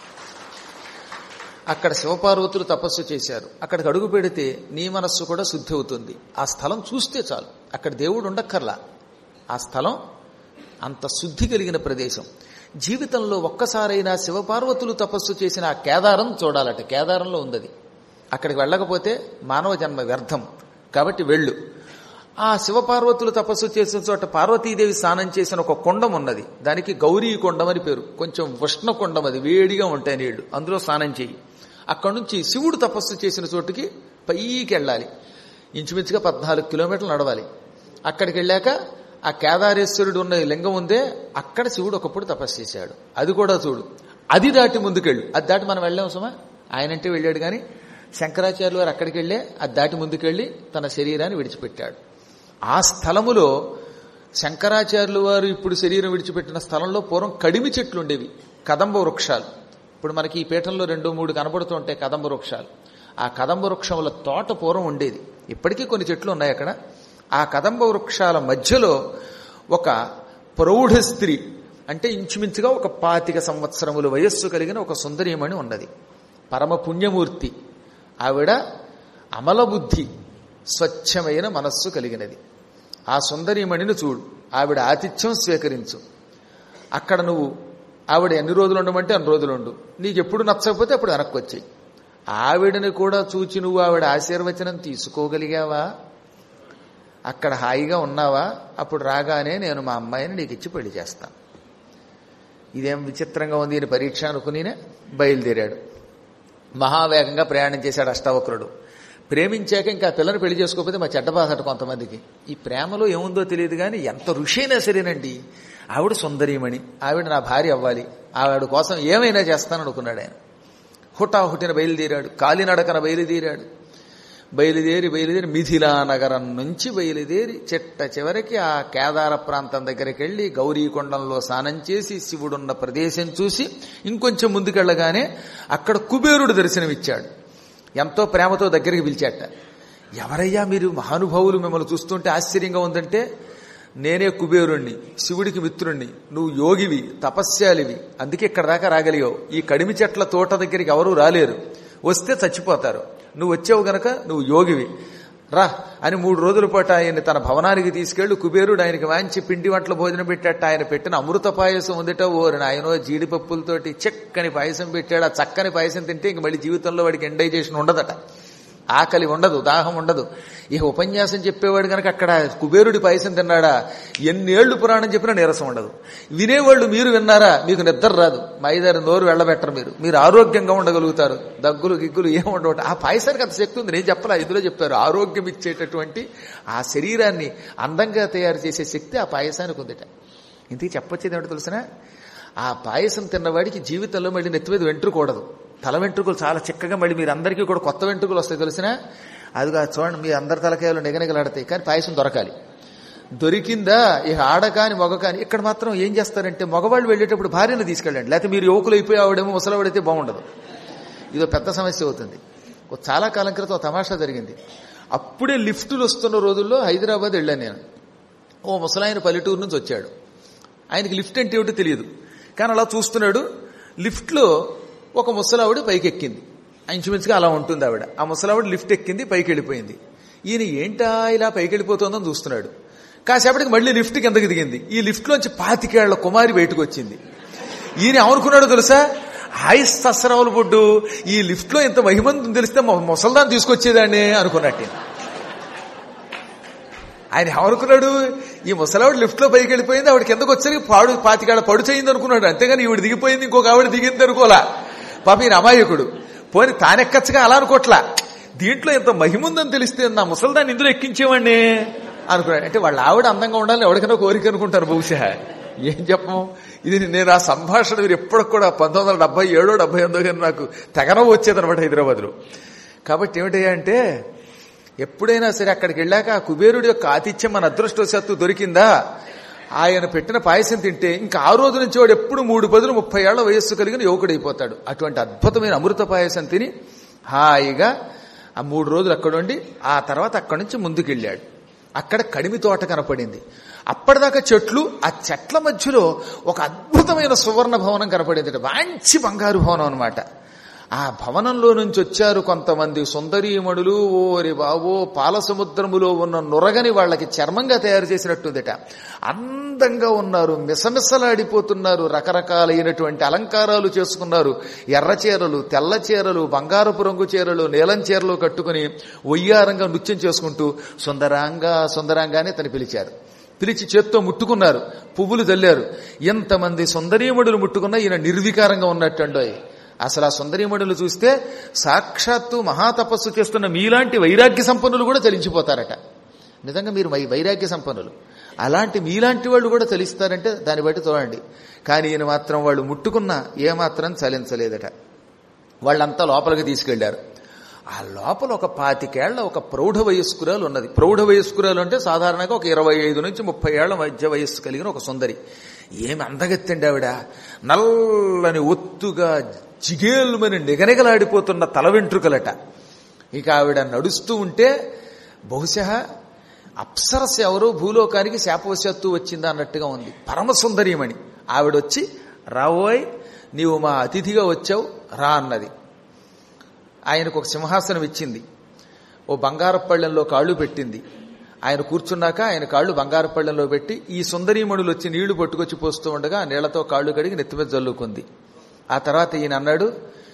అక్కడ శివపార్వతులు తపస్సు చేశారు. అక్కడికి అడుగు పెడితే నీ మనస్సు కూడా శుద్ధి అవుతుంది. ఆ స్థలం చూస్తే చాలు, అక్కడ దేవుడు ఉండక్కర్లా. ఆ స్థలం అంత శుద్ధి కలిగిన ప్రదేశం. జీవితంలో ఒక్కసారైనా శివపార్వతులు తపస్సు చేసిన ఆ కేదారం చూడాలట. కేదారంలో ఉంది. అక్కడికి వెళ్ళకపోతే మానవ జన్మ వ్యర్థం, కాబట్టి వెళ్ళు. ఆ శివపార్వతులు తపస్సు చేసిన చోట పార్వతీదేవి స్నానం చేసిన ఒక కొండం ఉన్నది, దానికి గౌరీ కొండం అని పేరు. కొంచెం ఉష్ణ కొండం, అది వేడిగా ఉంటాయి నీళ్లు, అందులో స్నానం చేయి. అక్కడి నుంచి శివుడు తపస్సు చేసిన చోటుకి పైకి వెళ్ళాలి, ఇంచుమించుగా 14 కిలోమీటర్లు నడవాలి. అక్కడికి వెళ్ళాక ఆ కేదారేశ్వరుడు ఉన్న లింగం ఉందే, అక్కడ శివుడు ఒకప్పుడు తపస్సు చేశాడు, అది కూడా చూడు. అది దాటి ముందుకెళ్ళు. అది దాటి మనం వెళ్ళాం సుమా, ఆయనంటే వెళ్ళాడు, కానీ శంకరాచార్యులు వారు అక్కడికి వెళ్ళే అది దాటి ముందుకెళ్ళి తన శరీరాన్ని విడిచిపెట్టాడు. ఆ స్థలములో శంకరాచార్యులు వారు ఇప్పుడు శరీరం విడిచిపెట్టిన స్థలంలో పూర్వం కడిమి చెట్లు ఉండేవి, కదంబ వృక్షాలు. ఇప్పుడు మనకి ఈ పీఠంలో 2-3 కనబడుతూ ఉంటాయి కదంబ వృక్షాలు. ఆ కదంబ వృక్షముల తోట పూర్వం ఉండేది. ఇప్పటికీ కొన్ని చెట్లు ఉన్నాయి అక్కడ. ఆ కదంబ వృక్షాల మధ్యలో ఒక ప్రౌఢ స్త్రీ, అంటే ఇంచుమించుగా ఒక 25 సంవత్సరముల వయస్సు కలిగిన ఒక సుందరీమణి ఉన్నది. పరమ పుణ్యమూర్తి ఆవిడ. అమలబుద్ధి, స్వచ్ఛమైన మనస్సు కలిగినది. ఆ సుందరీమణిని చూడు, ఆవిడ ఆతిథ్యం స్వీకరించు. అక్కడ నువ్వు ఆవిడ ఎన్ని రోజులు ఉండమంటే అన్ని రోజులు ఉండు. నీకు ఎప్పుడు నచ్చకపోతే అప్పుడు వెనక్కి వచ్చాయి. ఆవిడని కూడా చూచి నువ్వు ఆవిడ ఆశీర్వచనం తీసుకోగలిగావా? అక్కడ హాయిగా ఉన్నావా? అప్పుడు రాగానే నేను మా అమ్మాయిని నీకు ఇచ్చి పెళ్లి చేస్తాను. ఇదేం విచిత్రంగా ఉంది ఈయన పరీక్ష అనుకునినే బయలుదేరాడు. మహావేగంగా ప్రయాణం చేశాడు అష్టావక్రుడు. ప్రేమించాక ఇంకా పిల్లని పెళ్లి చేసుకోకపోతే మా చెడ్డ బాధట కొంతమందికి. ఈ ప్రేమలో ఏముందో తెలియదు కానీ ఎంత ఋషి అయినా సరేనండి, ఆవిడ సుందరీమణి, ఆవిడ నా భార్య అవ్వాలి, ఆవిడ కోసం ఏమైనా చేస్తాననుకున్నాడు ఆయన. హుటాహుటిన బయలుదేరాడు, కాలినడకన బయలుదేరాడు. బయలుదేరి మిథిలా నగరం నుంచి బయలుదేరి చిట్ట చివరికి ఆ కేదార ప్రాంతం దగ్గరికి వెళ్లి గౌరీకొండంలో స్నానం చేసి శివుడున్న ప్రదేశం చూసి ఇంకొంచెం ముందుకెళ్లగానే అక్కడ కుబేరుడు దర్శనమిచ్చాడు. ఎంతో ప్రేమతో దగ్గరికి పిలిచాట. ఎవరయ్యా మీరు మహానుభావులు, మిమ్మల్ని చూస్తుంటే ఆశ్చర్యంగా ఉందంటే, నేనే కుబేరుణ్ణి, శివుడికి మిత్రుణ్ణి, నువ్వు యోగివి, తపస్యాలివి, అందుకే ఇక్కడ దాకా రాగలిగావు. ఈ కడిమి చెట్ల తోట దగ్గరికి ఎవరూ రాలేరు, వస్తే చచ్చిపోతారు. నువ్వు వచ్చావు గనక నువ్వు యోగివి, రా అని 3 రోజుల పాటు ఆయన్ని తన భవనానికి తీసుకెళ్లి కుబేరుడు ఆయనకి మంచి పిండి వంటల భోజనం పెట్టాట. ఆయన పెట్టిన అమృత పాయసం ఉందిట, ఓరిని ఆయనో జీడిపప్పులతోటి చక్కని పాయసం పెట్టాడు. ఆ చక్కని పాయసం తింటే ఇంక మళ్ళీ జీవితంలో వాడికి ఎండైజేషన్ ఉండదట, ఆకలి ఉండదు, దాహం ఉండదు. ఇక ఉపన్యాసం చెప్పేవాడు కనుక అక్కడ కుబేరుడి పాయసం తిన్నాడా, ఎన్నేళ్లు పురాణం చెప్పినా నీరసం ఉండదు. వినేవాళ్ళు మీరు విన్నారా, మీకు నిద్ర రాదు, మైదారి నోరు వెళ్ళబెట్టరు, మీరు ఆరోగ్యంగా ఉండగలుగుతారు, దగ్గులు గిగ్గులు ఏముండవు. ఆ పాయసానికి అంత శక్తి ఉంది. నేను చెప్పలా, ఇందులో చెప్పారు. ఆరోగ్యం ఇచ్చేటటువంటి ఆ శరీరాన్ని అందంగా తయారు చేసే శక్తి ఆ పాయసానికి ఉందిట. ఇంతకీ చెప్పొచ్చేది ఏమిటో తెలిసినా, ఆ పాయసం తిన్నవాడికి జీవితంలో మళ్ళీ నెత్తి మీద వెంట్రుకూడదు, తల వెంట్రుకలు చాలా చిక్కగా మళ్ళీ మీరు అందరికీ కూడా కొత్త వెంట్రుకలు వస్తాయి తెలిసినా. అదిగా చూడండి, మీ అందరి తలకాయలు నిగనిగలాడతాయి. కానీ పాయసం దొరకాలి. దొరికిందా ఇక ఆడకాని మగకాని. ఇక్కడ మాత్రం ఏం చేస్తారంటే, మగవాళ్ళు వెళ్ళేటప్పుడు భార్యను తీసుకెళ్ళండి, లేకపోతే మీరు యువకులు అయిపోయి ఆవిడేమో ముసలవాడైతే బాగుండదు. ఇదో పెద్ద సమస్య అవుతుంది. చాలా కాలం క్రితం తమాషా జరిగింది. అప్పుడే లిఫ్టులు వస్తున్న రోజుల్లో హైదరాబాద్ వెళ్ళాను నేను. ఓ ముసలాయన పల్లెటూరు నుంచి వచ్చాడు. ఆయనకి లిఫ్ట్ అంటే ఏమిటో తెలియదు, కానీ అలా చూస్తున్నాడు. లిఫ్ట్లో ఒక ముసలావిడ పైకి ఎక్కింది. ఇంచుమించుగా అలా ఉంటుంది ఆవిడ. ఆ ముసలావిడ లిఫ్ట్ ఎక్కింది, పైకి వెళ్ళిపోయింది. ఈయన ఏంటా ఇలా పైకి వెళ్ళిపోతుందని చూస్తున్నాడు. కాసేపటికి మళ్ళీ లిఫ్ట్ కిందకి దిగింది. ఈ లిఫ్ట్లోంచి 25 ఏళ్ల కుమారి బయటకు వచ్చింది. ఈయన ఏమనుకున్నాడో తెలుసా, హాయిస్ తసరావులు బొడ్డు, ఈ లిఫ్ట్లో ఇంత మహిమంతం తెలిస్తే ముసల్దాన్ని తీసుకొచ్చేదాన్ని అనుకున్నట్టు. ఆయన ఏమనుకున్నాడు, ఈ ముసలావిడ లిఫ్ట్ లో పైకి వెళ్ళిపోయింది, ఆవిడ కిందకు వచ్చేసరికి 25 ఏళ్ల పడు చేయింది అనుకున్నాడు. అంతేగాని ఈవిడ దిగిపోయింది, ఇంకొక ఆవిడ దిగింది అనుకోలా. పాప ఈయన అమాయకుడు. పోని తానెక్కచ్చగా అలా అనుకోట్లా, దీంట్లో ఎంత మహిముందని తెలిస్తే నా ముసల్దాన్ని ఇందులో ఎక్కించేవాడిని అనుకున్నాడు. అంటే వాళ్ళ ఆవిడ అందంగా ఉండాలని ఎవరికైనా కోరిక అనుకుంటారు బహుశా. ఏం చెప్పం, ఇది నేను ఆ సంభాషణ మీరు ఎప్పటికి కూడా 1977, 78 కానీ నాకు తెగన వచ్చేదనమాట హైదరాబాద్ లో. కాబట్టి ఏమిటయ్యా అంటే, ఎప్పుడైనా సరే అక్కడికి వెళ్ళాక ఆ కుబేరుడి యొక్క ఆతిథ్యం మన అదృష్టవశాత్తు దొరికిందా, ఆయన పెట్టిన పాయసం తింటే ఇంకా ఆ రోజు నుంచి వాడు ఎప్పుడు 3 పదులు 30 ఏళ్ల వయస్సు కలిగిన యువకుడైపోతాడు. అటువంటి అద్భుతమైన అమృత పాయసం తిని హాయిగా ఆ 3 రోజులు అక్కడుండి ఆ తర్వాత అక్కడి నుంచి ముందుకెళ్ళాడు. అక్కడ కడిమి తోట కనపడింది. అప్పటిదాకా చెట్లు, ఆ చెట్ల మధ్యలో ఒక అద్భుతమైన సువర్ణ భవనం కనపడింది. మంచి బంగారు భవనం అనమాట. ఆ భవనంలో నుంచి వచ్చారు కొంతమంది సుందరీమణులు. ఓరి బాబో, పాల సముద్రములో ఉన్న నురగని వాళ్ళకి చర్మంగా తయారు చేసినట్టుందిట. అందంగా ఉన్నారు, మిసమిసలాడిపోతున్నారు, రకరకాలైనటువంటి అలంకారాలు చేసుకున్నారు. ఎర్ర చీరలు, తెల్ల చీరలు, బంగారపు రంగు చీరలు, నీలం చీరలు కట్టుకుని ఒయ్యారంగా నృత్యం చేసుకుంటూ సుందరాంగా సుందరాంగానే తను పిలిచారు. పిలిచి చేత్తో ముట్టుకున్నారు, పువ్వులు చల్లారు. ఎంతమంది సుందరీమణులు ముట్టుకున్నా ఈయన నిర్వికారంగా ఉన్నట్టండోయ్. అసలు ఆ సుందరీమణులు చూస్తే సాక్షాత్తు మహాతపస్సు చేస్తున్న మీలాంటి వైరాగ్య సంపన్నులు కూడా చలించిపోతారట. నిజంగా మీరు వైరాగ్య సంపన్నులు, అలాంటి మీలాంటి వాళ్ళు కూడా చలిస్తారంటే దాన్ని బట్టి చూడండి. కానీ ఈయన మాత్రం వాళ్ళు ముట్టుకున్నా ఏమాత్రం చలించలేదట. వాళ్ళంతా లోపలికి తీసుకెళ్లారు. ఆ లోపల ఒక 25 ఏళ్ల ఒక ప్రౌఢ వయస్కురాలు ఉన్నది. ప్రౌఢ వయస్కురాలు అంటే సాధారణంగా ఒక 25 నుంచి 30 ఏళ్ల మధ్య వయస్సు కలిగిన ఒక సుందరి. ఏమి అందగెత్తండి ఆవిడ. నల్లని ఒత్తుగా జిగేలుమని నిగనిగలాడిపోతున్న తల వెంట్రుకలట. ఇక ఆవిడ నడుస్తూ ఉంటే బహుశా అప్సరస్సు ఎవరో భూలోకానికి శాపవశాత్తు వచ్చిందా అన్నట్టుగా ఉంది. పరమసుందరీమణి ఆవిడొచ్చి, రావోయ్ నీవు మా అతిథిగా వచ్చావు రా అన్నది. ఆయనకు ఒక సింహాసనం ఇచ్చింది, ఓ బంగారు పళ్ళెంలో కాళ్ళు పెట్టింది. ఆయన కూర్చున్నాక ఆయన కాళ్ళు బంగారు పళ్ళెంలో పెట్టి ఈ సుందరీమణులు వచ్చి నీళ్లు పట్టుకొచ్చి పోస్తూ ఉండగా ఆ నీళ్లతో కాళ్ళు కడిగి నెత్తిమీద జల్లుకుంది. ఆ తర్వాత ఈయన అన్నాడు,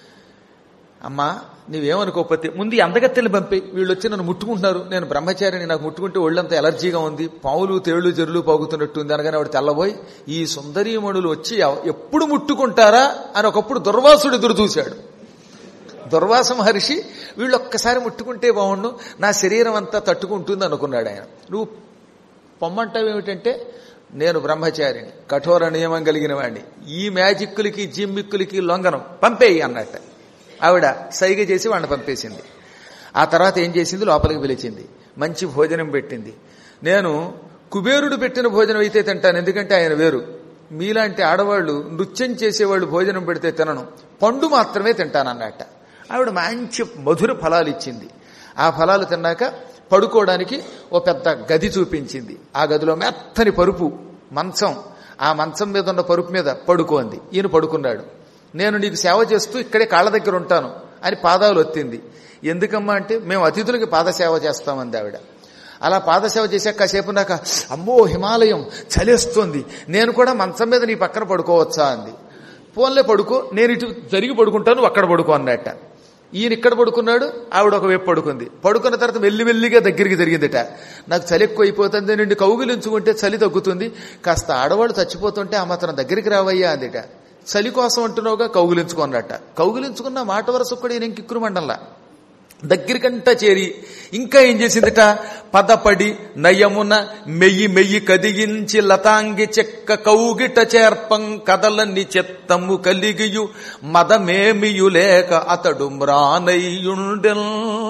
అమ్మా నీవేమనుకోకపోతే ముందు అందగత్తెలు పంపి, వీళ్ళు వచ్చి నన్ను ముట్టుకుంటున్నారు, నేను బ్రహ్మచారిని, నాకు ముట్టుకుంటే ఒళ్ళంతా ఎలర్జీగా ఉంది, పావులు తేళ్లు జరులు పాగుతున్నట్టుంది అనగానే ఆవిడ తెల్లబోయి, ఈ సుందరీమణులు వచ్చి ఎప్పుడు ముట్టుకుంటారా అని ఒకప్పుడు దుర్వాసుడు ఎదురు చూశాడు. దుర్వాస మహర్షి వీళ్ళు ఒక్కసారి ముట్టుకుంటే బాగుండు, నా శరీరం అంతా తట్టుకుంటుంది అనుకున్నాడు ఆయన. నువ్వు పొమ్మంటావేమిటంటే, నేను బ్రహ్మచారిని, కఠోర నియమం కలిగిన వాడిని, ఈ మ్యాజిక్కులకి జిమ్మిక్కులకి లొంగనం, పంపేయి అన్నట్ట. ఆవిడ సైగ చేసి వాళ్ళని పంపేసింది. ఆ తర్వాత ఏం చేసింది, లోపలికి పిలిచింది, మంచి భోజనం పెట్టింది. నేను కుబేరుడు పెట్టిన భోజనం అయితే తింటాను, ఎందుకంటే ఆయన వేరు. మీలాంటి ఆడవాళ్లు నృత్యం చేసేవాళ్ళు భోజనం పెడితే తినను, పండు మాత్రమే తింటానన్నట్ట. ఆవిడ మంచి మధుర ఫలాలు ఇచ్చింది. ఆ ఫలాలు తిన్నాక పడుకోవడానికి ఓ పెద్ద గది చూపించింది. ఆ గదిలో మెత్తని పరుపు మంచం, ఆ మంచం మీద ఉన్న పరుపు మీద పడుకోంది. ఈయన పడుకున్నాడు. నేను నీకు సేవ చేస్తూ ఇక్కడే కాళ్ళ దగ్గర ఉంటాను అని పాదాలు ఒత్తింది. ఎందుకమ్మా అంటే, మేము అతిథులకి పాదసేవ చేస్తామంది ఆవిడ. అలా పాదసేవ చేశాక కాసేపు నాక, అమ్మో హిమాలయం చలేస్తోంది, నేను కూడా మంచం మీద నీ పక్కన పడుకోవచ్చా అంది. పోన్లే పడుకో, నేను ఇటు జరిగి పడుకుంటాను, అక్కడ పడుకో అన్నట్ట. ఈయన ఇక్కడ పడుకున్నాడు, ఆవిడ ఒకవైపు పడుకుంది. పడుకున్న తర్వాత మెల్లిమెల్లిగా దగ్గరికి జరిగిందిట. నాకు చలి ఎక్కువ అయిపోతుంది, నిండి కౌగిలించుకుంటే చలి తగ్గుతుంది, కాస్త ఆడవాళ్ళు చచ్చిపోతుంటే ఆ మాత్రం దగ్గరికి రావయ్యా అందిట. చలి కోసం అంటున్నావుగా, కౌగిలించుకున్నట్ట. కౌగిలించుకున్న మాట వరసకు కూడా ఈయన కిక్కురు మండల్లా దగ్గరికంటా చేరి ఇంకా ఏం చేసిందిట, పదపడి నయమున మెయ్యి మెయ్యి కదిగించి లతాంగి చెక్క కౌగిట చేర్పం కదలని చెత్తము కలిగియు మదమేమియు లేక అతడు మ్రానయ్యుండెన్.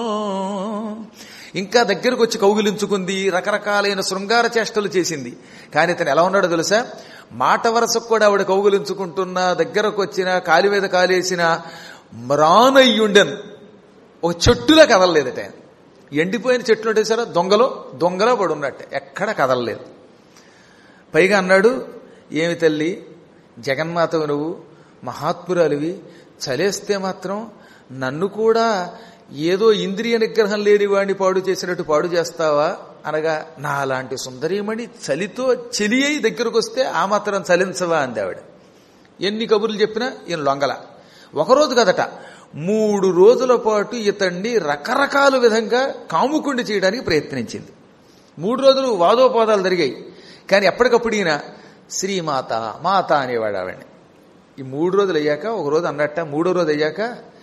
ఇంకా దగ్గరకు వచ్చి కౌగిలించుకుంది, రకరకాలైన శృంగార చేష్టలు చేసింది. కానీ ఇతను ఎలా ఉన్నాడో తెలుసా, మాట వరసకు కూడా ఆవిడ కౌగిలించుకుంటున్నా, దగ్గరకు వచ్చిన కాలి మీద కాలేసిన మ్రానయ్యుండెన్, ఒక చెట్టులా కదలలేదట. ఎండిపోయిన చెట్లు ఉంటేసారా, దొంగలో పడున్నట్టే, ఎక్కడ కదలలేదు. పైగా అన్నాడు, ఏమి తల్లి జగన్మాతవు, నువ్వు మహాత్మురాలివి, చలేస్తే మాత్రం నన్ను కూడా ఏదో ఇంద్రియ నిగ్రహం లేని వాడిని పాడు చేసినట్టు పాడు చేస్తావా అనగా, నా అలాంటి సుందరీమణి చలితో చెలి అయి దగ్గరకు వస్తే ఆ మాత్రం చలించవా అంది ఆవిడ. ఎన్ని కబుర్లు చెప్పినా ఈయన లొంగల. ఒకరోజు కదట, 3 రోజుల పాటు ఇతన్ని రకరకాల విధంగా కాముకుండి చేయడానికి ప్రయత్నించింది. 3 రోజులు వాదోపాదాలు జరిగాయి. కానీ ఎప్పటికప్పుడు ఈయన శ్రీమాత మాత అనేవాడు ఆవిడ్ని. ఈ 3 రోజులు అయ్యాక ఒక రోజు అన్నట్ట, 3వ రోజు అయ్యాక,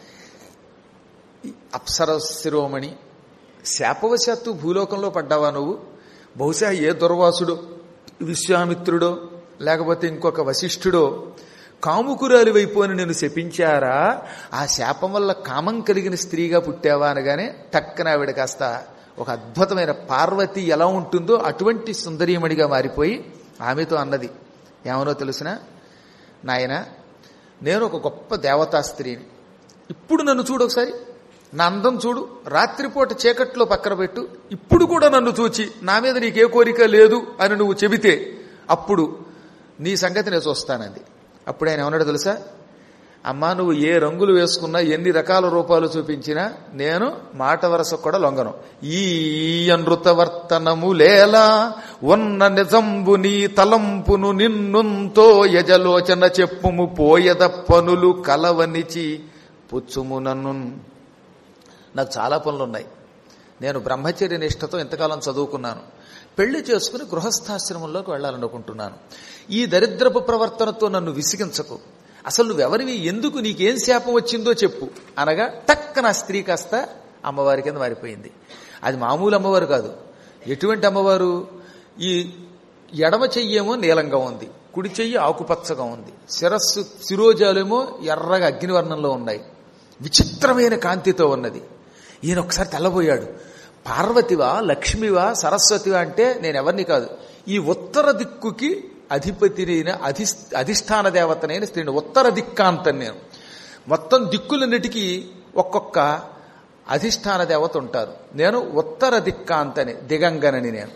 అప్సర శిరోమణి, శాపవశాత్తు భూలోకంలో పడ్డావా నువ్వు? బహుశా ఏ దుర్వాసుడో, విశ్వామిత్రుడో, లేకపోతే ఇంకొక వశిష్ఠుడో కాముకురాలి వైపోని నేను శపించారా? ఆ శాపం వల్ల కామం కలిగిన స్త్రీగా పుట్టావా అనగానే టక్కన ఆవిడ కాస్త ఒక అద్భుతమైన పార్వతి ఎలా ఉంటుందో అటువంటి సుందరీమణిగా మారిపోయి ఆమెతో అన్నది, ఏమనో తెలుసిన నాయన, నేను ఒక గొప్ప దేవతా స్త్రీని. ఇప్పుడు నన్ను చూడు ఒకసారి, నా అందం చూడు, రాత్రిపూట చీకట్లో పక్కన పెట్టు, ఇప్పుడు కూడా నన్ను చూచి నా మీద నీకే కోరిక లేదు అని నువ్వు చెబితే అప్పుడు నీ సంగతి నేను చూస్తానంది. అప్పుడు ఆయన ఏమన్నాడు తెలుసా, అమ్మా నువ్వు ఏ రంగులు వేసుకున్నా, ఎన్ని రకాల రూపాలు చూపించినా నేను మాట వరసకు కూడా లొంగను. ఈ అనృతవర్తనము లేలా ఉన్న నిజంబు నీ తలంపును నిన్నుంతో యజలోచన చెప్పుము పోయద పనులు కలవనిచి పుచ్చుము నన్ను. నాకు చాలా పనులున్నాయి, నేను బ్రహ్మచర్య నిష్ఠతో ఇంతకాలం చదువుకున్నాను, పెళ్లి చేసుకుని గృహస్థాశ్రమంలోకి వెళ్లాలనుకుంటున్నాను. ఈ దరిద్రపు ప్రవర్తనతో నన్ను విసిగించకు, అసలు నువ్వెవరివి, ఎందుకు, నీకేం శాపం వచ్చిందో చెప్పు అనగా టక్కన స్త్రీ కాస్త అమ్మవారి కింద మారిపోయింది. అది మామూలు అమ్మవారు కాదు. ఎటువంటి అమ్మవారు? ఈ ఎడమ చెయ్యేమో నీలంగా ఉంది, కుడి చెయ్యి ఆకుపచ్చగా ఉంది, శిరస్సు శిరోజాలేమో ఎర్రగా అగ్నివర్ణంలో ఉన్నాయి, విచిత్రమైన కాంతితో ఉన్నది. ఈయన ఒకసారి తెల్లబోయాడు. పార్వతివా, లక్ష్మివా, సరస్వతివా అంటే నేనెవరిని కాదు, ఈ ఉత్తర దిక్కుకి అధిపతినైన అధిష్టాన దేవతనైన స్త్రీని, ఉత్తర దిక్కాంతని నేను. మొత్తం దిక్కులన్నిటికీ ఒక్కొక్క అధిష్టాన దేవత ఉంటారు, నేను ఉత్తర దిక్కాంతని, దిగంగనని నేను.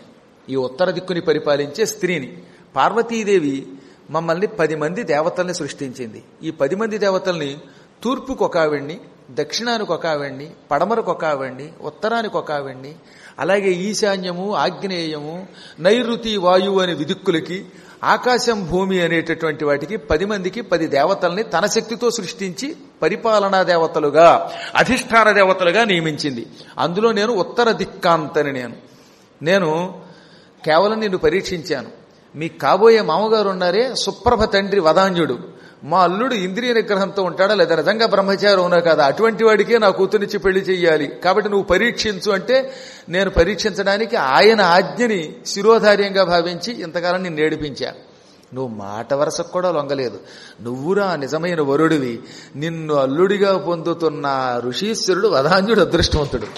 ఈ ఉత్తర దిక్కుని పరిపాలించే స్త్రీని. పార్వతీదేవి మమ్మల్ని 10 మంది దేవతల్ని సృష్టించింది. ఈ 10 మంది దేవతల్ని తూర్పుకు ఒక ఆవిడ్ని, దక్షిణానికి ఒక ఆవిడ్ని, పడమరకు ఒక ఆవిడ్ని, ఉత్తరానికి ఒక ఆవిడ్ని, అలాగే ఈశాన్యము, ఆగ్నేయము, నైరుతి, వాయువు అనే విదిక్కులకి, ఆకాశం, భూమి అనేటటువంటి వాటికి 10 మందికి 10 దేవతల్ని తన శక్తితో సృష్టించి పరిపాలనా దేవతలుగా, అధిష్టాన దేవతలుగా నియమించింది. అందులో నేను ఉత్తర దిక్కాంతని. నేను కేవలం నిన్ను పరీక్షించాను. మీ కాబోయే మామగారు ఉన్నారే సుప్రభ తండ్రి వదాన్యుడు, మా అల్లుడు ఇంద్రియ నిగ్రహంతో ఉంటాడా లేదా, నిజంగా బ్రహ్మచారి ఉన్నా కదా, అటువంటి వాడికే నా కూతురిచ్చి పెళ్లి చెయ్యాలి, కాబట్టి నువ్వు పరీక్షించు అంటే నేను పరీక్షించడానికి ఆయన ఆజ్ఞని శిరోధార్యంగా భావించి ఇంతకాలం నిన్ను ఏడిపించా. నువ్వు మాట వరసకు కూడా లొంగలేదు. నువ్వురా నిజమైన వరుడివి. నిన్ను అల్లుడిగా పొందుతున్న ఋషీశ్వరుడు వదాన్యుడు అదృష్టవంతుడు.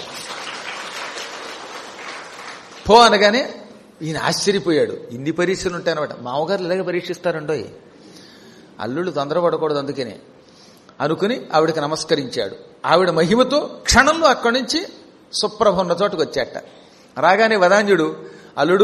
పో అనగానే ఈయన ఆశ్చర్యపోయాడు. ఇన్ని పరీక్షలు ఉంటాయన్నమాట. మామగారు ఇలాగే పరీక్షిస్తారండోయ్, అల్లుళ్ళు తొందరపడకూడదు అందుకనే అనుకుని ఆవిడకి నమస్కరించాడు. ఆవిడ మహిమతో క్షణంలో అక్కడి నుంచి సుప్రభ ఉన్న చోటుకు వచ్చాట. రాగానే వదాన్యుడు, అల్లుడు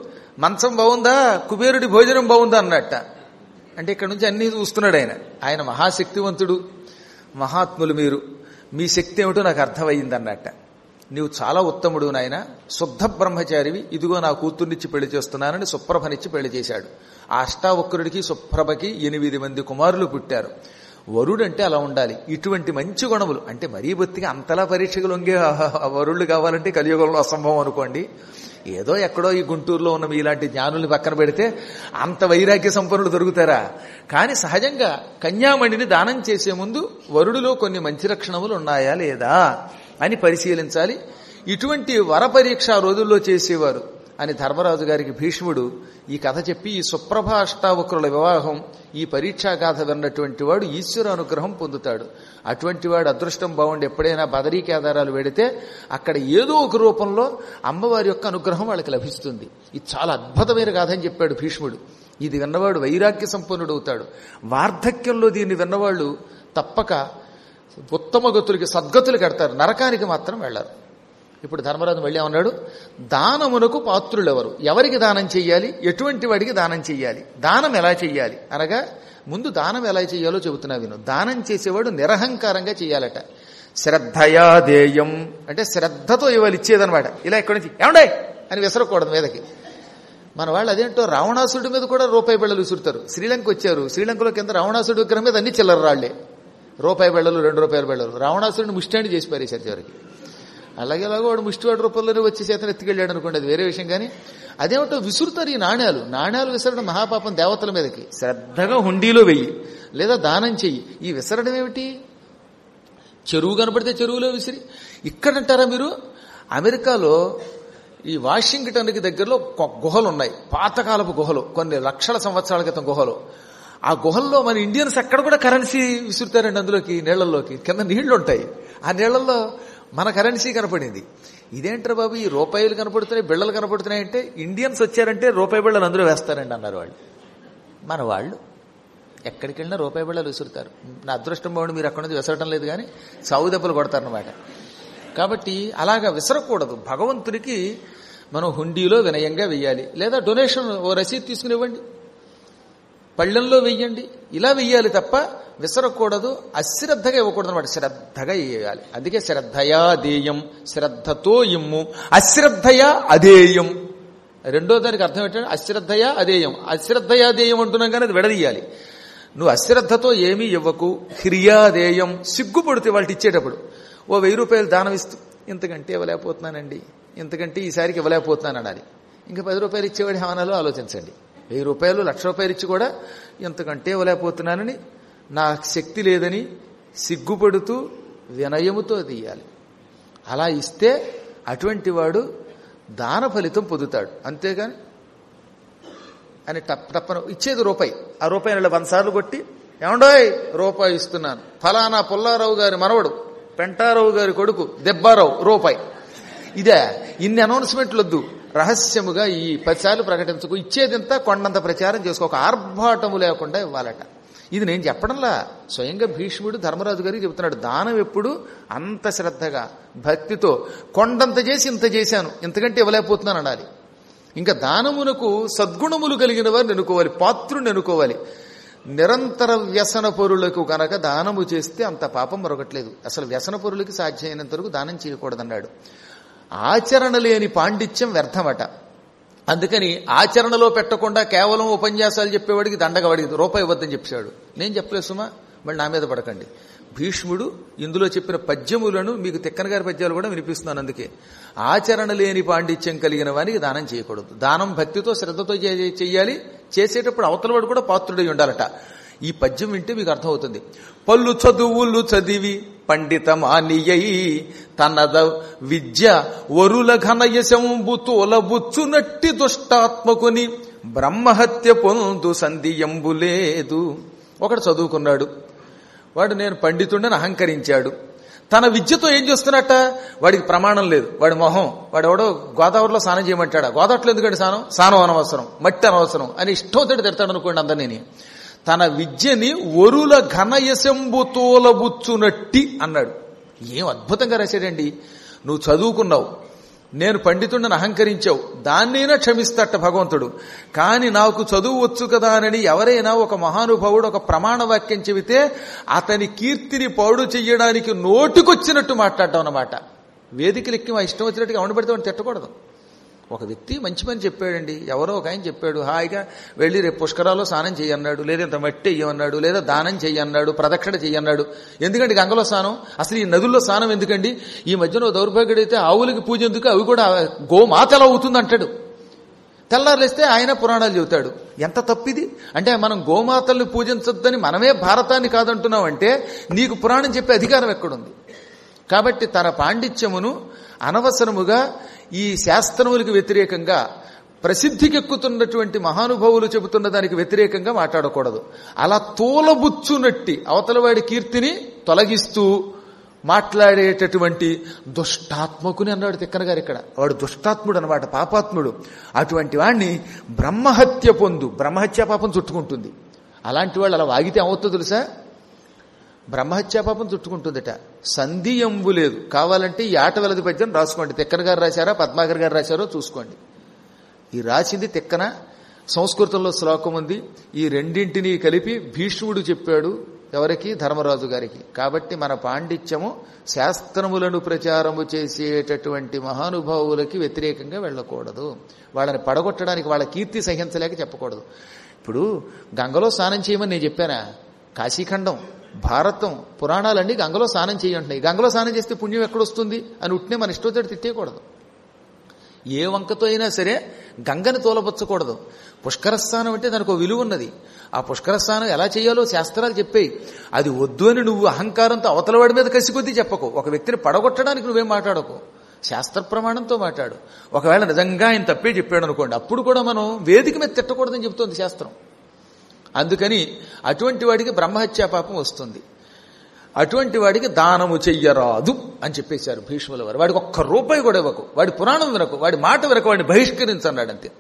మంచం బాగుందా, కుబేరుడి భోజనం బాగుందా అన్నట్ట. అంటే ఇక్కడ నుంచి అన్నీ చూస్తున్నాడు ఆయన. ఆయన మహాశక్తివంతుడు, మహాత్ములు మీరు, మీ శక్తి ఏమిటో నాకు అర్థమయ్యిందన్నట్ట. నీవు చాలా ఉత్తముడు నాయన, శుద్ధ బ్రహ్మచారివి, ఇదిగో నా కూతుర్నిచ్చి పెళ్లి చేస్తున్నానని సుప్రభనిచ్చి పెళ్లి చేశాడు. ఆ అష్టావక్రుడికి సుప్రభకి 8 మంది కుమారులు పుట్టారు. వరుడంటే అలా ఉండాలి. ఇటువంటి మంచి గుణములు అంటే మరీ బొత్తిగా అంతలా పరీక్షలు వంగే వరుళ్ళు కావాలంటే కలియుగంలో అసంభవం అనుకోండి. ఏదో ఎక్కడో ఈ గుంటూరులో ఉన్న ఇలాంటి జ్ఞానుల్ని పక్కన పెడితే అంత వైరాగ్య సంపన్నులు దొరుకుతారా? కానీ సహజంగా కన్యామణిని దానం చేసే ముందు వరుడిలో కొన్ని మంచి లక్షణములు ఉన్నాయా లేదా అని పరిశీలించాలి. ఇటువంటి వరపరీక్ష రోజుల్లో చేసేవారు అని ధర్మరాజు గారికి భీష్ముడు ఈ కథ చెప్పి, ఈ సుప్రభ అష్టావక్రుల వివాహం, ఈ పరీక్షా గాథ విన్నటువంటి వాడు ఈశ్వర అనుగ్రహం పొందుతాడు. అటువంటి వాడు అదృష్టం బాగుండి ఎప్పుడైనా బదరీ కేదారాలు వెడితే అక్కడ ఏదో ఒక రూపంలో అమ్మవారి యొక్క అనుగ్రహం వాళ్ళకి లభిస్తుంది. ఇది చాలా అద్భుతమైన గాథ అని చెప్పాడు భీష్ముడు. ఇది విన్నవాడు వైరాగ్య సంపన్నుడు అవుతాడు. వార్ధక్యంలో దీన్ని విన్నవాళ్ళు తప్పక ఉత్తమ గతులకి, సద్గతులకి కడతారు, నరకానికి మాత్రం వెళ్లారు. ఇప్పుడు ధర్మరాజు మళ్ళీ ఏమన్నాడు, దానమునకు పాత్రులెవరు, ఎవరికి దానం చెయ్యాలి, ఎటువంటి వాడికి దానం చెయ్యాలి, దానం ఎలా చెయ్యాలి అనగా ముందు దానం ఎలా చెయ్యాలో చెబుతున్నా విను. దానం చేసేవాడు నిరహంకారంగా చెయ్యాలట. శ్రద్ధయా దేయం అంటే శ్రద్ధతో ఇవాళ ఇచ్చేదనమాట. ఇలా ఇక్కడి నుంచి ఏమండే అని విసరకూడదు మీదకి. మన వాళ్ళు అదేంటో రావణాసుడి మీద కూడా రూపాయి బిళ్ళలు విసురుతారు. శ్రీలంక వచ్చారు, శ్రీలంకలో కింద రావణాసుడి విగ్రహం మీద అన్ని చిల్లర రాళ్లే, రూపాయి బిళ్ళలు, 2 రూపాయల బిళ్ళలు. రావణాసుడిని ముష్టాండి చేసి పారేశారు చివరికి. అలాగే వాడు ముష్టివాడి రూపంలోనే వచ్చి చేతను ఎత్తుకెళ్ళాడు అనుకోండి, అది వేరే విషయం. కానీ అదేమిటో విసురుతారు ఈ నాణ్యాలు విసరడం మహాపాపం దేవతల మీదకి. శ్రద్ధగా హుండీలో వెయ్యి లేదా దానం చెయ్యి. ఈ విసరడం ఏమిటి? చెరువు కనపడితే చెరువులో విసిరి. ఇక్కడంటారా మీరు, అమెరికాలో ఈ వాషింగ్టన్కి దగ్గరలో గుహలు ఉన్నాయి, పాతకాలపు గుహలు, కొన్ని లక్షల సంవత్సరాల క్రితం గుహలు. ఆ గుహల్లో మన ఇండియన్స్ అక్కడ కూడా కరెన్సీ విసురుతారండి. అందులోకి నీళ్లలోకి కింద నీళ్లు ఉంటాయి. ఆ నీళ్లలో మన కరెన్సీ కనపడింది. ఇదేంటారు బాబు, ఈ రూపాయలు కనపడుతున్నాయి, బిళ్ళలు కనపడుతున్నాయి అంటే ఇండియన్స్ వచ్చారంటే రూపాయి బిళ్ళలు అందులో వేస్తారండి అన్నారు వాళ్ళు. మన వాళ్ళు ఎక్కడికి వెళ్ళినా రూపాయి బిళ్ళలు విసురుతారు. నా అదృష్టం బాగుండి మీరు అక్కడ నుంచి విసరటం లేదు, కానీ సాగు దెబ్బలు కొడతారన్నమాట. కాబట్టి అలాగా విసరకూడదు. భగవంతుడికి మనం హుండీలో వినయంగా వెయ్యాలి, లేదా డొనేషన్ ఓ రసీదు తీసుకుని ఇవ్వండి, పళ్ళెంలో వెయ్యండి, ఇలా వెయ్యాలి తప్ప విసరకూడదు. అశ్రద్ధగా ఇవ్వకూడదు అనమాట, శ్రద్ధగా ఇవ్వాలి. అందుకే శ్రద్ధయా దేయం, శ్రద్ధతో ఇమ్ము, అశ్రద్ధయా అదేయం. రెండో దానికి అర్థం ఏంటంటే అశ్రద్ధయా అదేయం. అశ్రద్ధయా దేయం అంటున్నాం కానీ అది విడదీయాలి. నువ్వు అశ్రద్ధతో ఏమీ ఇవ్వకు. హ్రియాదేయం, సిగ్గుపడితే వాళ్ళకి ఇచ్చేటప్పుడు ఓ 1000 రూపాయలు దానం ఇస్తూ ఇంతకంటే ఇవ్వలేకపోతున్నానండి, ఇంతకంటే ఈసారికి ఇవ్వలేకపోతున్నాను అనాలి. ఇంకా 10 రూపాయలు ఇచ్చేవాడి హానాలో ఆలోచించండి. 1000 రూపాయలు, 1,00,000 రూపాయలు ఇచ్చి కూడా ఇంతకంటే ఇవ్వలేకపోతున్నానని, నా శక్తి లేదని సిగ్గుపడుతూ వినయముతో తీయాలి. అలా ఇస్తే అటువంటి వాడు దాన ఫలితం పొందుతాడు. అంతేగాని అని తప్పన ఇచ్చేది రూపాయి, ఆ రూపాయి 100 సార్లు కొట్టి ఏమండోయ్ రూపాయి ఇస్తున్నాను, ఫలానా పుల్లారావు గారి మనవడు, పెంటారావు గారి కొడుకు దెబ్బారావు రూపాయి. ఇదే ఇన్ని అనౌన్స్మెంట్లు వద్దు, రహస్యముగా ఈ 10 సార్లు ప్రకటించుకో. ఇచ్చేదింతా కొండంత ప్రచారం చేసుకో, ఒక ఆర్భాటము లేకుండా ఇవ్వాలట. ఇది నేను చెప్పడంలా, స్వయంగా భీష్ముడు ధర్మరాజు గారికి చెబుతున్నాడు. దానం ఎప్పుడు అంత శ్రద్ధగా భక్తితో కొండంత చేసి ఇంత చేశాను, ఇంతకంటే ఇవ్వలేకపోతున్నాను అనాలి. ఇంకా దానమునకు సద్గుణములు కలిగిన వారిని ఎన్నుకోవాలి, పాత్రుని ఎన్నుకోవాలి. నిరంతర వ్యసన పరులకు కనుక దానము చేస్తే అంత పాపం మరొకట్లేదు. అసలు వ్యసన పరులకి సాధ్యమైనంత వరకు దానం చేయకూడదన్నాడు. ఆచరణ లేని పాండిత్యం వ్యర్థమట. అందుకని ఆచరణలో పెట్టకుండా కేవలం ఉపన్యాసాలు చెప్పేవాడికి దండగ, వాడికి రూపాయి ఇవ్వద్దని చెప్పాడు. నేను చెప్పలేదు సుమా, మళ్ళీ నా మీద పడకండి. భీష్ముడు ఇందులో చెప్పిన పద్యములను మీకు తిక్కన గారి పద్యాలు కూడా వినిపిస్తున్నాను. అందుకే ఆచరణ లేని పాండిత్యం కలిగిన వానికి దానం చేయకూడదు. దానం భక్తితో శ్రద్ధతో చెయ్యాలి. చేసేటప్పుడు అవతల వాడు కూడా పాత్రుడై ఉండాలట. ఈ పద్యం వింటే మీకు అర్థమవుతుంది. పళ్ళు చదువులు చదివి పండితమానియై తనద విద్య వరుల ఘనయశంబు తోలబుచ్చునట్టి దుష్టాత్మకుని బ్రహ్మహత్య పొందు సంధియంబు లేదు. ఒకడు చదువుకున్నాడు, వాడు నేను పండితుడని అహంకరించాడు. తన విద్యతో ఏం చేస్తున్నట్ట, వాడికి ప్రమాణం లేదు. వాడి మొహం, వాడెవడో గోదావరిలో స్నానం చేయమంటాడా, గోదావరిలో ఎందుకంటే స్నానం అనవసరం, మట్టి అనవసరం అని ఇష్టంతోటి తిడతాడు అనుకోండి అందరినీ. తన విద్యని వరుల ఘనయశంబు తోలబుచ్చునట్టి అన్నాడు. ఏం అద్భుతంగా రాశాడండి. నువ్వు చదువుకున్నావు, నేను పండితుడిని అహంకరించావు, దాన్నైనా క్షమిస్తట భగవంతుడు. కాని నాకు చదువు వచ్చు కదా అని ఎవరైనా ఒక మహానుభావుడు ఒక ప్రమాణ వాక్యం చెబితే అతని కీర్తిని పాడు చెయ్యడానికి నోటికొచ్చినట్టు మాట్లాడటం అన్నమాట. వేదికలు ఎక్కి మా ఇష్టం వచ్చినట్టుగా ఎవరిని పడితే వాడిని తిట్టకూడదు. ఒక వ్యక్తి మంచి పని చెప్పాడండి, ఎవరో ఒక ఆయన చెప్పాడు, హాయిగా వెళ్ళి రేపు పుష్కరాల్లో స్నానం చేయన్నాడు, లేదా ఇంత మట్టి చెయ్యన్నాడు, లేదా దానం చెయ్యన్నాడు, ప్రదక్షిణ చెయ్యన్నాడు. ఎందుకంటే గంగలో స్నానం, అసలు ఈ నదుల్లో స్నానం ఎందుకండి, ఈ మధ్యన దౌర్భాగ్యుడైతే ఆవులకి పూజ ఎందుకు, అవి కూడా గోమాత ఎలా అవుతుంది అంటాడు. తెల్లారులేస్తే ఆయన పురాణాలు చెబుతాడు. ఎంత తప్పిది అంటే, మనం గోమాతల్ని పూజించొద్దని మనమే భారతాన్ని కాదంటున్నామంటే నీకు పురాణం చెప్పే అధికారం ఎక్కడుంది? కాబట్టి తన పాండిత్యమును అనవసరముగా ఈ శాస్త్రములకు వ్యతిరేకంగా ప్రసిద్ధికెక్కుతున్నటువంటి మహానుభావులు చెబుతున్న దానికి వ్యతిరేకంగా మాట్లాడకూడదు. అలా తోలబుచ్చునట్టి అవతలవాడి కీర్తిని తొలగిస్తూ మాట్లాడేటటువంటి దుష్టాత్మకుని అన్నాడు తిక్కన గారు ఇక్కడ. వాడు దుష్టాత్ముడు అనమాట, పాపాత్ముడు. అటువంటి వాడిని బ్రహ్మహత్య పొందు, బ్రహ్మహత్యా పాపం చుట్టుకుంటుంది. అలాంటి వాళ్ళు అలా వాగితే ఏమవుతుందో తెలుసా, బ్రహ్మహత్యా పాపం చుట్టుకుంటుందట. సంధియంబు లేదు. కావాలంటే ఈ ఆట వెలది పద్యం రాసుకోండి. తిక్కన గారు రాశారా పద్మాకర్ గారు రాశారో చూసుకోండి. ఈ రాసింది తిక్కన, సంస్కృతంలో శ్లోకం ఉంది. ఈ రెండింటినీ కలిపి భీష్ముడు చెప్పాడు. ఎవరికి? ధర్మరాజు గారికి. కాబట్టి మన పాండిత్యము శాస్త్రములను ప్రచారము చేసేటటువంటి మహానుభావులకి వ్యతిరేకంగా వెళ్ళకూడదు. వాళ్ళని పడగొట్టడానికి, వాళ్ళ కీర్తి సహించలేక చెప్పకూడదు. ఇప్పుడు గంగలో స్నానం చేయమని నేను చెప్పానా? కాశీఖండం, భారతం, పురాణాలన్నీ గంగలో స్నానం చేయంటున్నాయి. గంగలో స్నానం చేస్తే పుణ్యం ఎక్కడొస్తుంది అని ఉట్నే మన ఇష్టం తిట్టేయకూడదు. ఏ వంకతో అయినా సరే గంగని తోలబొచ్చకూడదు. పుష్కర స్నానం అంటే దానికి ఒక విలువ ఉన్నది. ఆ పుష్కర స్నానం ఎలా చేయాలో శాస్త్రాలు చెప్పేయి. అది వద్దు అని నువ్వు అహంకారంతో అవతలవాడి మీద కసికొద్దీ చెప్పకు. ఒక వ్యక్తిని పడగొట్టడానికి నువ్వేం మాట్లాడకు, శాస్త్ర ప్రమాణంతో మాట్లాడు. ఒకవేళ నిజంగా ఆయన తప్పే చెప్పాడు అనుకోండి, అప్పుడు కూడా మనం వేదిక మీద తిట్టకూడదని చెబుతోంది శాస్త్రం. అందుకని అటువంటి వాడికి బ్రహ్మహత్యా పాపం వస్తుంది. అటువంటి వాడికి దానము చెయ్యరాదు అని చెప్పేశారు భీష్ముల వారు. వాడికి ఒక్క రూపాయి కూడా ఇవ్వకు, వాడి పురాణం వినకు, వాడి మాట వినకు, వాడిని బహిష్కరించన్నాడు అంతే.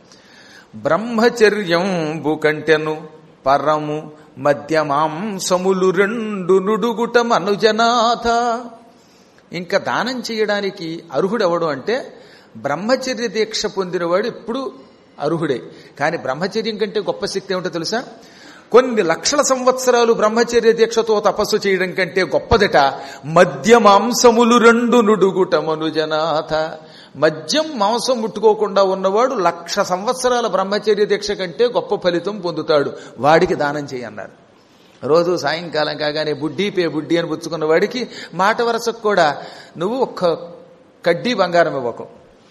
బ్రహ్మచర్యంబు కంటెను పరము మధ్యమాంసములు రెండు నుడుగుట మనుజనాథ. ఇంకా దానం చేయడానికి అర్హుడెవడు అంటే బ్రహ్మచర్య దీక్ష పొందినవాడు ఇప్పుడు అర్హుడే. కానీ బ్రహ్మచర్యం కంటే గొప్ప శక్తి ఏమిటో తెలుసా? కొన్ని లక్షల సంవత్సరాలు బ్రహ్మచర్య దీక్షతో తపస్సు చేయడం కంటే గొప్పదట మద్య మాంసములు రెండు నుడుగుట మనుజనాథ. మద్యం మాంసం ముట్టుకోకుండా ఉన్నవాడు 1,00,000 సంవత్సరాల బ్రహ్మచర్య దీక్ష కంటే గొప్ప ఫలితం పొందుతాడు. వాడికి దానం చేయన్నారు. రోజు సాయంకాలం కాగానే బుడ్డీ పే బుడ్డీ అని పుచ్చుకున్న వాడికి మాట వరసకు కూడా నువ్వు ఒక్క కడ్డీ బంగారం ఇవ్వకు.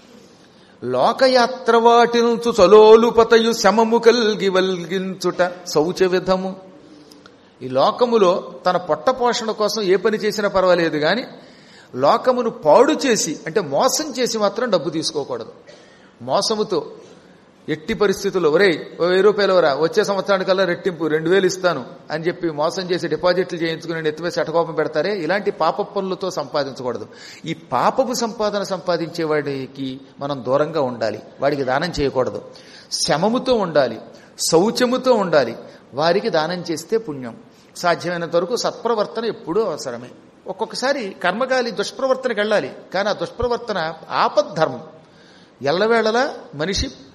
లోకయాత్ర వాటినుచు చలోలుపతయు శమము కల్గి వల్గించుట శౌచ విధము. ఈ లోకములో తన పొట్ట పోషణ కోసం ఏ పని చేసినా పర్వాలేదు, కానీ లోకమును పాడు చేసి అంటే మోసం చేసి మాత్రం డబ్బు తీసుకోకూడదు. మోసముతో ఎట్టి పరిస్థితుల్లో ఒరేయ్ 1000 రూపాయలు వరా, వచ్చే సంవత్సరానికల్లా రెట్టింపు 2000 ఇస్తాను అని చెప్పి మోసం చేసి డిపాజిట్లు చేయించుకుని ఎత్తివేసి అటకోపం పెడతారే, ఇలాంటి పాప పనులతో సంపాదించకూడదు. ఈ పాపపు సంపాదన సంపాదించే వాడికి మనం దూరంగా ఉండాలి. వాడికి దానం చేయకూడదు. శమముతో ఉండాలి, శౌచముతో ఉండాలి. వారికి దానం చేస్తే పుణ్యం. సాధ్యమైనంత వరకు సత్ప్రవర్తన ఎప్పుడూ అవసరమే. ఒక్కొక్కసారి కర్మగాలి దుష్ప్రవర్తనకి వెళ్ళాలి, కానీ ఆ దుష్ప్రవర్తన ఆపద్ధర్మం. ఎల్లవేళలా మనిషి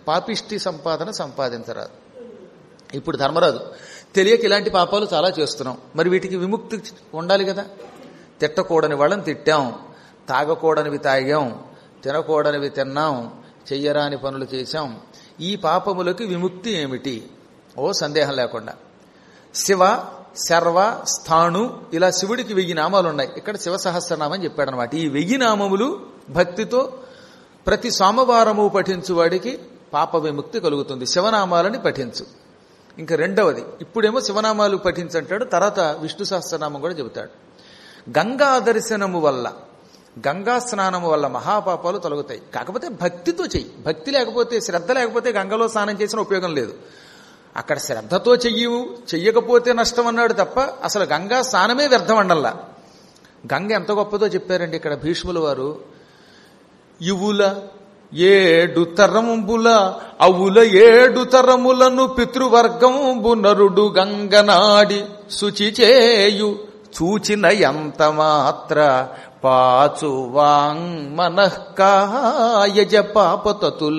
పాపిష్టి సంపాదన సంపాదించరాదు. ఇప్పుడు ధర్మరాజు తెలియక ఇలాంటి పాపాలు చాలా చేస్తున్నాం, మరి వీటికి విముక్తి ఉండాలి కదా. తిట్టకూడని వాళ్ళని తిట్టాం, తాగకూడనివి తాగాం, తినకూడనివి తిన్నాం, చెయ్యరాని పనులు చేశాం. ఈ పాపములకి విముక్తి ఏమిటి? ఓ సందేహం లేకుండా శివ, శర్వ, స్థాణు ఇలా శివుడికి 1000 నామాలు ఉన్నాయి. ఇక్కడ శివ సహస్రనామం చెప్పాడనమాట. ఈ 1000 నామములు భక్తితో ప్రతి సోమవారము పఠించు వాడికి పాప విముక్తి కలుగుతుంది. శివనామాలని పఠించు. ఇంకా రెండవది, ఇప్పుడేమో శివనామాలు పఠించంటాడు, తర్వాత విష్ణు సహస్రనామం కూడా చెబుతాడు. గంగా దర్శనము వల్ల, గంగా స్నానము వల్ల మహాపాపాలు తొలగుతాయి. కాకపోతే భక్తితో చెయ్యి. భక్తి లేకపోతే, శ్రద్ధ లేకపోతే గంగలో స్నానం చేసిన ఉపయోగం లేదు. అక్కడ శ్రద్ధతో చెయ్యకపోతే నష్టం అన్నాడు తప్ప అసలు గంగా స్నానమే వ్యర్థం అండల్లా. గంగ ఎంత గొప్పదో చెప్పారండి ఇక్కడ భీష్ముల వారు. ఇవుల 7 తరంబుల అవుల 7 తరములను పితృవర్గంబు నరుడు గంగనాడి శుచి చేయు చూచిన ఎంత మాత్ర పాచు వాంగ్ మనఃకాయజ పాపతతుల.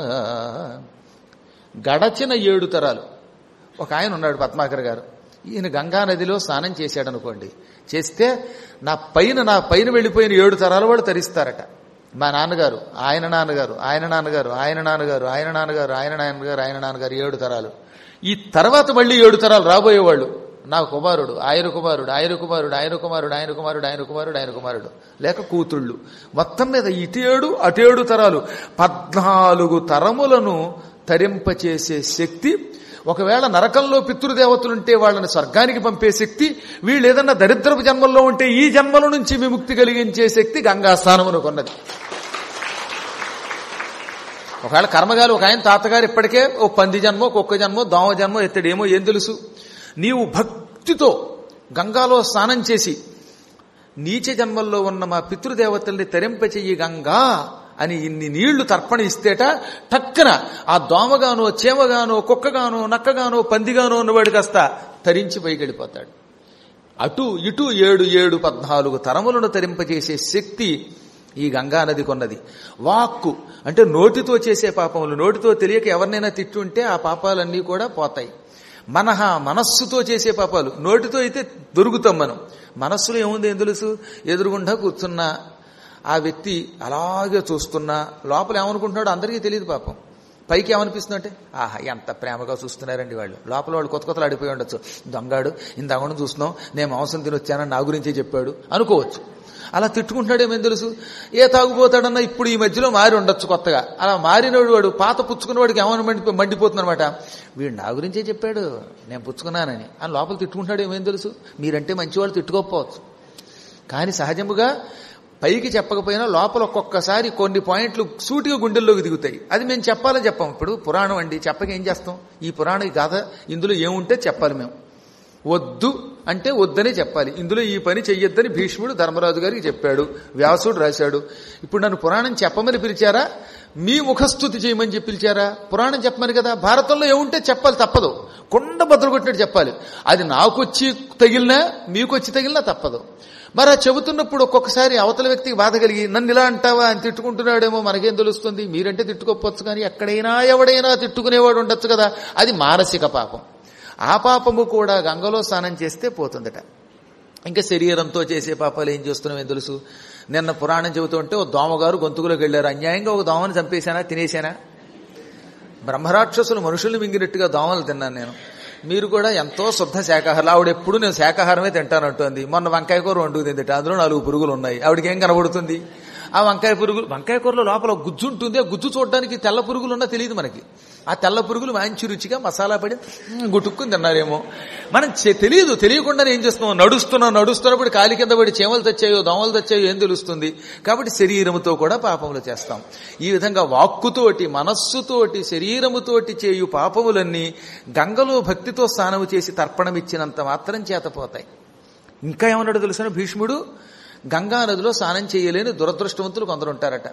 గడచిన 7 తరాలు. ఒక ఆయన ఉన్నాడు పద్మాకర్ గారు. ఈయన గంగానదిలో స్నానం చేశాడనుకోండి, చేస్తే నా పైన వెళ్ళిపోయిన 7 తరాల వాళ్ళు తరిస్తారట. మా నాన్నగారు, ఆయన నాన్నగారు, ఆయన నాన్నగారు, ఆయన నాన్నగారు, ఆయన నాన్నగారు, ఆయన నాన్నగారు, ఆయన నాన్నగారు 7 తరాలు. ఈ తర్వాత మళ్ళీ 7 తరాలు రాబోయేవాళ్ళు నా కుమారుడు, ఆయన కుమారుడు, ఆయన కుమారుడు, ఆయన కుమారుడు, ఆయన కుమారుడు, ఆయన కుమారుడు, ఆయన కుమారుడు, లేక కూతుళ్ళు. మొత్తం మీద ఇటు 7 అటు 7 తరాలు 14 తరములను తరింపచేసే శక్తి. ఒకవేళ నరకంలో పితృదేవతలుంటే వాళ్ళని స్వర్గానికి పంపే శక్తి, వీళ్ళు ఏదన్నా దరిద్రపు జన్మల్లో ఉంటే ఈ జన్మల నుంచి విముక్తి కలిగించే శక్తి గంగా స్నానమునకు ఉన్నది. ఒకవేళ కర్మగాలి ఒక ఆయన తాతగారు ఇప్పటికే ఓ పంది జన్మో, కుక్క జన్మో, దోమ జన్మో ఎత్తడేమో ఏం తెలుసు. నీవు భక్తితో గంగాలో స్నానం చేసి నీచ జన్మల్లో ఉన్న మా పితృదేవతల్ని తరింపచెయ్యి గంగా అని ఇన్ని నీళ్లు తర్పణ ఇస్తేట టక్కన ఆ దోమగానో, చేమగానో, కుక్కగానో, నక్కగానో, పందిగానో ఉన్నవాడు కాస్త తరించి పైకి వెళ్ళిపోతాడు. అటు ఇటు 7 14 తరములను తరింపజేసే శక్తి ఈ గంగానది కొన్నది. వాక్కు అంటే నోటితో చేసే పాపములు. నోటితో తెలియక ఎవరినైనా తిట్టుంటే ఆ పాపాలన్నీ కూడా పోతాయి. మనస్సుతో చేసే పాపాలు. నోటితో అయితే దొరుకుతాం మనం. మనస్సులో ఏముంది ఏం తెలుసు? ఎదురుగుండా కూర్చున్నా ఆ వ్యక్తి అలాగే చూస్తున్నా లోపల ఏమనుకుంటున్నాడో అందరికీ తెలియదు పాపం. పైకి ఏమనిపిస్తుంది అంటే, ఆహా ఎంత ప్రేమగా చూస్తున్నారండి వాళ్ళు. లోపల వాళ్ళు కొత్తలు అడిపోయి ఉండొచ్చు. దొంగాడు ఇందాక చూస్తున్నాం, నేను మాంసం తినొచ్చానని నా గురించే చెప్పాడు అనుకోవచ్చు. అలా తిట్టుకుంటున్నాడేమేం తెలుసు? ఏ తాగుపోతాడన్నా ఇప్పుడు ఈ మధ్యలో మారి ఉండొచ్చు కొత్తగా. అలా మారినోడు వాడు పాత పుచ్చుకున్న వాడికి ఏమైనా మండిపోతుంది అనమాట. వీడు నా గురించే చెప్పాడు, నేను పుచ్చుకున్నానని అని లోపల తిట్టుకుంటాడు. ఏమేం తెలుసు? మీరంటే మంచివాళ్ళు తిట్టుకోకపోవచ్చు, కానీ సహజముగా పైకి చెప్పకపోయినా లోపల ఒక్కొక్కసారి కొన్ని పాయింట్లు సూటిగా గుండెల్లోకి దిగుతాయి. అది మేము చెప్పాలని చెప్పాం. ఇప్పుడు పురాణం అండి, చెప్పక ఏం చేస్తాం? ఈ పురాణ గాథ ఇందులో ఏముంటే చెప్పాలి. మేము వద్దు అంటే వద్దనే చెప్పాలి. ఇందులో ఈ పని చెయ్యొద్దని భీష్ముడు ధర్మరాజు గారికి చెప్పాడు, వ్యాసుడు రాశాడు. ఇప్పుడు నన్ను పురాణం చెప్పమని పిలిచారా, మీ ముఖస్థుతి చేయమని చెప్పి పిలిచారా? పురాణం చెప్పమని కదా. భారతంలో ఏముంటే చెప్పాలి, తప్పదు. కొండ బద్దలు కొట్టినట్టు చెప్పాలి. అది నాకొచ్చి తగిలినా మీకొచ్చి తగిలినా తప్పదు. మరి ఆ చెబుతున్నప్పుడు ఒక్కొక్కసారి అవతల వ్యక్తికి బాధ కలిగి నన్ను ఇలా అంటావా అని తిట్టుకుంటున్నాడేమో, మనకేం తెలుస్తుంది? మీరంటే తిట్టుకోకపోవచ్చు, కానీ ఎక్కడైనా ఎవడైనా తిట్టుకునేవాడు ఉండొచ్చు కదా. అది మానసిక పాపం. ఆ పాపము కూడా గంగలో స్నానం చేస్తే పోతుందట. ఇంకా శరీరంతో చేసే పాపాలు ఏం చేస్తున్నాం ఏం తెలుసు? నిన్న పురాణం చెబుతూ ఉంటే ఓ దోమగారు గొంతుకులోకి వెళ్ళారు. అన్యాయంగా ఒక దోమని చంపేశానా, తినేశానా? బ్రహ్మరాక్షసులు మనుషుల్ని మింగినట్టుగా దోమలు తిన్నాను నేను. మీరు కూడా ఎంతో శుద్ధ శాకాహారం. ఆవిడ ఎప్పుడు నేను శాకాహారమే తింటానంటుంది. మొన్న వంకాయ కూర వండుకు తిందిట, అందులో 4 పురుగులు ఉన్నాయి. ఆవిడకి ఏం కనబడుతుంది? ఆ వంకాయ కూరలో లోపల గుజ్జు ఉంటుంది. ఆ గుజ్జు చూడడానికి తెల్ల పురుగులు ఉన్నా తెలియదు మనకి. ఆ తెల్ల పురుగులు మంచి రుచిగా మసాలా పడి గుట్టుక్కుని తిన్నారేమో. మనం తెలియదు. తెలియకుండా ఏం చేస్తున్నాం? నడుస్తున్నప్పుడు కాలి కింద పడి చేమలు తెచ్చాయో దోమలు తెచ్చాయో ఏం తెలుస్తుంది? కాబట్టి శరీరముతో కూడా పాపములు చేస్తాం. ఈ విధంగా వాక్కుతోటి, మనస్సుతోటి, శరీరముతోటి చేయు పాపములన్నీ గంగలో భక్తితో స్నానము చేసి తర్పణమిచ్చినంత మాత్రం చేతపోతాయి. ఇంకా ఏమన్నాడు తెలుసిన భీష్ముడు? గంగానదిలో స్నానం చేయలేని దురదృష్టవంతులు కొందరు ఉంటారట.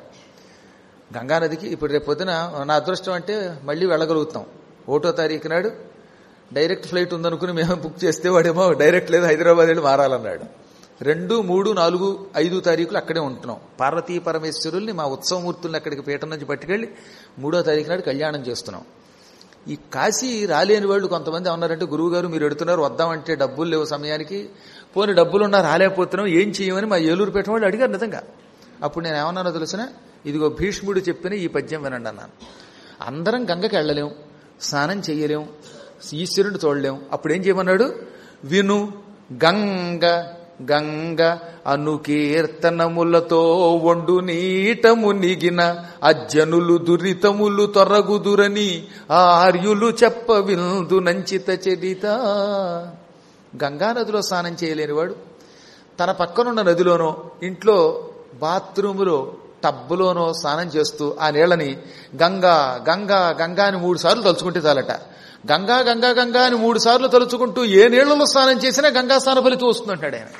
గంగానదికి ఇప్పుడు రేపు పొద్దున నా అదృష్టం అంటే మళ్ళీ వెళ్ళగలుగుతాం. 1వ తారీఖు నాడు డైరెక్ట్ ఫ్లైట్ ఉందనుకుని మేము బుక్ చేస్తే వాడేమో డైరెక్ట్ లేదు హైదరాబాద్ వెళ్ళి మారాలన్నాడు. 2, 3, 4, 5 తారీఖులు అక్కడే ఉంటున్నాం. పార్వతీ పరమేశ్వరుల్ని మా ఉత్సవమూర్తుల్ని అక్కడికి పీఠం నుంచి పట్టుకెళ్ళి 3వ తారీఖు నాడు కళ్యాణం చేస్తున్నాం. ఈ కాశీ రాలేని వాళ్ళు కొంతమంది ఏమన్నారంటే, గురువుగారు మీరు ఎడుతున్నారు, వద్దామంటే డబ్బులు లేవు సమయానికి, పోనీ డబ్బులున్నా రాలేకపోతున్నాం, ఏం చేయమని మా ఏలూరు పీఠం వాళ్ళు అడిగారు నిజంగా. అప్పుడు నేను ఏమన్నానో తెలిసిన, ఇదిగో భీష్ముడు చెప్పిన ఈ పద్యం వినండి అన్నాను. అందరం గంగకి వెళ్ళలేం, స్నానం చెయ్యలేం, ఈశ్వరుని చూడలేం. అప్పుడు ఏం చేయమన్నాడు, విను గంగ గంగ అను కీర్తనములతో వండు నీట మునిగిన అజ్జనులు దురితములు తొరగుదురని ఆర్యులు చెప్ప విందు నంచిత చరిత. గంగానదిలో స్నానం చేయలేనివాడు తన పక్కనున్న నదిలోనో ఇంట్లో బాత్రూములో టబ్బులోనో స్నానం చేస్తూ ఆ నీళ్లని గంగా గంగా గంగా అని 3 సార్లు తలుచుకుంటే చాలట. గంగా గంగా గంగా అని 3 సార్లు తలుచుకుంటూ ఏ నీళ్లలో స్నానం చేసినా గంగా స్నాన ఫలితం వస్తుందంటాడు ఆయన.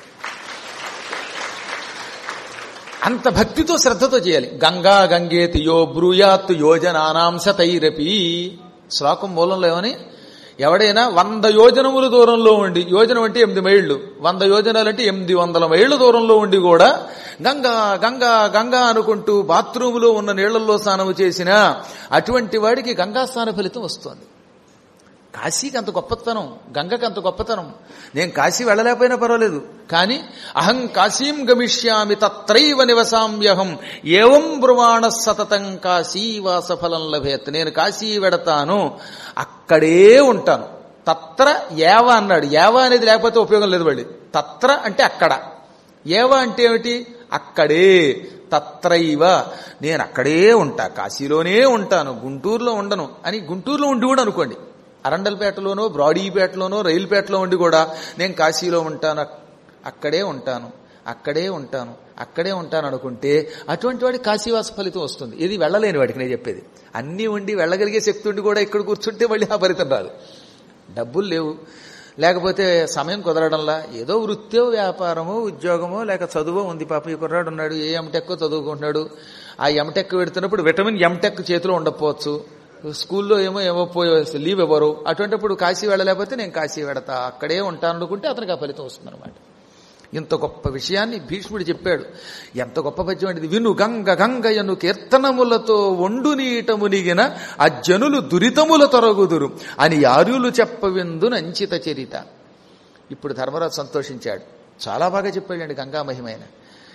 అంత భక్తితో శ్రద్ధతో చేయాలి. గంగా గంగేతి యో బ్రూయాత్ యోజనానాం శతైరపి. శ్లోకం మూలంలో ఏమని, ఎవడైనా 100 యోజనములు దూరంలో ఉండి, యోజనం అంటే 8 మైళ్ళు, 100 యోజనాలంటే 800 మైళ్ళ దూరంలో ఉండి కూడా గంగా గంగా గంగా అనుకుంటూ బాత్రూములో ఉన్న నీళ్లలో స్నానము చేసినా అటువంటి వాడికి గంగా స్నాన ఫలితం వస్తుంది. కాశీకి అంత గొప్పతనం, గంగకి అంత గొప్పతనం. నేను కాశీ వెళ్ళలేకపోయినా పర్వాలేదు, కానీ అహం కాశీం గమిష్యామి తత్రైవ నివసామ్యహం ఏవం బ్రువాణ సతతం కాశీవాస ఫలం లభేత్. నేను కాశీ వెడతాను, అక్కడే ఉంటాను. తత్ర ఏవ అన్నాడు. ఏవ అనేది లేకపోతే ఉపయోగం లేదు వాడి. తత్ర అంటే అక్కడ, ఏవ అంటే ఏమిటి, అక్కడే. తత్రైవ నేను అక్కడే ఉంటా, కాశీలోనే ఉంటాను, గుంటూరులో ఉండను అని. గుంటూరులో ఉండి కూడా అనుకోండి, అరండల్పేటలోనో బ్రాడీపేటలోనో రైలుపేటలో ఉండి కూడా నేను కాశీలో ఉంటాను, అక్కడే ఉంటాను, అక్కడే ఉంటాను, అక్కడే ఉంటాను అనుకుంటే అటువంటి వాడికి కాశీవాస ఫలితం వస్తుంది. ఇది వెళ్ళలేని వాడికి నేను చెప్పేది. అన్నీ ఉండి వెళ్ళగలిగే శక్తి ఉండి కూడా ఇక్కడ కూర్చుంటే మళ్ళీ ఆ ఫలితం రాదు. డబ్బులు లేవు, లేకపోతే సమయం కుదరడంలా, ఏదో వృత్తో వ్యాపారమో ఉద్యోగమో లేక చదువో ఉంది. పాప ఈ కుర్రాడు ఉన్నాడు, ఏ ఎంటెక్కో చదువుకుంటున్నాడు. ఆ ఎంటెక్ పెడుతున్నప్పుడు విటమిన్ ఎంటెక్ చేతిలో ఉండకపోవచ్చు, స్కూల్లో ఏమో లీవ్ ఇవ్వరు. అటువంటిప్పుడు కాశీ వెళ్ళలేకపోతే నేను కాశీ వెడతా, అక్కడే ఉంటాను అనుకుంటే అతనికి ఆ ఫలితం వస్తుందన్నమాట. ఇంత గొప్ప విషయాన్ని భీష్ముడు చెప్పాడు. ఎంత గొప్ప పద్యం అంటే, విను గంగ గంగయను కీర్తనములతో వండు నీట మునిగిన అజ్జనులు దురితముల తొరగుదురు అని ఆర్యులు చెప్పవిందు నంచిత చరిత. ఇప్పుడు ధర్మరాజు సంతోషించాడు. చాలా బాగా చెప్పాడండి గంగా మహిమైన.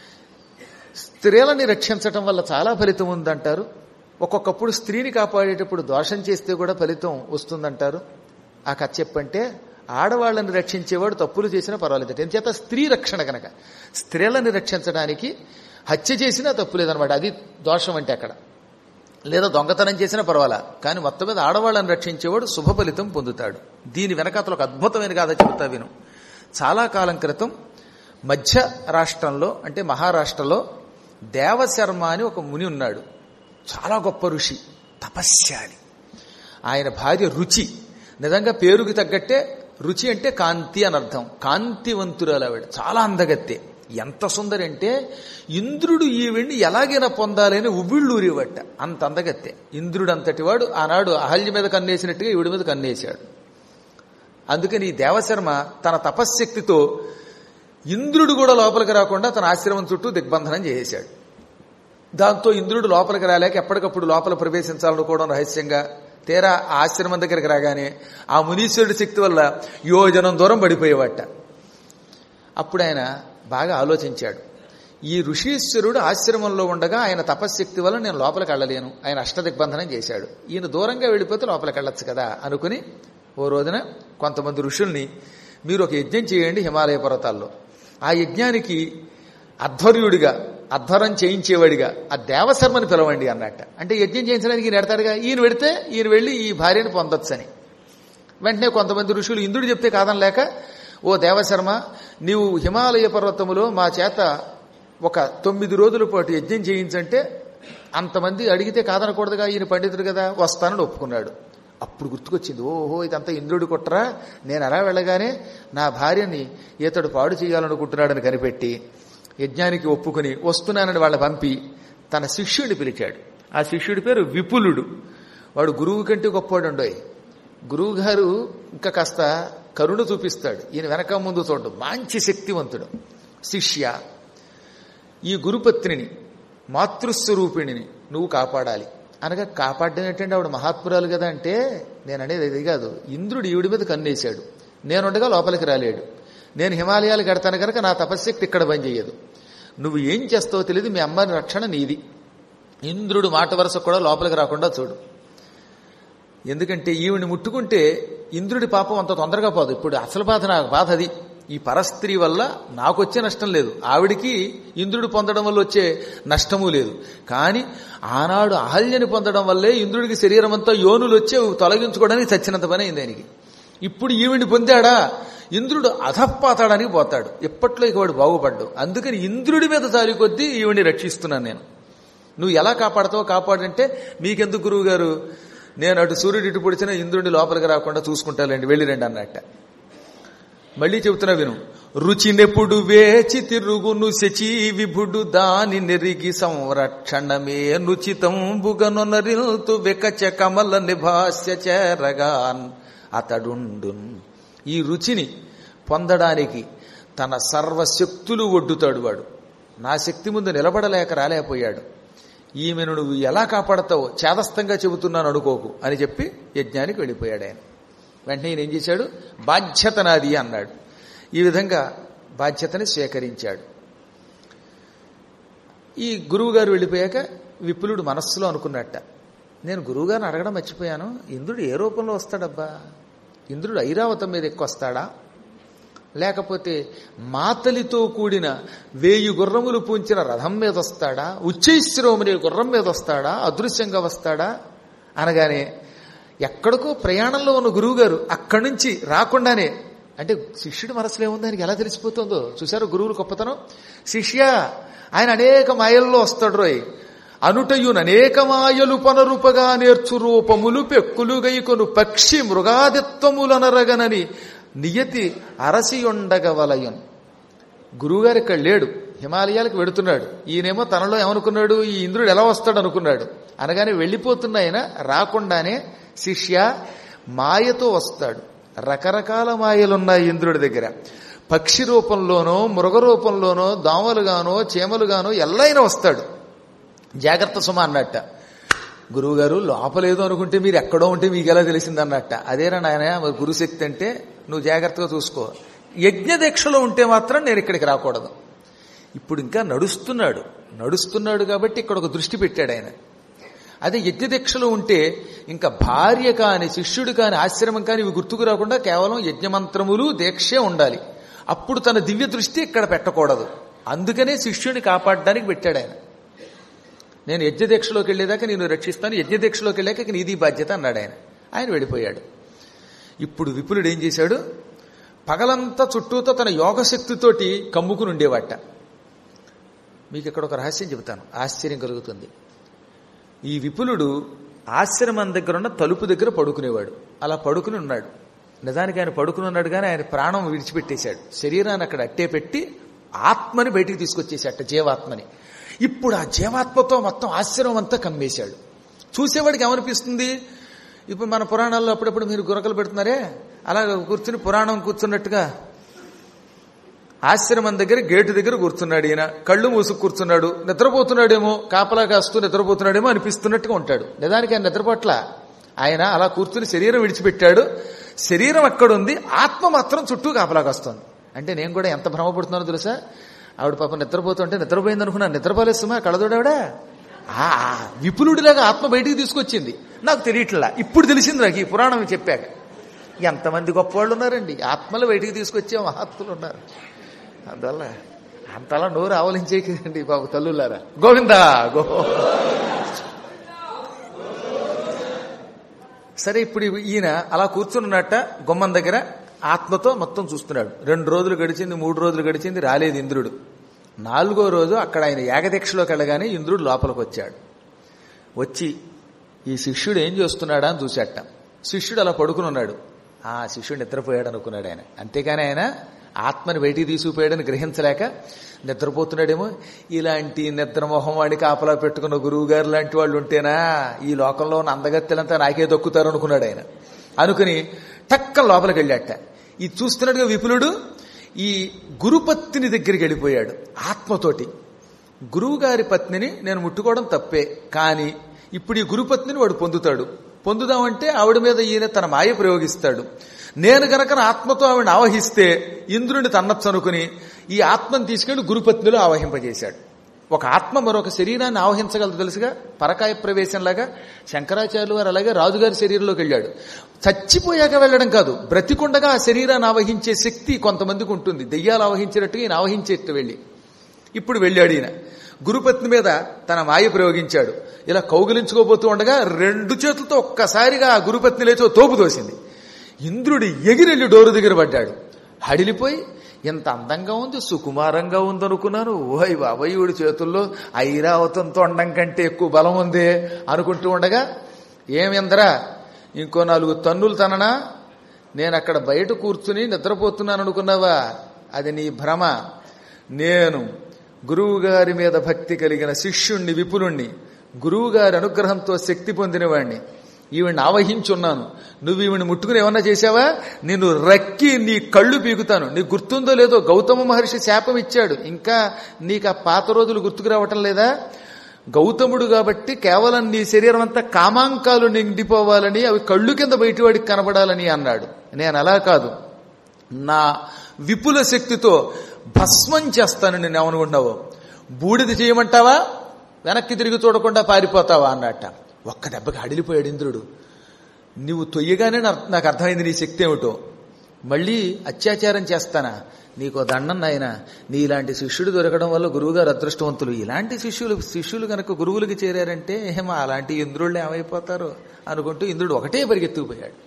స్త్రీలని రక్షించటం వల్ల చాలా ఫలితం ఉందంటారు. ఒక్కొక్కప్పుడు స్త్రీని కాపాడేటప్పుడు దోషం చేస్తే కూడా ఫలితం వస్తుందంటారు. ఆ కథ చెప్పంటే, ఆడవాళ్ళని రక్షించేవాడు తప్పులు చేసినా పర్వాలేదు. ఎంచేత స్త్రీ రక్షణ కనుక స్త్రీలని రక్షించడానికి హత్య చేసినా తప్పు లేదనమాట. అది దోషం అంటే అక్కడ. లేదా దొంగతనం చేసినా పర్వాలా, కానీ మొత్తం మీద ఆడవాళ్ళని రక్షించేవాడు శుభ ఫలితం పొందుతాడు. దీని వెనకాతలు ఒక అద్భుతమైన గాథ చెబుతా విను. చాలా కాలం క్రితం మధ్య రాష్ట్రంలో అంటే మహారాష్ట్రలో దేవశర్మ అని ఒక ముని ఉన్నాడు. చాలా గొప్ప ఋషి, తపస్యాలి. ఆయన భార్య రుచి. నిజంగా పేరుకి తగ్గట్టే రుచి అంటే కాంతి అని అర్థం. కాంతివంతురాలు ఆవిడ, చాలా అందగత్తే. ఎంత సుందరి అంటే ఇంద్రుడు ఈవిడ్ని ఎలాగైనా పొందాలని ఉవ్విళ్ళూరేవట, అంత అందగత్తే. ఇంద్రుడు అంతటి వాడు ఆనాడు అహల్య మీద కన్నేసినట్టుగా ఈవిడి మీద కన్నేశాడు. అందుకని ఈ దేవశర్మ తన తపశ్శక్తితో ఇంద్రుడు కూడా లోపలికి రాకుండా తన ఆశ్రమం చుట్టూ దిగ్బంధనం చేసేశాడు. దాంతో ఇంద్రుడు లోపలికి రాలేక ఎప్పటికప్పుడు లోపల ప్రవేశించాలనుకోవడం రహస్యంగా. తీరా ఆశ్రమం దగ్గరికి రాగానే ఆ మునీశ్వరుడి శక్తి వల్ల యోజనం దూరం పడిపోయేవాట. అప్పుడు ఆయన బాగా ఆలోచించాడు. ఈ ఋషీశ్వరుడు ఆశ్రమంలో ఉండగా ఆయన తపశ్శక్తి వల్ల నేను లోపలికి వెళ్ళలేను, ఆయన అష్టదిగ్బంధనం చేశాడు. ఈయన దూరంగా వెళ్ళిపోతే లోపలికి వెళ్ళొచ్చు కదా అనుకుని ఓ రోజున కొంతమంది ఋషుల్ని, మీరు ఒక యజ్ఞం చేయండి హిమాలయ పర్వతాల్లో. ఆ యజ్ఞానికి అధ్వర్యుడిగా, అధ్వరం చేయించేవాడిగా ఆ దేవశర్మని పిలవండి అన్నట్ట. అంటే యజ్ఞం చేయించడానికి ఈయన ఎడతాడుగా, ఈయన వెడితే ఈయన వెళ్ళి ఈ భార్యను పొందొచ్చని. వెంటనే కొంతమంది ఋషులు ఇంద్రుడు చెప్తే కాదనలేక, ఓ దేవశర్మ, నీవు హిమాలయ పర్వతములో మా చేత ఒక 9 రోజుల పాటు యజ్ఞం చేయించంటే అంతమంది అడిగితే కాదనకూడదుగా, ఈయన పండితుడు కదా, వస్తానని ఒప్పుకున్నాడు. అప్పుడు గుర్తుకొచ్చింది, ఓహో ఇదంతా ఇంద్రుడు కుట్రా, నేను అలా వెళ్ళగానే నా భార్యని ఇతడు పాడు చేయాలనుకుంటున్నాడని కనిపెట్టి యజ్ఞానికి ఒప్పుకుని వస్తున్నానని వాళ్ళ పంపి తన శిష్యుడిని పిలిచాడు. ఆ శిష్యుడి పేరు విపులుడు. వాడు గురువు కంటే గొప్పవాడు ఉండోయ్. గురువు గారు ఇంకా కాస్త కరుణ చూపిస్తాడు, ఈయన వెనక ముందు చూడడు, మంచి శక్తివంతుడు. శిష్య, ఈ గురుపత్నిని మాతృస్వరూపిణిని నువ్వు కాపాడాలి. అనగా కాపాడడం ఏంటంటే ఆవిడ మహాత్మురాలు కదా అంటే, నేను అనేది ఇది కాదు. ఇంద్రుడు ఈవిడి మీద కన్నేశాడు, నేనుండగా లోపలికి రాలేడు. నేను హిమాలయాలు కడతాను కనుక నా తపశ్శక్తి ఇక్కడ పనిచేయదు. నువ్వు ఏం చేస్తావో తెలియదు, మీ అమ్మని రక్షణ నీది. ఇంద్రుడు మాట వరుస కూడా లోపలికి రాకుండా చూడు. ఎందుకంటే ఈవిని ముట్టుకుంటే ఇంద్రుడి పాపం అంత తొందరగా పోదు. ఇప్పుడు అసలు బాధ నాకు బాధ అది. ఈ పరస్త్రీ వల్ల నాకు వచ్చే నష్టం లేదు, ఆవిడికి ఇంద్రుడు పొందడం వల్ల వచ్చే నష్టము లేదు. కానీ ఆనాడు అహల్యని పొందడం వల్లే ఇంద్రుడికి శరీరం అంతా యోనులు వచ్చే తొలగించుకోవడానికి చచ్చినంత పని అయింది ఆయనకి. ఇప్పుడు ఈవిడిని పొందాడా ఇంద్రుడు అధపాతాడానికి పోతాడు. ఎప్పట్లో ఇక వాడు బాగుపడ్డావు. అందుకని ఇంద్రుడి మీద జాలి కొద్దీ ఈవిడిని రక్షిస్తున్నాను నేను. నువ్వు ఎలా కాపాడతావో కాపాడంటే, మీకెందుకు గురువు గారు, నేను అటు సూర్యుడు ఇటు పొడిచినా ఇంద్రుడిని లోపలికి రాకుండా చూసుకుంటానండి, వెళ్ళిరండి అన్నట్ట. మళ్ళీ చెబుతున్నా విను. రుచినెప్పుడు వేచి తిరుగును శచీ విభుడు దాని నెరిగి సంరక్షణమే నుచితంబుగనొనరిల్తు వెకచ కమల నిభాస్య చేరగాన్ అతడుండున్. ఈ రుచిని పొందడానికి తన సర్వశక్తులు ఒడ్డుతాడు వాడు. నా శక్తి ముందు నిలబడలేక రాలేకపోయాడు. ఈమెను నువ్వు ఎలా కాపాడతావో చేదస్తంగా చెబుతున్నాను అనుకోకు అని చెప్పి యజ్ఞానికి వెళ్ళిపోయాడు ఆయన. వెంటనే ఈయన ఏం చేశాడు, బాధ్యత నాది అన్నాడు. ఈ విధంగా బాధ్యతని స్వీకరించాడు. ఈ గురువుగారు వెళ్ళిపోయాక విపులుడు మనస్సులో అనుకున్నట్ట, నేను గురువుగారిని అడగడం మర్చిపోయాను, ఇంద్రుడు ఏ రూపంలో వస్తాడబ్బా? ఇంద్రుడు ఐరావతం మీద ఎక్కువ వస్తాడా, లేకపోతే మాతలితో కూడిన 1000 గుర్రములు పూంచిన రథం మీద వస్తాడా, ఉచ్చైశ్రవముని గుర్రం మీద వస్తాడా, అదృశ్యంగా వస్తాడా అనగానే ఎక్కడికో ప్రయాణంలో ఉన్న గురువుగారు అక్కడి నుంచి రాకుండానే, అంటే శిష్యుడి మనసులో ఏముందో ఆయనకి ఎలా తెలిసిపోతుందో చూశారు గురువులు గొప్పతనం. శిష్య, ఆయన అనేక మాయల్లో వస్తాడు రోయ్, అనుటయును అనేక మాయలు పనరుపగా నేర్చు రూపములు పెక్కులు గైకొను పక్షి మృగాదిత్వములనరగనని నియతి అరసియుండగవలయన్. గురువుగారు ఇక్కడ లేడు, హిమాలయాలకు వెడుతున్నాడు. ఈయనేమో తనలో ఏమనుకున్నాడు, ఈ ఇంద్రుడు ఎలా వస్తాడు అనుకున్నాడు. అనగానే వెళ్ళిపోతున్న ఆయన రాకుండానే, శిష్య మాయతో వస్తాడు. రకరకాల మాయలున్నాయి ఇంద్రుడి దగ్గర. పక్షి రూపంలోనో మృగ రూపంలోనో దోమలుగానో చీమలుగానో ఎల్లైనా వస్తాడు. జాగ్రత్త సుమ అన్నట్ట. గురువుగారు లోపలేదో అనుకుంటే మీరు ఎక్కడో ఉంటే మీకు ఎలా తెలిసిందన్నట్ట. అదేనా నాయన మరి గురుశక్తి అంటే, నువ్వు జాగ్రత్తగా చూసుకో. యజ్ఞదీక్షలో ఉంటే మాత్రం నేను ఇక్కడికి రాకూడదు. ఇప్పుడు ఇంకా నడుస్తున్నాడు కాబట్టి ఇక్కడ ఒక దృష్టి పెట్టాడు ఆయన. అదే యజ్ఞదీక్షలో ఉంటే ఇంకా భార్య కాని శిష్యుడు కాని ఆశ్రమం కాని ఇవి గుర్తుకు రాకుండా కేవలం యజ్ఞమంత్రములు దీక్షే ఉండాలి. అప్పుడు తన దివ్య దృష్టి ఇక్కడ పెట్టకూడదు. అందుకనే శిష్యుని కాపాడడానికి పెట్టాడు ఆయన. నేను యజ్ఞదీక్షలోకి వెళ్ళేదాకా నేను రక్షిస్తాను, యజ్ఞదీక్షలోకి వెళ్ళాక నీది బాధ్యత అన్నాడు ఆయన. ఆయన వెళ్ళిపోయాడు. ఇప్పుడు విపులుడు ఏం చేశాడు, పగలంతా చుట్టూతో తన యోగశక్తితోటి కమ్ముకుని ఉండేవాట. మీకు ఇక్కడ ఒక రహస్యం చెబుతాను, ఆశ్చర్యం కలుగుతుంది. ఈ విపులుడు ఆశ్రమం దగ్గర ఉన్న తలుపు దగ్గర పడుకునేవాడు. అలా పడుకుని ఉన్నాడు. నిజానికి ఆయన పడుకుని ఉన్నాడు కానీ ఆయన ప్రాణం విడిచిపెట్టేశాడు. శరీరాన్ని అక్కడ అట్టే పెట్టి ఆత్మని బయటికి తీసుకొచ్చేసాట, జీవాత్మని. ఇప్పుడు ఆ జీవాత్మతో మొత్తం ఆశ్రమం అంతా కమ్మేశాడు. చూసేవాడికి ఏమనిపిస్తుంది, ఇప్పుడు మన పురాణాల్లో అప్పుడప్పుడు మీరు గురకలు పెడుతున్నారే, అలా కూర్చుని పురాణం కూర్చున్నట్టుగా ఆశ్రమం దగ్గర గేటు దగ్గర కూర్చున్నాడు. ఈయన కళ్ళు మూసుకు కూర్చున్నాడు. నిద్రపోతున్నాడేమో, కాపలా కాస్తూ నిద్రపోతున్నాడేమో అనిపిస్తున్నట్టుగా ఉంటాడు. నిజానికి ఆయన నిద్రపోట్ల. ఆయన అలా కూర్చుని శరీరం విడిచిపెట్టాడు. శరీరం అక్కడుంది, ఆత్మ మాత్రం చుట్టూ కాపలా కాస్తోంది. అంటే నేను కూడా ఎంత భ్రమపడుతున్నానో తెలుసా. ఆవిడ పాపం నిద్రపోతుంటే నిద్రపోయింది అనుకున్నాను, నిద్రపోలేదు సుమా, కళదోడావిడ. విపులుడిలాగా ఆత్మ బయటికి తీసుకొచ్చింది. నాకు తెలియట్లా, ఇప్పుడు తెలిసింది నాకు ఈ పురాణం చెప్పాక. ఎంతమంది గొప్పవాళ్ళు ఉన్నారండి, ఆత్మలు బయటికి తీసుకొచ్చే మహాత్ములు ఉన్నారు. అందువల్ల అంతలా నోరు ఆవలించేదండి బాబు తల్లులారా. గోవిందా గో. సరే, ఇప్పుడు ఈయన అలా కూర్చున్నట్ట గుమ్మం దగ్గర ఆత్మతో మొత్తం చూస్తున్నాడు. 2 రోజులు గడిచింది, 3 రోజులు గడిచింది, రాలేదు ఇంద్రుడు. 4వ రోజు అక్కడ ఆయన యాగదీక్షలోకి వెళ్ళగానే ఇంద్రుడు లోపలికి వచ్చాడు. వచ్చి ఈ శిష్యుడు ఏం చేస్తున్నాడా అని చూశాట. శిష్యుడు అలా పడుకుని ఉన్నాడు. ఆ శిష్యుడు నిద్రపోయాడు అనుకున్నాడు ఆయన. అంతేగాని ఆయన ఆత్మని బయటికి తీసుకుపోయాడని గ్రహించలేక నిద్రపోతున్నాడేమో. ఇలాంటి నిద్రమోహం వాడికి కాపలా పెట్టుకున్న గురువు గారు లాంటి వాళ్ళు ఉంటేనా ఈ లోకంలో ఉన్న అందగత్తెలంతా నాకే దొక్కుతారు అనుకున్నాడు ఆయన. అనుకుని టక్క లోపలికి వెళ్ళాట. ఇది చూస్తున్నట్టుగా విపులుడు ఈ గురుపత్ని దగ్గరికి వెళ్ళిపోయాడు ఆత్మతోటి. గురువుగారి పత్నిని నేను ముట్టుకోవడం తప్పే, కానీ ఇప్పుడు ఈ గురుపత్నిని వాడు పొందుదామంటే ఆవిడ మీద ఈయన తన మాయ ప్రయోగిస్తాడు. నేను గనక నా ఆత్మతో ఆవిడని ఆవహిస్తే ఇంద్రుడిని తన్నచ్చు అనుకుని ఈ ఆత్మను తీసుకెళ్లి గురుపత్నిలో ఆవహింపజేశాడు. ఒక ఆత్మ మరొక శరీరాన్ని ఆవహించగలదు తెలుసుగా, పరకాయ ప్రవేశంలాగా. శంకరాచార్యులు వారు అలాగే రాజుగారి శరీరంలోకి వెళ్ళాడు. చచ్చిపోయాక వెళ్ళడం కాదు, బ్రతికుండగా ఆ శరీరాన్ని ఆవహించే శక్తి కొంతమందికి ఉంటుంది. దెయ్యాలు ఆవహించినట్టుగా ఈయన ఆవహించేట్టు వెళ్ళి ఇప్పుడు వెళ్ళాడు. ఈయన గురుపత్ని మీద తన మాయ ప్రయోగించాడు. ఇలా కౌగిలించుకోబోతూ ఉండగా 2 చేతులతో ఒక్కసారిగా ఆ గురుపత్ని లేచో తోపు దోసింది. ఇంద్రుడు ఎగిరెళ్ళి డోరు దగ్గర పడ్డాడు. హడిలిపోయి, ఎంత అందంగా ఉంది, సుకుమారంగా ఉందనుకున్నాను, ఓయ్ బాబయ్యుడి చేతుల్లో ఐరావతంతో అండం కంటే ఎక్కువ బలం ఉందే అనుకుంటూ ఉండగా, ఏమిందరా ఇంకో 4 తన్నులు తననా, నేను అక్కడ బయట కూర్చుని నిద్రపోతున్నాను అనుకున్నావా? అది నీ భ్రమ. నేను గురువుగారి మీద భక్తి కలిగిన శిష్యుణ్ణి, విపులుణ్ణి, గురువుగారి అనుగ్రహంతో శక్తి పొందినవాణ్ణి. ఈవిడ్ని ఆవహించున్నాను. నువ్వు ఈవిని ముట్టుకుని ఏమన్నా చేశావా? నిన్ను రక్కి నీ కళ్ళు పీకుతాను. నీకు గుర్తుందో లేదో, గౌతమ మహర్షి శాపం ఇచ్చాడు. ఇంకా నీకు ఆ పాత రోజులు గుర్తుకు రావటం లేదా? గౌతముడు కాబట్టి కేవలం నీ శరీరం అంతా కామాంకాలు నిండిపోవాలని, అవి కళ్ళు కింద బయటివాడికి కనబడాలని అన్నాడు. నేను అలా కాదు, నా విపుల శక్తితో భస్మం చేస్తాను. నేను ఏమనుకుంటున్నావు? బూడిద చేయమంటావా, వెనక్కి తిరిగి చూడకుండా పారిపోతావా అన్నట్ట. ఒక్క దెబ్బకి అడిలిపోయాడు ఇంద్రుడు. నువ్వు తొయ్యగానే నాకు అర్థమైంది నీ శక్తి ఏమిటో. మళ్ళీ అత్యాచారం చేస్తానా? నీకో దండం నాయన, నీ ఇలాంటి శిష్యుడు దొరకడం వల్ల గురువుగారు అదృష్టవంతులు. ఇలాంటి శిష్యులు కనుక గురువులకి చేరారంటే అలాంటి ఇంద్రుళ్ళు ఏమైపోతారు అనుకుంటూ ఇంద్రుడు ఒకటే పరిగెత్తుకుపోయాడు.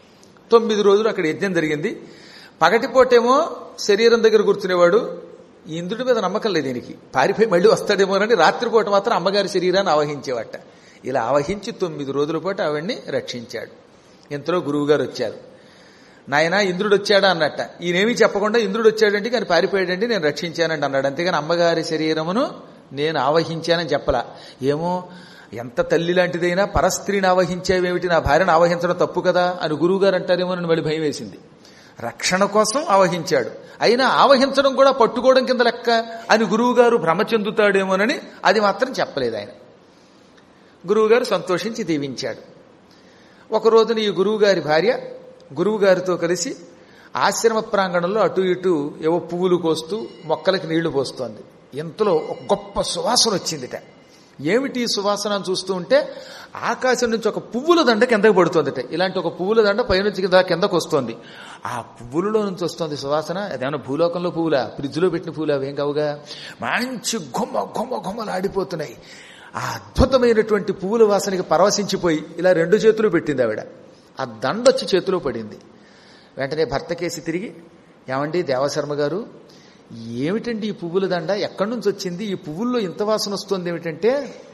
9 రోజులు అక్కడ యజ్ఞం జరిగింది. పగటిపోటేమో శరీరం దగ్గర కూర్చునేవాడు. ఈ ఇంద్రుడి మీద నమ్మకం లేదు దీనికి, పారిపోయి మళ్ళీ వస్తాడేమోనని రాత్రిపూట మాత్రం అమ్మగారి శరీరాన్ని ఆవహించేవాట. ఇలా ఆవహించి 9 రోజుల పాటు ఆవిడ్ని రక్షించాడు. ఇంతలో గురువుగారు వచ్చారు. నాయనా ఇంద్రుడు వచ్చాడా అన్నట్ట. ఈయనేమీ చెప్పకుండా ఇంద్రుడు వచ్చాడంటే కానీ పారిపోయాడంటే నేను రక్షించానండి అన్నాడు. అంతేగాని అమ్మగారి శరీరమును నేను ఆవహించానని చెప్పలా. ఏమో ఎంత తల్లి లాంటిదైనా పరస్త్రీని ఆవహించేవేమిటి, నా భార్యను ఆవహించడం తప్పు కదా అని గురువుగారు అంటారేమో అని మళ్ళీ భయం వేసింది. రక్షణ కోసం ఆవహించాడు, అయినా ఆవహించడం కూడా పట్టుకోవడం కింద లెక్క అని గురువుగారు భ్రమ చెందుతాడేమోనని అది మాత్రం చెప్పలేదు ఆయన. గురువుగారు సంతోషించి దీవించాడు. ఒకరోజున ఈ గురువుగారి భార్య గురువుగారితో కలిసి ఆశ్రమ ప్రాంగణంలో అటు ఇటు ఏవో పువ్వులు కోస్తూ మొక్కలకి నీళ్లు పోస్తోంది. ఇంతలో ఒక గొప్ప సువాసన వచ్చిందిట. ఏమిటి సువాసన అని చూస్తూ ఉంటే ఆకాశం నుంచి ఒక పువ్వుల దండ కిందకు పడుతోందిట. ఇలాంటి ఒక పువ్వుల దండ పైనుంచి కిందకు వస్తోంది. ఆ పువ్వులలో నుంచి వస్తోంది సువాసన. అదేమన్నా భూలోకంలో పువ్వులా, ఫ్రిడ్జ్లో పెట్టిన పువ్వులా అవేం కావుగా, మంచి గుమ్మ గుమ్మ గుమ్మలు ఆడిపోతున్నాయి. ఆ అద్భుతమైనటువంటి పువ్వుల వాసనకి పరవశించిపోయి ఇలా 2 చేతులు పెట్టింది ఆవిడ. ఆ దండొచ్చి చేతిలో పడింది. వెంటనే భర్త కేసి తిరిగి, ఏమండి దేవశర్మ గారు, ఏమిటండి ఈ పువ్వుల దండ, ఎక్కడి నుంచి వచ్చింది? ఈ పువ్వుల్లో ఇంత వాసన వస్తుంది ఏమిటంటే,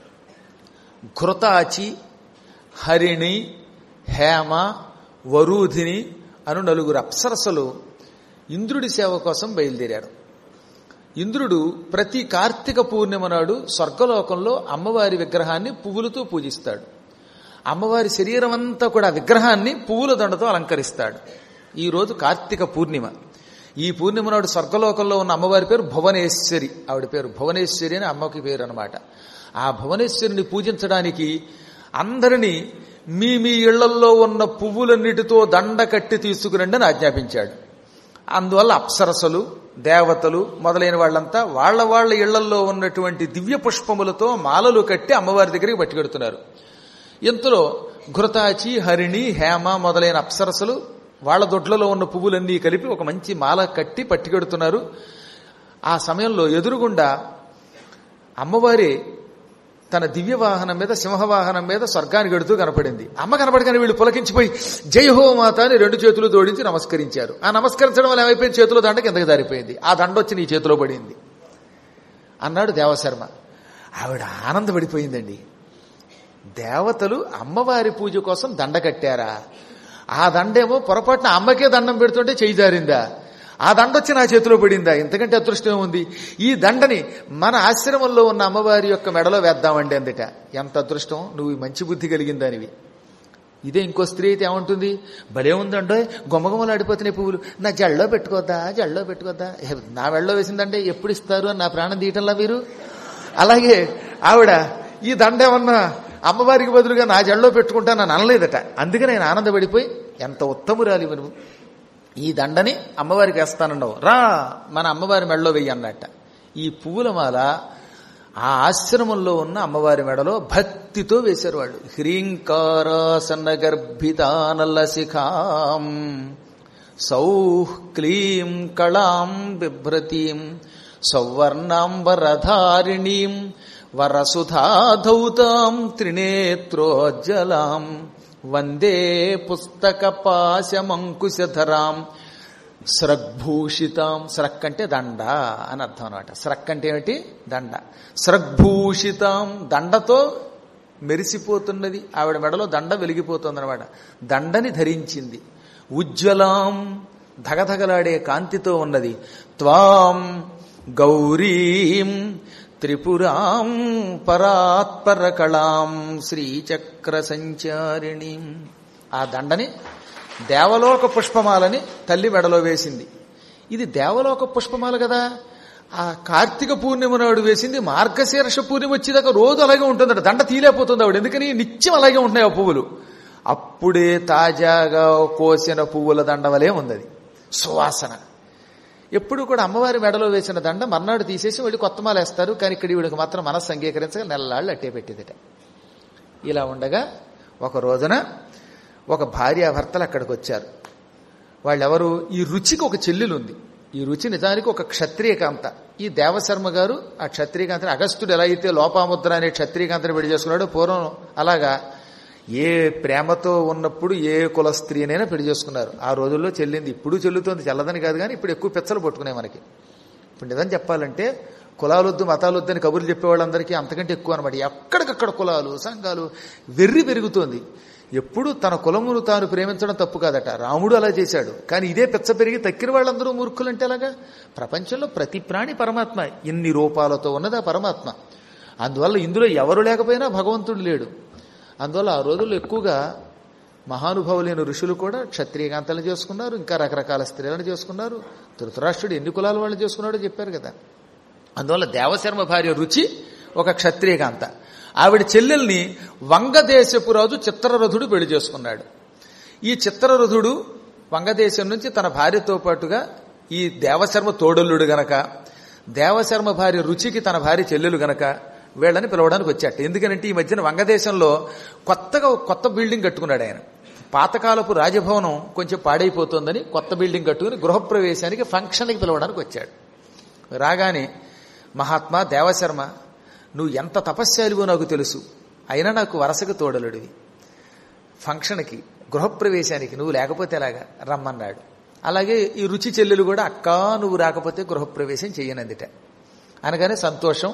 ఘృతాచి, హరిణి, హేమ, వరూధిని అను 4 అప్సరసలు ఇంద్రుడి సేవ కోసం బయలుదేరారు. ఇంద్రుడు ప్రతి కార్తీక పూర్ణిమ నాడు స్వర్గలోకంలో అమ్మవారి విగ్రహాన్ని పువ్వులతో పూజిస్తాడు. అమ్మవారి శరీరం అంతా కూడా విగ్రహాన్ని పువ్వుల దండతో అలంకరిస్తాడు. ఈ రోజు కార్తీక పూర్ణిమ. ఈ పూర్ణిమ నాడు స్వర్గలోకంలో ఉన్న అమ్మవారి పేరు భువనేశ్వరి. ఆవిడ పేరు భువనేశ్వరి అని అమ్మకి పేరు అనమాట. ఆ భువనేశ్వరిని పూజించడానికి అందరినీ మీ మీ ఇళ్లల్లో ఉన్న పువ్వులన్నిటితో దండ కట్టి తీసుకురండి అని ఆజ్ఞాపించాడు. అందువల్ల అప్సరసలు, దేవతలు మొదలైన వాళ్ళంతా వాళ్ళ ఇళ్లల్లో ఉన్నటువంటి దివ్య పుష్పములతో మాలలు కట్టి అమ్మవారి దగ్గరికి పట్టుకెడుతున్నారు. ఇంతలో ఘృతాచి, హరిణి, హేమ మొదలైన అప్సరసలు వాళ్ళ దొడ్లలో ఉన్న పువ్వులన్నీ కలిపి ఒక మంచి మాల కట్టి పట్టుకెడుతున్నారు. ఆ సమయంలో ఎదురుగుండా అమ్మవారి తన దివ్య వాహనం మీద, సింహవాహనం మీద స్వర్గానికి ఎడుతూ కనపడింది. అమ్మ కనపడగానే వీళ్ళు పులకించిపోయి జై హో మాత అని 2 చేతులు జోడించి నమస్కరించారు. ఆ నమస్కరించడం వల్ల ఏమైపోయింది, చేతిలో దండ కిందకి జారిపోయింది. ఆ దండ వచ్చి నీ చేతిలో పడింది అన్నాడు దేవశర్మ. ఆవిడ ఆనందపడిపోయిందండి. దేవతలు అమ్మవారి పూజ కోసం దండ కట్టారా? ఆ దండేమో పొరపాటున అమ్మకే దండం పెడుతుంటే చేయి జారిందా? ఆ దండ వచ్చి నా చేతిలో పడిందా? ఇంతకంటే అదృష్టం ఉంది. ఈ దండని మన ఆశ్రమంలో ఉన్న అమ్మవారి యొక్క మెడలో వేద్దామండి అందట. ఎంత అదృష్టం, నువ్వు మంచి బుద్ధి కలిగిందానివి. ఇదే ఇంకో స్త్రీ అయితే ఏమంటుంది, భలే ఉందండో గుమ్మగుమ్మలాడిపోతున్నాయి పువ్వులు, నా జళ్ళలో పెట్టుకోద్దా, నా వెళ్ళలో వేసిందంటే ఎప్పుడు ఇస్తారు అని నా ప్రాణం తీయటంలా మీరు. అలాగే ఆవిడ ఈ దండ ఏమన్నా అమ్మవారికి బదులుగా నా జళ్ళలో పెట్టుకుంటా నన్ను అనలేదట. అందుకని ఆయన ఆనందపడిపోయి, ఎంత ఉత్తమురాలి నువ్వు, ఈ దండని అమ్మవారికి వేస్తానన్నావు, రా మన అమ్మవారి మెడలో వెయ్యి అన్నట్ట. ఈ పువ్వుల మాల ఆ ఆశ్రమంలో ఉన్న అమ్మవారి మెడలో భక్తితో వేశారు వాళ్ళు. హ్రీంకారాసన్న గర్భితానల శిఖాం సౌః క్లీం కళాం బిభ్రతీం సౌవర్ణాంబరధారిణీం వరసుధాధౌతాం త్రినేత్రోజ్జలాం వందే పుస్తకపాశమంకుశధరాం స్రగ్భూషితాం. స్రక్ అంటే దండ అని అర్థం అనమాట. స్రక్ అంటే ఏమిటి? దండ. స్రగ్భూషితాం, దండతో మెరిసిపోతున్నది. ఆవిడ మెడలో దండ వెలిగిపోతుంది అనమాట. దండని ధరించింది. ఉజ్వలాం, ధగధగలాడే కాంతితో ఉన్నది. త్వాం గౌరీం త్రిపురాం పరాత్పర కళాం శ్రీచక్ర సంచారిణీం. ఆ దండని దేవలోక పుష్పమాలని తల్లి మెడలో వేసింది. ఇది దేవలోక పుష్పమాల కదా. ఆ కార్తీక పూర్ణిమ నాడు వేసింది. మార్గశీర్ష పూర్ణిమ వచ్చేదాకా రోజు అలాగే ఉంటుందట. దండ తీలేకపోతుంది ఆవిడ. ఎందుకని? నిత్యం అలాగే ఉంటున్నాయి ఆ పువ్వులు. అప్పుడే తాజాగా కోసిన పువ్వుల దండ వలే ఉంది. సువాసన. ఎప్పుడు కూడా అమ్మవారి మెడలో వేసిన దండ మర్నాడు తీసేసి వెళ్ళి కొత్త మాల వేస్తారు. కానీ ఇక్కడ ఈవిడికి మాత్రం మనస్సు అంగీకరించగా నెలలాళ్ళు అట్టే పెట్టేదిట. ఇలా ఉండగా ఒక రోజున ఒక భార్యాభర్తలు అక్కడికి వచ్చారు. వాళ్ళెవరు? ఈ రుచికి ఒక చెల్లెలు ఉంది. ఈ రుచి నిజానికి ఒక క్షత్రియకాంత. ఈ దేవశర్మ గారు ఆ క్షత్రియకాంతని, అగస్త్యుడు ఎలా అయితే లోపాముద్ర అనే క్షత్రియకాంతని పెళ్లి చేసుకున్నాడో పూర్వం అలాగా ఏ ప్రేమతో ఉన్నప్పుడు ఏ కుల స్త్రీనైనా పెళ్లి చేసుకున్నారు. ఆ రోజుల్లో చెల్లింది. ఇప్పుడు చెల్లుతోంది, చెల్లదని కాదు. కానీ ఇప్పుడు ఎక్కువ పెచ్చలు పట్టుకున్నాయి మనకి. ఇప్పుడు నిజం చెప్పాలంటే కులాలొద్దు మతాలొద్దు అని కబుర్లు చెప్పేవాళ్ళందరికీ అంతకంటే ఎక్కువ అనమాట. ఎక్కడికక్కడ కులాలు సంఘాలు వెర్రి పెరుగుతోంది. ఎప్పుడు తన కులమును తాను ప్రేమించడం తప్పు కాదట. రాముడు అలా చేశాడు. కానీ ఇదే పెచ్చ పెరిగి తక్కిన వాళ్ళందరూ మూర్ఖులంటే అలాగా. ప్రపంచంలో ప్రతి ప్రాణి పరమాత్మ. ఇన్ని రూపాలతో ఉన్నది ఆ పరమాత్మ. అందువల్ల ఇందులో ఎవరు లేకపోయినా భగవంతుడు లేడు. అందువల్ల ఆ రోజుల్లో ఎక్కువగా మహానుభావులైన ఋషులు కూడా క్షత్రియకాంతలు చేసుకున్నారు. ఇంకా రకరకాల స్త్రీలను చేసుకున్నారు. ధృతరాష్ట్రుడు ఎన్ని కులాల వాళ్ళు చేసుకున్నాడో చెప్పారు కదా. అందువల్ల దేవశర్మ భార్య రుచి ఒక క్షత్రియకాంత. ఆవిడ చెల్లెల్ని వంగదేశపు రాజు చిత్రరథుడు పెళ్లి చేసుకున్నాడు. ఈ చిత్రరథుడు వంగదేశం నుంచి తన భార్యతో పాటుగా ఈ దేవశర్మ తోడల్లుడు గనక, దేవశర్మ భార్య రుచికి తన భార్య చెల్లెలు గనక వీళ్ళని పిలవడానికి వచ్చాట. ఎందుకనంటే ఈ మధ్యన వంగదేశంలో కొత్త బిల్డింగ్ కట్టుకున్నాడు ఆయన. పాతకాలపు రాజభవనం కొంచెం పాడైపోతుందని కొత్త బిల్డింగ్ కట్టుకుని గృహప్రవేశానికి ఫంక్షన్కి పిలవడానికి వచ్చాడు. రాగానే, మహాత్మా దేవశర్మ, నువ్వు ఎంత తపస్శాలివో నాకు తెలుసు, అయినా నాకు వరసకు తోడలుడివి. ఫంక్షన్కి గృహప్రవేశానికి నువ్వు లేకపోతే ఎలాగా రమ్మన్నాడు. అలాగే ఈ రుచి చెల్లెలు కూడా, అక్క నువ్వు రాకపోతే గృహప్రవేశం చెయ్యనందిట. అనగానే సంతోషం,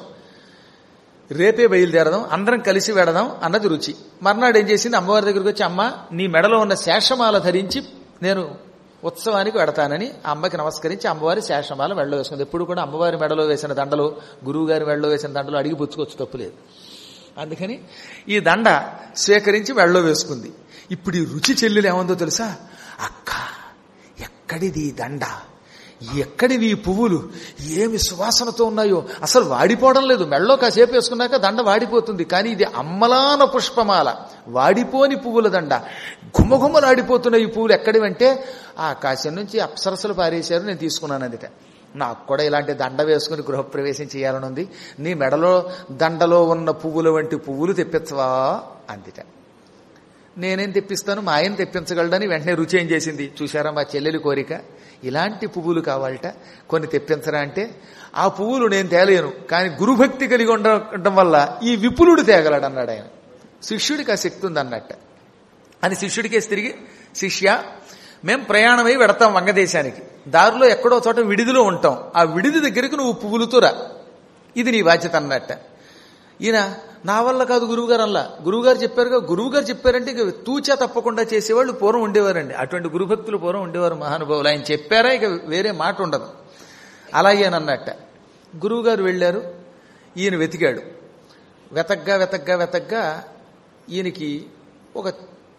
రేపే బయలుదేరదాం, అందరం కలిసి వెడదాం అన్నది రుచి. మర్నాడు ఏం చేసింది, అమ్మవారి దగ్గరికి వచ్చి, అమ్మ నీ మెడలో ఉన్న శేషమాల ధరించి నేను ఉత్సవానికి వెడతానని ఆ అమ్మకి నమస్కరించి అమ్మవారి శేషమాల మెడలో వేసుకుంది. ఎప్పుడు కూడా అమ్మవారి మెడలో వేసిన దండలు, గురువుగారి మెడలో వేసిన దండలు అడిగి పుచ్చుకోవచ్చు, తప్పులేదు. అందుకని ఈ దండ స్వీకరించి మెడలో వేసుకుంది. ఇప్పుడు ఈ రుచి చెల్లెలు ఏముందో తెలుసా? అక్క, ఎక్కడిది దండ, ఎక్కడివి ఈ పువ్వులు, ఏమి సువాసనతో ఉన్నాయో, అసలు వాడిపోవడం లేదు. మెడలో కాసేపు వేసుకున్నాక దండ వాడిపోతుంది. కానీ ఇది అమ్మలాన పుష్పమాల, వాడిపోని పువ్వుల దండ. గుమ్మగుమ్మలాడిపోతున్నాయి ఈ పువ్వులు. ఎక్కడివంటే ఆకాశం నుంచి అప్సరసలు పారేశారు, నేను తీసుకున్నాను అందుట. నాకు కూడా ఇలాంటి దండ వేసుకుని గృహప్రవేశం చేయాలని ఉంది. నీ మెడలో దండలో ఉన్న పువ్వుల వంటి పువ్వులు తెప్పించవా అందుట. నేనేం తెప్పిస్తాను, మా ఆయన తెప్పించగలడని వెంటనే రుచి ఏం చేసింది, చూశారా మా చెల్లెలి కోరిక, ఇలాంటి పువ్వులు కావాలట, కొన్ని తెప్పించరా అంటే, ఆ పువ్వులు నేను తేలేను, కానీ గురుభక్తి కలిగి ఉండటం వల్ల ఈ విపులుడు తేగలడు అన్నాడు ఆయన. శిష్యుడికి ఆ శక్తి ఉంది అన్నట్ట అని శిష్యుడికేసి తిరిగి, శిష్య మేం ప్రయాణమై వెడతాం వంగదేశానికి, దారిలో ఎక్కడో చోట విడిదిలో ఉంటాం, ఆ విడిది దగ్గరికి నువ్వు పువ్వులతో రా, ఇది నీ బాధ్యత అన్నట్ట. ఈయన, నా వల్ల కాదు గురువుగారు అల్లా, గురువుగారు చెప్పారుగా, గురువుగారు చెప్పారంటే ఇక తూచా తప్పకుండా చేసేవాళ్ళు పూర్వం ఉండేవారండి. అటువంటి గురుభక్తులు పూర్వం ఉండేవారు మహానుభావులు. ఆయన చెప్పారా ఇక వేరే మాట ఉండదు. అలాగే అన్నట్ట. గురువుగారు వెళ్ళారు, ఈయన వెతికాడు. వెతగ్గా ఈయనకి ఒక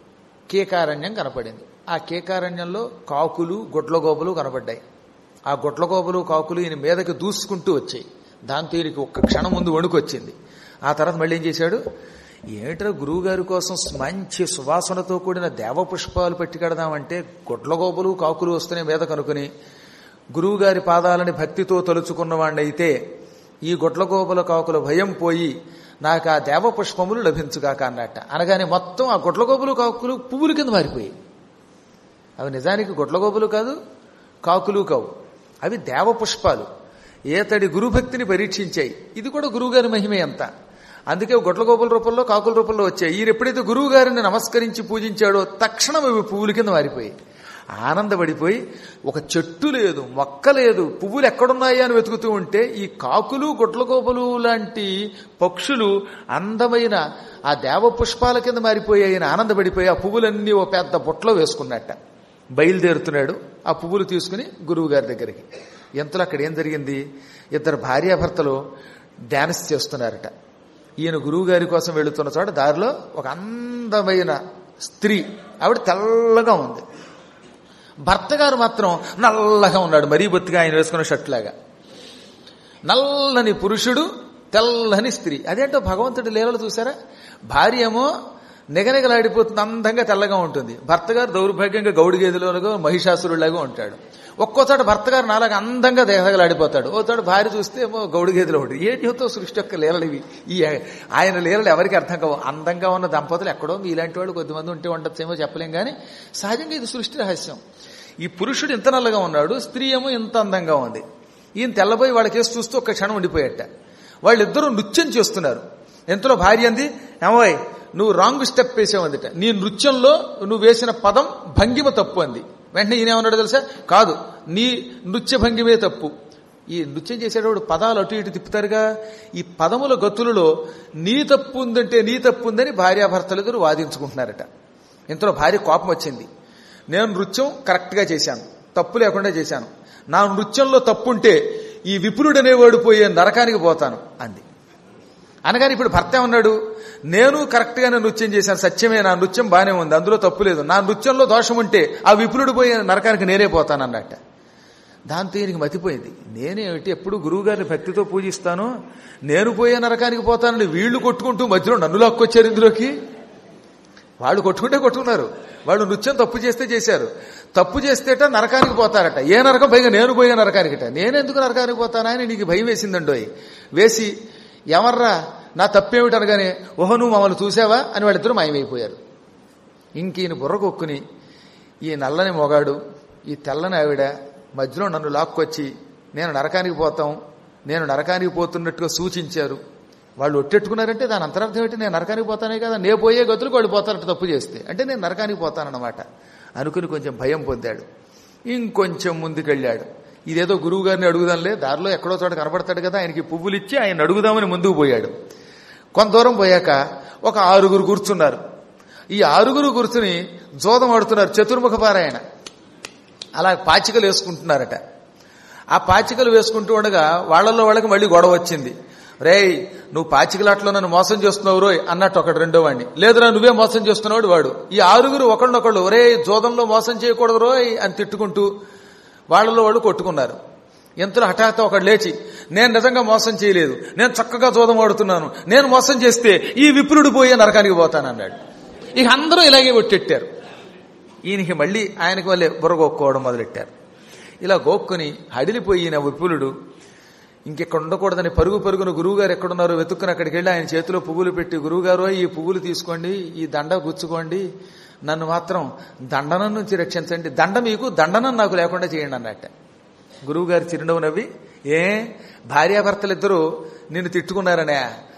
కీకారణ్యం కనపడింది. ఆ కీకారణ్యంలో కాకులు గుడ్లగోబలు కనపడ్డాయి. ఆ గుడ్లగోబలు కాకులు ఈయన మీదకి దూసుకుంటూ వచ్చాయి. దాంతో ఈయనకి ఒక్క క్షణం ముందు వణుకొచ్చింది. ఆ తర్వాత మళ్ళీ ఏం చేశాడు, ఏమిట్రా గురువు గారి కోసం మంచి సువాసనతో కూడిన దేవపుష్పాలు పెట్టుకెడదామంటే గుడ్లగోబలు కాకులు వస్తున్నాయి మీద కనుకుని, గురువు గారి పాదాలని భక్తితో తలుచుకున్నవాణ్ణయితే ఈ గుడ్లగోబల కాకుల భయం పోయి నాకు ఆ దేవపుష్పములు లభించుగాక అన్నట్ట. అనగానే మొత్తం ఆ గుడ్లగోబలు కాకులు పువ్వుల కింద మారిపోయాయి. అవి నిజానికి గుడ్లగోబలు కాదు, కాకులు కావు, అవి దేవపుష్పాలు. ఏతడి గురుభక్తిని పరీక్షించాయి. ఇది కూడా గురువుగారి మహిమే అంత. అందుకే గుడ్లగోపుల రూపంలో కాకుల రూపంలో వచ్చాయి. ఈయన ఎప్పుడైతే గురువు గారిని నమస్కరించి పూజించాడో తక్షణం ఇవి పువ్వుల కింద మారిపోయి ఆనందపడిపోయి, ఒక చెట్టు లేదు, మొక్క లేదు, పువ్వులు ఎక్కడున్నాయా అని వెతుకుతూ ఉంటే ఈ కాకులు గుడ్లగోపులు లాంటి పక్షులు అందమైన ఆ దేవ పుష్పాల కింద మారిపోయాయని ఆనందపడిపోయి ఆ పువ్వులన్నీ ఓ పెద్ద బుట్టలో వేసుకున్నట్ట. బయలుదేరుతున్నాడు ఆ పువ్వులు తీసుకుని గురువు గారి దగ్గరికి. ఎంతలో అక్కడ ఏం జరిగింది, ఇద్దరు భార్యాభర్తలు డాన్స్ చేస్తున్నారట. ఈయన గురువు గారి కోసం వెళుతున్న చోట దారిలో ఒక అందమైన స్త్రీ, ఆవిడ తెల్లగా ఉంది. భర్త గారు మాత్రం నల్లగా ఉన్నాడు, మరీ బొత్తిగా ఆయన వేసుకున్న షర్ట్లాగా. నల్లని పురుషుడు, తెల్లని స్త్రీ. అదేంటో భగవంతుడి లీలలు చూసారా, భార్య ఏమో నిగనిగలాడిపోతుంది, అందంగా తెల్లగా ఉంటుంది. భర్త గారు దౌర్భాగ్యంగా గౌడి గేదెలోగా మహిషాసురులాగా ఉంటాడు. ఒక్కోసారి భర్త గారు నాలాగా అందంగా దేహగలాడిపోతాడు, ఓసారి భార్య చూస్తే ఏమో గౌడి గేదెలో ఉంటుంది. ఏ జీవితం సృష్టి యొక్క లీలలు ఇవి. ఈ ఆయన లీలలు ఎవరికి అర్థం కావు. అందంగా ఉన్న దంపతులు ఎక్కడో మీలాంటి వాడు కొద్దిమంది ఉంటే ఉండొచ్చేమో చెప్పలేం, కానీ సహజంగా ఇది సృష్టి రహస్యం. ఈ పురుషుడు ఇంత నల్లగా ఉన్నాడు, స్త్రీ ఏమో ఇంత అందంగా ఉంది. ఈయన తెల్లబోయి వాళ్ళకేసి చూస్తూ ఒక్క క్షణం ఉండిపోయేట. వాళ్ళిద్దరూ నృత్యం చేస్తున్నారు. ఎంతలో భార్య అంది, ఏమోయ్ నువ్వు రాంగ్ స్టెప్ వేసావందిట, నీ నృత్యంలో నువ్వు వేసిన పదం భంగిమ తప్పు అంది. వెంటనే ఈయనేమన్నాడు తెలుసా, కాదు నీ నృత్య భంగిమే తప్పు. ఈ నృత్యం చేసేటప్పుడు పదాలు అటు ఇటు తిప్పుతారుగా, ఈ పదముల గతులలో నీ తప్పు ఉందంటే నీ తప్పు ఉందని భార్యాభర్తలిద్దరూ వాదించుకుంటున్నారట. ఇంతలో భార్య కోపం వచ్చింది. నేను నృత్యం కరెక్ట్గా చేశాను, తప్పు లేకుండా చేశాను, నా నృత్యంలో తప్పుంటే ఈ విపులుడు అనేవాడు పోయే నరకానికి పోతాను అంది. అనగానే ఇప్పుడు భర్త ఏమన్నాడు, నేను కరెక్ట్గానే నృత్యం చేశాను, సత్యమే, నా నృత్యం బానే ఉంది, అందులో తప్పు లేదు, నా నృత్యంలో దోషం ఉంటే ఆ విపులుడు పోయే నరకానికి నేనే పోతాను అన్నట్ట. దాంతో ఈయనకి మతిపోయింది. నేనేమిటి ఎప్పుడు గురువు గారిని భక్తితో పూజిస్తాను, నేను పోయే నరకానికి పోతానని వీళ్లు కొట్టుకుంటూ మధ్యలో నన్ను లాక్కొచ్చారు ఇందులోకి. వాళ్ళు కొట్టుకున్నారు, వాళ్ళు నృత్యం తప్పు చేస్తే చేశారు, తప్పు చేస్తేట నరకానికి పోతారట. ఏ నరకం, పైగా నేను పోయే నరకానికిట. నేనెందుకు నరకానికి పోతానా అని నీకు భయం వేసిందండోయ్. వేసి ఎవర్రా నా తప్పేమిటి అనగానే, ఓహో నువ్వు మమ్మల్ని చూసావా అని వాళ్ళిద్దరూ మాయమైపోయారు. ఇంకీయన బుర్రకొక్కుని ఈ నల్లని మొగాడు, ఈ తెల్లని ఆవిడ మధ్యలో నన్ను లాక్కొచ్చి నేను నరకానికి పోతాం, నేను నరకానికి పోతున్నట్టుగా సూచించారు. వాళ్ళు ఒట్టెట్టుకున్నారంటే దాని అంతరార్థం ఏంటి, నేను నరకానికి పోతానే కదా, నే పోయే గతులకు వాళ్ళు పోతారట తప్పు చేస్తే, అంటే నేను నరకానికి పోతానన్నమాట అనుకుని కొంచెం భయం పొందాడు. ఇంకొంచెం ముందుకెళ్ళాడు. ఇదేదో గురువు గారిని అడుగుదాంలే, దారిలో ఎక్కడో చోట కనబడతాడు కదా, ఆయనకి పువ్వులు ఇచ్చి ఆయన అడుగుదామని ముందుకు పోయాడు. కొంత దూరం పోయాక ఒక 6 కూర్చున్నారు. ఈ 6 కూర్చుని జోదం ఆడుతున్నారు, చతుర్ముఖ పారాయణ. అలా పాచికలు వేసుకుంటున్నారట. ఆ పాచికలు వేసుకుంటూ ఉండగా వాళ్ళల్లో వాళ్ళకి మళ్ళీ గొడవ వచ్చింది. రేయ్ నువ్వు పాచికలాట్లో నన్ను మోసం చేస్తున్నావు రోయ్ అన్నట్టు ఒకడు రెండో వాడిని, లేదురా నువ్వే మోసం చేస్తున్నాడు వాడు. ఈ 6 ఒకళ్ళొకళ్ళు ఒరే జోదంలో మోసం చేయకూడదు రోయ్ అని తిట్టుకుంటూ వాళ్ళలో వాళ్ళు కొట్టుకున్నారు. ఎంతలో హఠాత్ ఒకడు లేచి, నేను నిజంగా మోసం చేయలేదు, నేను చక్కగా జోదం ఆడుతున్నాను, నేను మోసం చేస్తే ఈ విప్రుడు పోయే నరకానికి పోతానన్నాడు. ఇక అందరూ ఇలాగే కొట్టెట్టారు. ఈయనకి మళ్ళీ ఆయనకి మళ్ళీ బుర్ర గోక్కోవడం మొదలెట్టారు. ఇలా గోక్కుని హడిలిపోయి ఈయన విపులుడు ఇంకెక్కడ ఉండకూడదని పరుగున గురువుగారు ఎక్కడున్నారో వెతుక్కుని అక్కడికి వెళ్ళి ఆయన చేతిలో పువ్వులు పెట్టి, గురువుగారు ఈ పువ్వులు తీసుకోండి, ఈ దండ గుచ్చుకోండి, నన్ను మాత్రం దండనం నుంచి రక్షించండి, దండ మీకు దండనం నాకు లేకుండా చేయండి అన్నట్ట. గురువుగారు చిరునవ్వు నవ్వి, భార్యాభర్తలిద్దరూ నిన్ను తిట్టుకున్నారనే,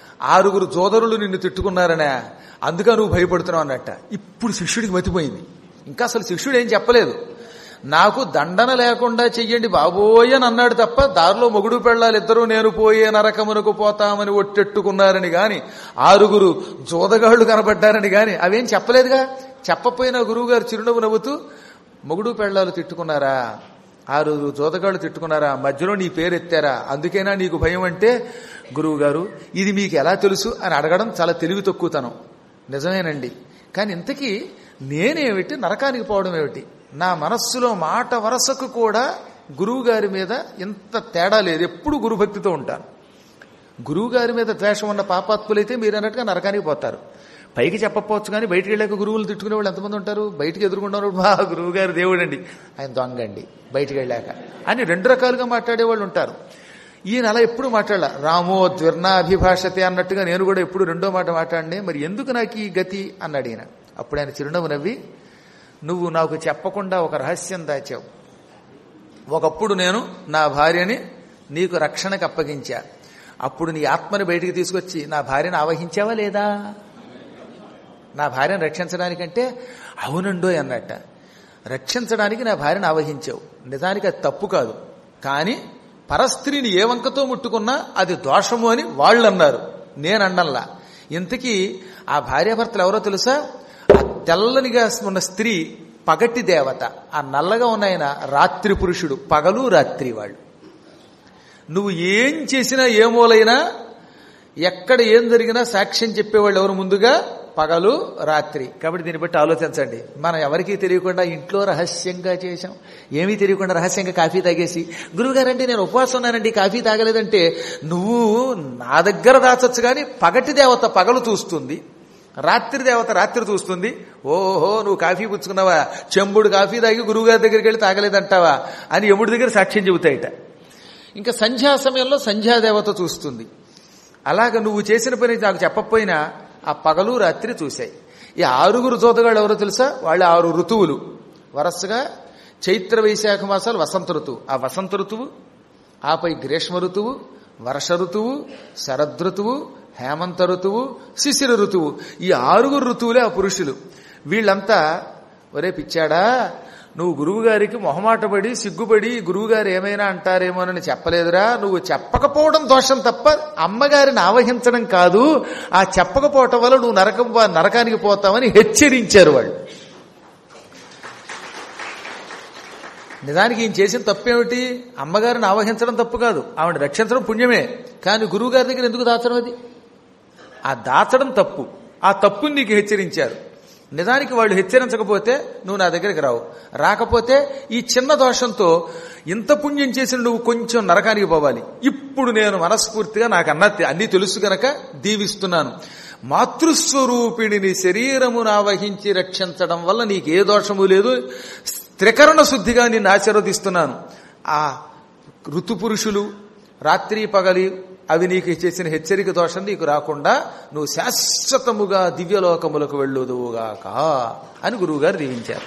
6 జోదరులు నిన్ను తిట్టుకున్నారనే, అందుక నువ్వు భయపడుతున్నావు అన్నట్ట. ఇప్పుడు శిష్యుడికి మతిపోయింది. ఇంకా అసలు శిష్యుడు ఏం చెప్పలేదు. నాకు దండన లేకుండా చెయ్యండి బాబోయ్ అని అన్నాడు తప్ప, దారిలో మొగుడు పెళ్ళాలిద్దరూ నేను పోయే నరకమునకు పోతామని ఒట్టెట్టుకున్నారని గాని, 6 జోదగాళ్లు కనబడ్డారని గాని అవేం చెప్పలేదుగా. చెప్పపోయినా గురువుగారు చిరునవ్వు నవ్వుతూ, మొగుడు పెళ్ళాలు తిట్టుకున్నారా, 6 జోదగాళ్లు తిట్టుకున్నారా, మధ్యలో నీ పేరు ఎత్తారా, అందుకేనా నీకు భయం అంటే, గురువుగారు ఇది మీకు ఎలా తెలుసు అని అడగడం చాలా తెలివి తక్కువతనం. నిజమేనండి, కానీ ఇంతకీ నేనేమిటి నరకానికి పోవడం ఏమిటి? నా మనస్సులో మాట వరసకు కూడా గురువుగారి మీద ఇంత తేడా లేదు. ఎప్పుడు గురుభక్తితో ఉంటాను. గురువుగారి మీద ద్వేషం ఉన్న పాపాత్ములైతే మీరు అన్నట్టుగా నరకానికి పోతారు. పైకి చెప్పకపోవచ్చు కానీ బయటికి వెళ్ళాక గురువులు తిట్టుకునే వాళ్ళు ఎంతమంది ఉంటారు? బయటికి ఎదుర్కొన్నారు, మా గురువు గారు దేవుడండి, ఆయన దొంగండి బయటికి వెళ్ళాక అని 2 రకాలుగా మాట్లాడేవాళ్ళు ఉంటారు. ఈయన అలా ఎప్పుడు మాట్లాడాల. రామో ద్విర్ణాభిభాషతే అన్నట్టుగా నేను కూడా ఎప్పుడు రెండో మాట మాట్లాడినే. మరి ఎందుకు నాకు ఈ గతి అన్నాడు ఈయన. అప్పుడు ఆయన చిరునవ్వు నవ్వి, నువ్వు నాకు చెప్పకుండా ఒక రహస్యం దాచావు. ఒకప్పుడు నేను నా భార్యని నీకు రక్షణకు అప్పగించా. అప్పుడు నీ ఆత్మని బయటికి తీసుకొచ్చి నా భార్యను ఆవహించావా లేదా? నా భార్యను రక్షించడానికంటే అవునండో అన్నట్ట. రక్షించడానికి నా భార్యను ఆవహించావు. నిజానికి అది తప్పు కాదు, కానీ పరస్త్రీని ఏ వంకతో ముట్టుకున్నా అది దోషము అని వాళ్ళు అన్నారు, నేనండల్లా. ఇంతకీ ఆ భార్యాభర్తలు ఎవరో తెలుసా? ఆ తెల్లనిగా ఉన్న స్త్రీ పగటి దేవత, ఆ నల్లగా ఉన్న ఆయన రాత్రి పురుషుడు, పగలు రాత్రి వాళ్ళు. నువ్వు ఏం చేసినా ఏ మూలైనా ఎక్కడ ఏం జరిగినా సాక్ష్యం చెప్పేవాళ్ళు ఎవరు? ముందుగా పగలు రాత్రి. కాబట్టి దీన్ని బట్టి ఆలోచించండి. మనం ఎవరికీ తెలియకుండా ఇంట్లో రహస్యంగా చేశాం. ఏమీ తెలియకుండా రహస్యంగా కాఫీ తాగేసి, గురువుగారంటే నేను ఉపవాసం ఉన్నానండి కాఫీ తాగలేదంటే, నువ్వు నా దగ్గర దాచొచ్చు కానీ పగటి దేవత పగలు చూస్తుంది, రాత్రి దేవత రాత్రి చూస్తుంది. ఓహో నువ్వు కాఫీ పుచ్చుకున్నావా, చెంబుడు కాఫీ తాగి గురువుగారి దగ్గరికి వెళ్ళి తాగలేదంటావా అని యముడి దగ్గర సాక్ష్యం చెబుతాయిట. ఇంకా సంధ్యా సమయంలో సంధ్యాదేవత చూస్తుంది. అలాగ నువ్వు చేసిన పని నాకు చెప్పకపోయినా ఆ పగలు రాత్రి చూశాయి. ఈ 6 జోదగాళ్ళు ఎవరో తెలుసా? వాళ్ళు 6 ఋతువులు వరసగా చైత్ర వైశాఖ మాసాలు వసంత ఋతువు, ఆ వసంత ఋతువు, ఆపై గ్రీష్మ ఋతువు, వర్ష ఋతువు, శరదృతువు, హేమంత ఋతువు, శిశిర ఋతువు. ఈ 6 ఋతువులే ఆ పురుషులు. వీళ్ళంతా ఒరే పిచ్చాడా, నువ్వు గురువుగారికి మొహమాటపడి సిగ్గుపడి గురువుగారు ఏమైనా అంటారేమోనని చెప్పలేదురా. నువ్వు చెప్పకపోవడం దోషం తప్ప అమ్మగారిని ఆవహించడం కాదు. ఆ చెప్పకపోవటం వల్ల నువ్వు నరకానికి పోతావని హెచ్చరించారు వాళ్ళు. నిజానికి ఈయన చేసిన తప్పేమిటి? అమ్మగారిని ఆవహించడం తప్పు కాదు, ఆవిడ రక్షించడం పుణ్యమే. కానీ గురువుగారి దగ్గర ఎందుకు దాచడం? అది ఆ దాచడం తప్పు. ఆ తప్పుని నీకు హెచ్చరించారు. నిజానికి వాళ్ళు హెచ్చరించకపోతే నువ్వు నా దగ్గరికి రావు. రాకపోతే ఈ చిన్న దోషంతో ఇంత పుణ్యం చేసిన నువ్వు కొంచెం నరకానికి పోవాలి. ఇప్పుడు నేను మనస్ఫూర్తిగా నాకు అన్నీ తెలుసు గనక దీవిస్తున్నాను. మాతృస్వరూపిణిని శరీరమును ఆవహించి రక్షించడం వల్ల నీకే దోషము లేదు, త్రికరణ శుద్ధిగా నిన్ను ఆశీర్వదిస్తున్నాను. ఆ ఋతుపురుషులు రాత్రి పగలి అవి నీకు చేసిన హెచ్చరిక దోషం నీకు రాకుండా నువ్వు శాశ్వతముగా దివ్యలోకములకు వెళ్ళుదువుగాక అని గురువుగారు దీవించారు.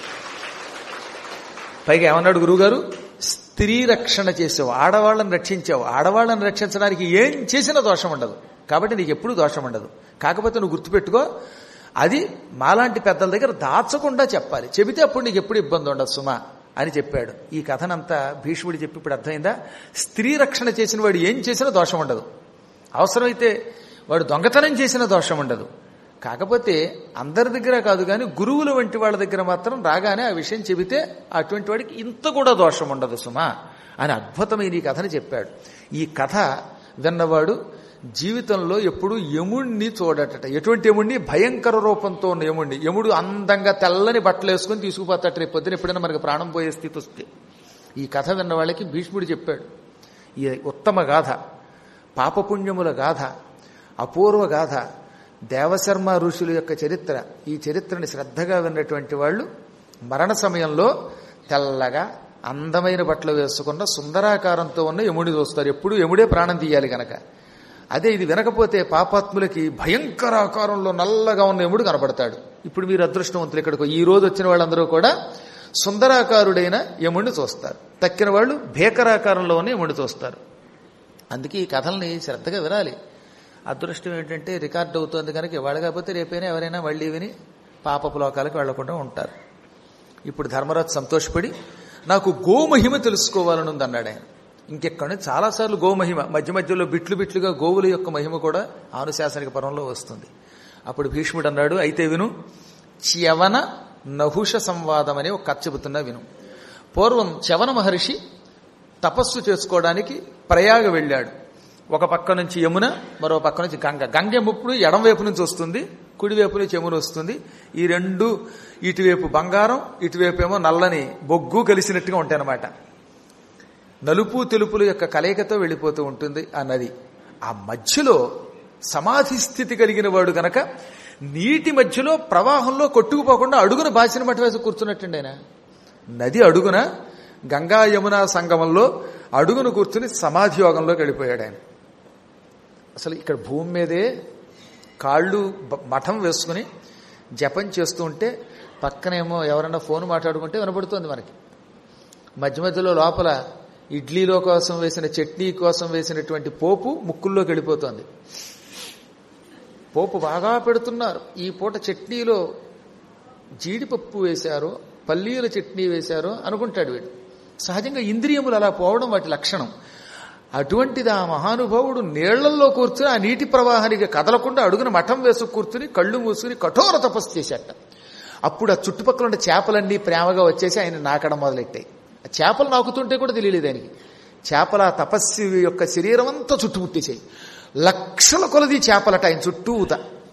పైగా ఏమన్నాడు గురువుగారు? స్త్రీ రక్షణ చేసావు, ఆడవాళ్ళని రక్షించావు. ఆడవాళ్ళని రక్షించడానికి ఏం చేసినా దోషం ఉండదు, కాబట్టి నీకు ఎప్పుడూ దోషం ఉండదు. కాకపోతే నువ్వు గుర్తుపెట్టుకో, అది మాలాంటి పెద్దల దగ్గర దాచకుండా చెప్పాలి. చెబితే అప్పుడు నీకు ఎప్పుడు ఇబ్బంది ఉండదు సుమా అని చెప్పాడు. ఈ కథనంతా భీష్ముడు చెప్పి ఇప్పుడు అర్థమైందా? స్త్రీ రక్షణ చేసిన వాడు ఏం చేసినా దోషం ఉండదు. అవసరమైతే వాడు దొంగతనం చేసిన దోషం ఉండదు. కాకపోతే అందరి దగ్గర కాదు, కానీ గురువుల వంటి వాళ్ళ దగ్గర మాత్రం రాగానే ఆ విషయం చెబితే అటువంటి వాడికి ఇంత కూడా దోషం ఉండదు సుమా అని అద్భుతమైన ఈ కథని చెప్పాడు. ఈ కథ విన్నవాడు జీవితంలో ఎప్పుడు యముణ్ణి చూడటట. ఎటువంటి యముణ్ణి? భయంకర రూపంతో ఉన్న యముణ్ణి. యముడు అందంగా తెల్లని బట్టలు వేసుకుని తీసుకుపోతాట రేపు పొద్దున ఎప్పుడైనా మనకి ప్రాణం పోయే స్థితి వస్తే. ఈ కథ విన్న వాళ్ళకి భీష్ముడు చెప్పాడు ఈ ఉత్తమ గాథ, పాపపుణ్యముల గాథ, అపూర్వ గాథ, దేవశర్మ ఋషుల యొక్క చరిత్ర. ఈ చరిత్రని శ్రద్ధగా విన్నటువంటి వాళ్ళు మరణ సమయంలో తెల్లగా అందమైన బట్టలు వేసుకున్న సుందరాకారంతో ఉన్న యముడిని చూస్తారు. ఎప్పుడు యముడే ప్రాణం తీయాలి కనుక. అదే ఇది వినకపోతే పాపాత్ములకి భయంకర ఆకారంలో నల్లగా ఉన్న యముడు కనబడతాడు. ఇప్పుడు మీరు అదృష్టవంతులు, ఇక్కడికి ఈ రోజు వచ్చిన వాళ్ళందరూ కూడా సుందరాకారుడైన యముడిని చూస్తారు. తక్కిన వాళ్ళు భేకరాకారంలో ఉన్న యముడిని చూస్తారు. అందుకే ఈ కథల్ని శ్రద్ధగా వినాలి. అదృష్టం ఏంటంటే రికార్డు అవుతుంది కనుక ఇవాళ కాకపోతే రేపైనా ఎవరైనా మళ్ళీ విని పాపపు లోకాలకు వెళ్లకుండా ఉంటారు. ఇప్పుడు ధర్మరాజు సంతోషపడి నాకు గోమహిమ తెలుసుకోవాలని ఉంది అన్నాడు ఆయన. ఇంకెక్కడి చాలాసార్లు గోమహిమ, మధ్య మధ్యలో బిట్లుగా గోవుల యొక్క మహిమ కూడా ఆనుశాసనిక పర్వంలో వస్తుంది. అప్పుడు భీష్ముడు అన్నాడు, అయితే విను, చ్యవన నహుష సంవాదం అనే ఒక కథ చెబుతున్నా విను. పూర్వం చ్యవన మహర్షి తపస్సు చేసుకోవడానికి ప్రయాగ వెళ్ళాడు. ఒక పక్క నుంచి యమున, మరో పక్క నుంచి గంగ. గంగ ఎప్పుడు ఎడంవైపు నుంచి వస్తుంది, కుడివైపు నుంచి యమున వస్తుంది. ఈ రెండు ఇటువైపు బంగారం, ఇటువైపు ఏమో నల్లని బొగ్గు కలిసినట్టుగా ఉంటాయన్నమాట. నలుపు తెలుపుల యొక్క కలయికతో వెళ్ళిపోతూ ఉంటుంది ఆ నది. ఆ మధ్యలో సమాధి స్థితి కలిగిన వాడు గనక నీటి మధ్యలో ప్రవాహంలో కొట్టుకుపోకుండా అడుగున బాసిన మట్టి వేసి కూర్చున్నట్టండి ఆయన. నది అడుగున గంగా యమున సంగమంలో అడుగును కూర్చుని సమాధి యోగంలోకి వెళ్ళిపోయాడు ఆయన. అసలు ఇక్కడ భూమి మీదే కాళ్ళు మఠం వేసుకుని జపం చేస్తూ ఉంటే పక్కనేమో ఎవరన్నా ఫోన్ మాట్లాడుకుంటే వినపడుతుంది మనకి. మధ్య మధ్యలో లోపల ఇడ్లీలో కోసం వేసిన చట్నీ కోసం వేసినటువంటి పోపు ముక్కుల్లోకి వెళ్ళిపోతుంది. పోపు బాగా పెడుతున్నారు. ఈ పూట చట్నీలో జీడిపప్పు వేశారో పల్లీల చట్నీ వేశారో అనుకుంటాడు వీడు. సహజంగా ఇంద్రియములు అలా పోవడం వాటి లక్షణం. అటువంటిది ఆ మహానుభావుడు నీళ్లల్లో కూర్చుని ఆ నీటి ప్రవాహానికి కదలకుండా అడుగున మఠం వేసు కూర్చుని కళ్ళు మూసుకుని కఠోర తపస్సు చేశాట. అప్పుడు ఆ చుట్టుపక్కల ఉండే చేపలన్నీ ప్రేమగా వచ్చేసి ఆయన నాకడం మొదలెట్టాయి. ఆ చేపలు నాకుతుంటే కూడా తెలియలేదు ఆయనకి. చేపల తపస్సు యొక్క శరీరం అంతా చుట్టుముట్టేసాయి. లక్షల కొలది చేపలట ఆయన చుట్టూత.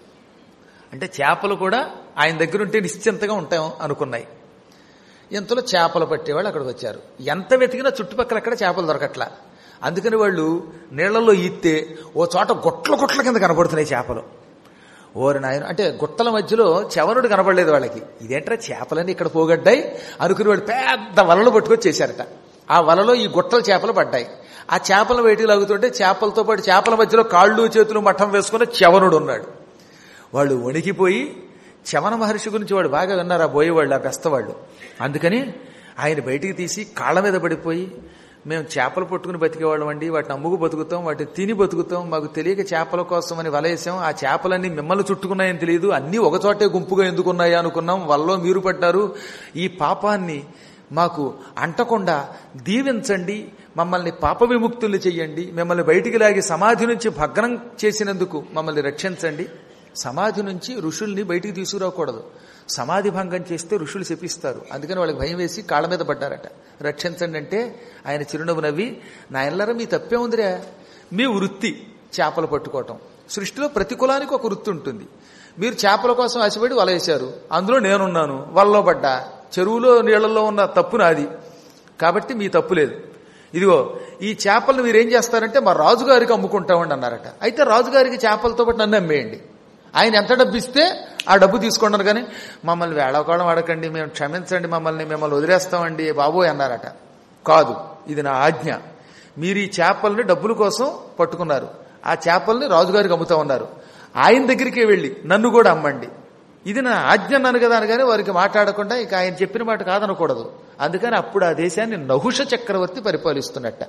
అంటే చేపలు కూడా ఆయన దగ్గర ఉంటే నిశ్చింతగా ఉంటాం అనుకున్నాయి. ఇంతలో చేపలు పట్టేవాళ్ళు అక్కడికి వచ్చారు. ఎంత వెతికినా చుట్టుపక్కల ఎక్కడ చేపలు దొరకట్లా. అందుకని వాళ్ళు నీళ్లలో ఈత్తే ఓ చోట గుట్ల కింద కనబడుతున్నాయి చేపలు. ఓరి నాయన, అంటే గుట్టల మధ్యలో చవనుడు కనబడలేదు వాళ్ళకి. ఇదేంట్రా చేపలని ఇక్కడ పోగడ్డాయి అనుకుని వాడు పెద్ద వలలు పట్టుకొచ్చి చేశారట. ఆ వలలో ఈ గుట్టల చేపలు పడ్డాయి. ఆ చేపలు వేటికి లాగుతుంటే చేపలతో పాటు చేపల మధ్యలో కాళ్ళు చేతులు మఠం వేసుకుని చవనుడు ఉన్నాడు. వాళ్ళు వణికిపోయి చవన మహర్షి గురించి వాడు బాగా విన్నారు ఆ బోయేవాళ్ళు, ఆ బెస్తవాళ్ళు. అందుకని ఆయన బయటికి తీసి కాళ్ళ మీద పడిపోయి, మేము చేపలు పట్టుకుని బతికేవాళ్ళం అండి, వాటిని అమ్ముకు బతుకుతాం, వాటిని తిని బతుకుతాం, మాకు తెలియక చేపల కోసం అని వలేసాం, ఆ చేపలన్నీ మిమ్మల్ని చుట్టుకున్నాయని తెలియదు, అన్నీ ఒకచోటే గుంపుగా ఎందుకున్నాయా అనుకున్నాం, వల్లో మీరు పడ్డారు, ఈ పాపాన్ని మాకు అంటకుండా దీవించండి, మమ్మల్ని పాప విముక్తుల్ని చెయ్యండి, మిమ్మల్ని బయటికి లాగి సమాధి నుంచి భగ్నం చేసినందుకు మమ్మల్ని రక్షించండి. సమాధి నుంచి ఋషుల్ని బయటికి తీసుకురాకూడదు, సమాధి భంగం చేస్తే ఋషులు శపిస్తారు. అందుకని వాళ్ళకి భయం వేసి కాళ్ళ మీద పడ్డారట. రక్షించండి అంటే ఆయన చిరునవ్వు నవ్వి, నాయనలారా మీ తప్పే ఉందిరా, మీ వృత్తి చేపలు పట్టుకోవటం. సృష్టిలో ప్రతి కులానికి ఒక వృత్తి ఉంటుంది. మీరు చేపల కోసం ఆశపడి వల వేశారు, అందులో నేనున్నాను, వలలో పడ్డా, చెరువులో నీళ్లలో ఉన్న తప్పు నాది, కాబట్టి మీ తప్పు లేదు. ఇదిగో ఈ చేపలను మీరేం చేస్తారంటే మా రాజుగారికి అమ్ముకుంటామండి అన్నారట. అయితే రాజుగారికి చేపలతో పాటు నన్ను అమ్మేయండి, ఆయన ఎంత డబ్బు ఇస్తే ఆ డబ్బు తీసుకున్నారు, కానీ మమ్మల్ని వేళాకోళం అడగండి, మేము క్షమించండి, మిమ్మల్ని వదిలేస్తామండి బాబోయ్ అన్నారట. కాదు, ఇది నా ఆజ్ఞ. మీరు ఈ చేపల్ని డబ్బుల కోసం పట్టుకున్నారు, ఆ చేపల్ని రాజుగారికి అమ్ముతామన్నారు, ఆయన దగ్గరికే వెళ్ళి నన్ను కూడా అమ్మండి, ఇది నా ఆజ్ఞ అన్నాను కదా అనగానే వారికి మాట్లాడకుండా ఇక ఆయన చెప్పిన మాట కాదనకూడదు. అందుకని అప్పుడు ఆ దేశాన్ని నహుష చక్రవర్తి పరిపాలిస్తున్నట్ట.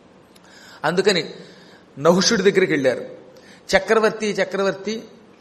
అందుకని నహుషుడి దగ్గరికి వెళ్ళారు. చక్రవర్తి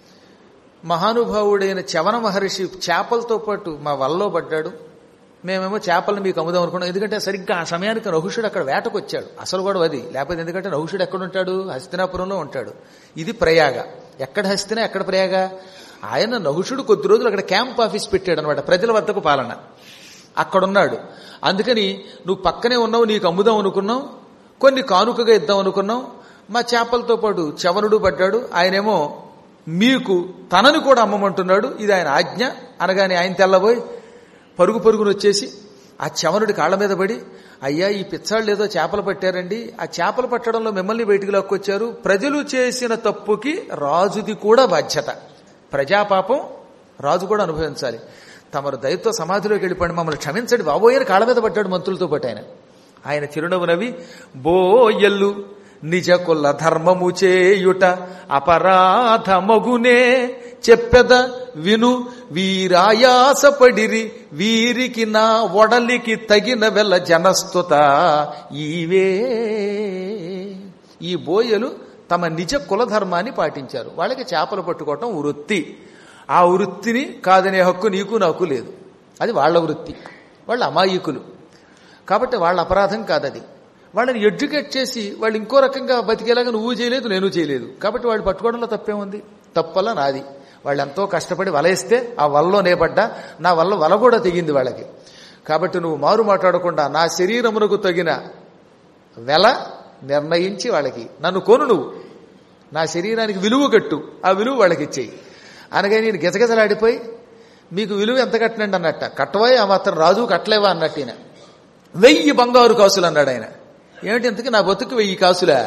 మహానుభావుడైన చవన మహర్షి చేపలతో పాటు మా వలలో పడ్డాడు, మేమేమో చేపలను మీకు అమ్ముదాం అనుకున్నాం. ఎందుకంటే సరిగ్గా ఆ సమయానికి నహుషుడు అక్కడ వేటకు వచ్చాడు. అసలు కూడా అది లేకపోతే, ఎందుకంటే నహుషుడు ఎక్కడుంటాడు, హస్తినాపురంలో ఉంటాడు. ఇది ప్రయాగ. ఎక్కడ హస్తినా ఎక్కడ ప్రయాగ. ఆయన నహుషుడు కొద్ది రోజులు అక్కడ క్యాంప్ ఆఫీస్ పెట్టాడు అనమాట, ప్రజల వద్దకు పాలన అక్కడున్నాడు. అందుకని నువ్వు పక్కనే ఉన్నావు, నీకు అమ్ముదాం అనుకున్నాం, కొన్ని కానుకగా ఇద్దాం అనుకున్నాం. మా చేపలతో పాటు చవనుడు పడ్డాడు, ఆయనేమో మీకు తనని కూడా అమ్మమంటున్నాడు, ఇది ఆయన ఆజ్ఞ అనగానే ఆయన తెల్లబోయి పరుగును వచ్చేసి ఆ చవనుడి కాళ్ల మీద పడి, అయ్యా ఈ పిచ్చాళ్ళు ఏదో చేపలు పట్టారండి, ఆ చేపలు పట్టడంలో మిమ్మల్ని బయటికి లాక్కొచ్చారు, ప్రజలు చేసిన తప్పుకి రాజుది కూడా బాధ్యత, ప్రజాపాపం రాజు కూడా అనుభవించాలి, తమరు దయతో సమాధిలోకి వెళ్ళిపోండి, మమ్మల్ని క్షమించండి బాబోయని కాళ్ల మీద పడ్డాడు మంత్రులతో పాటు. ఆయన చిరునవ్వు నవ్వి, బోయల్లు నిజ కుల ధర్మము చేయుట అపరాధమగునే చెప్పెద విను, వీరాయాసపడిరి వీరికి నా ఒడలికి తగిన వెల జనస్తుత ఈవే. ఈ బోయలు తమ నిజ కులధర్మాన్ని పాటించారు. వాళ్ళకి చేపలు పట్టుకోవటం వృత్తి. ఆ వృత్తిని కాదనే హక్కు నీకు నాకు లేదు, అది వాళ్ళ వృత్తి. వాళ్ళు అమాయకులు కాబట్టి వాళ్ళ అపరాధం కాదది. వాళ్ళని ఎడ్యుకేట్ చేసి వాళ్ళు ఇంకో రకంగా బతికేలాగా నువ్వు చేయలేదు, నేను చేయలేదు, కాబట్టి వాళ్ళు పట్టుకోవడంలో తప్పేముంది, తప్పలా నాది. వాళ్ళు ఎంతో కష్టపడి వలేస్తే ఆ వలలో నేపడ్డా, నా వల్ల వల కూడా తెగింది వాళ్ళకి. కాబట్టి నువ్వు మారు మాట్లాడకుండా నా శరీరమునకు తగిన వెల నిర్ణయించి వాళ్ళకి నన్ను కొను, నువ్వు నా శరీరానికి విలువ కట్టు, ఆ విలువ వాళ్ళకి ఇచ్చేయి అనగా నేను గిజగిజలాడిపోయి మీకు విలువ ఎంత కట్టనండి అన్నట్ట. కట్టవా ఆ మాత్రం రాజు కట్టలేవా అన్నట్టు ఈయన 1000 బంగారు కాసులు అన్నాడు ఆయన. ఏమిటి ఇంతకీ నా బతుకు 1000 కాసులా?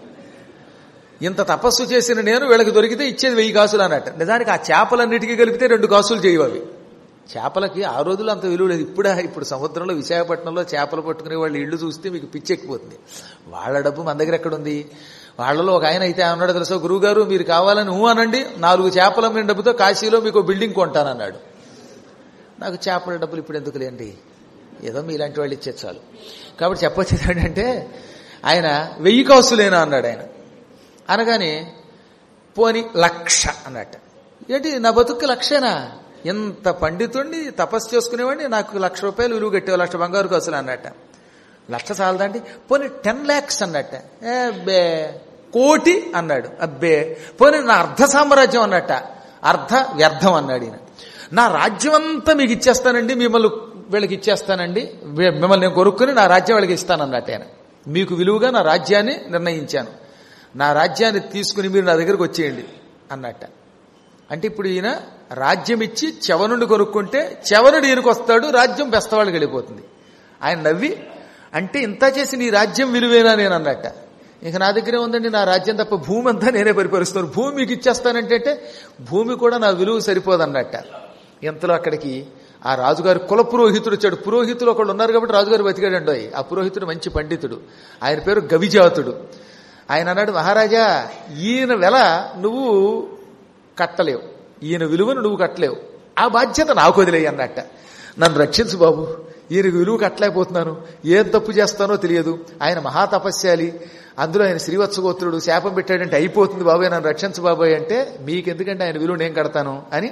ఇంత తపస్సు చేసిన నేను వీళ్ళకి దొరికితే ఇచ్చేది 1000 కాసులు అన్నట్టు. నిజానికి ఆ చేపలన్నిటికీ కలిపితే 2 కాసులు చేయవు అవి. చేపలకి ఆ రోజుల్లో అంత విలువ లేదు. ఇప్పుడు సముద్రంలో విశాఖపట్నంలో చేపలు పట్టుకునే వాళ్ళు ఇళ్లు చూస్తే మీకు పిచ్చెక్కిపోతుంది. వాళ్ళ డబ్బు మన దగ్గర ఎక్కడుంది? వాళ్ళలో ఒక ఆయన అయితే అన్నాడు తెలుసా, గురువుగారు మీరు కావాలని అనండి, 4 చేపల మీద డబ్బుతో కాశీలో మీకు బిల్డింగ్ కొంటానన్నాడు. నాకు చేపల డబ్బులు ఇప్పుడు ఎందుకు లేండి, ఏదో మీలాంటి వాళ్ళు ఇచ్చే చాలు. కాబట్టి చెప్పొచ్చేది ఏంటంటే ఆయన 1000 కాసులేనా అన్నాడు ఆయన. అనగానే పోని 1,00,000 అన్నట్ట. ఏంటి నా బతుక్కి 1,00,000నా? ఎంత పండితుడిని తపస్సు చేసుకునేవాడిని, నాకు 1,00,000 రూపాయలు విలువ కట్టేవా, 1,00,000 బంగారు కాసులు అన్నట్ట. 1,00,000 చాలదండి, పోనీ 10 lakhs అన్నట్ట. అబ్బే 1,00,00,000 అన్నాడు. అబ్బే పోనీ నా అర్ధ సామ్రాజ్యం అన్నట్ట. అర్ధ వ్యర్థం అన్నాడు ఈయన. నా రాజ్యం అంతా మీకు ఇచ్చేస్తానండి, మిమ్మల్ని వీళ్ళకి ఇచ్చేస్తానండి, మిమ్మల్ని నేను కొనుక్కుని నా రాజ్యం వాళ్ళకి ఇస్తానన్నట్టు ఆయన. మీకు విలువగా నా రాజ్యాన్ని నిర్ణయించాను, నా రాజ్యాన్ని తీసుకుని మీరు నా దగ్గరకు వచ్చేయండి అన్నట్ట. అంటే ఇప్పుడు ఈయన రాజ్యం ఇచ్చి చవనుడిని కొనుక్కుంటే చవనుడు ఈయనకు వస్తాడు, రాజ్యం బెస్తవాళ్ళకి వెళ్ళిపోతుంది. ఆయన నవ్వి అంటే ఇంత చేసి నీ రాజ్యం విలువేనా నేను అన్నట్ట. ఇక నా దగ్గరే ఉందండి నా రాజ్యం తప్ప, భూమి అంతా నేనే పరిపాలిస్తున్నాను, భూమి మీకు ఇచ్చేస్తానంటే భూమి కూడా నా విలువ సరిపోదన్నట్ట. ఇంతలో అక్కడికి ఆ రాజుగారి కుల పురోహితుడు వచ్చాడు. పురోహితులు ఒకళ్ళు ఉన్నారు కాబట్టి రాజుగారు బతికాడండి. ఆ పురోహితుడు మంచి పండితుడు, ఆయన పేరు గవిజాతుడు. ఆయన అన్నాడు, మహారాజా ఈయన వెల నువ్వు కట్టలేవు, ఈయన విలువను నువ్వు కట్టలేవు, ఆ బాధ్యత నాకు వదిలేయి అన్నట్ట. నన్ను రక్షించు బాబు, ఈయనకు విలువ కట్టలేకపోతున్నాను, ఏం తప్పు చేస్తానో తెలియదు, ఆయన మహాతపస్యాలి, అందులో ఆయన శ్రీవత్సగోత్రుడు, శాపం పెట్టాడంటే అయిపోతుంది బాబాయ్, నన్ను రక్షించు బాబాయ్ అంటే మీకెందుకంటే ఆయన విలువ నేను కడతాను అని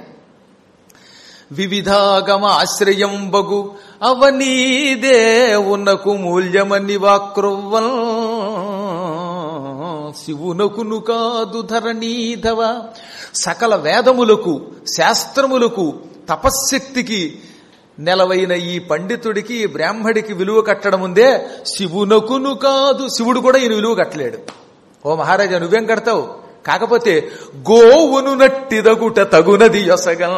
వివిధాగమ ఆశ్రయం బగు అవనీదే ఉన్నకు మూల్యమని వాక్రువ్వల్ శివునకును కాదు ధరణీధవ. సకల వేదములకు శాస్త్రములకు తపశ్శక్తికి నెలవైన ఈ పండితుడికి ఈ బ్రాహ్మడికి విలువ కట్టడం ఉందే, శివునకును కాదు, శివుడు కూడా ఈయన విలువ కట్టలేడు. ఓ మహారాజా నువ్వేం కడతావు, కాకపోతే గోవును నట్టిదగుట తగునది యొసగా.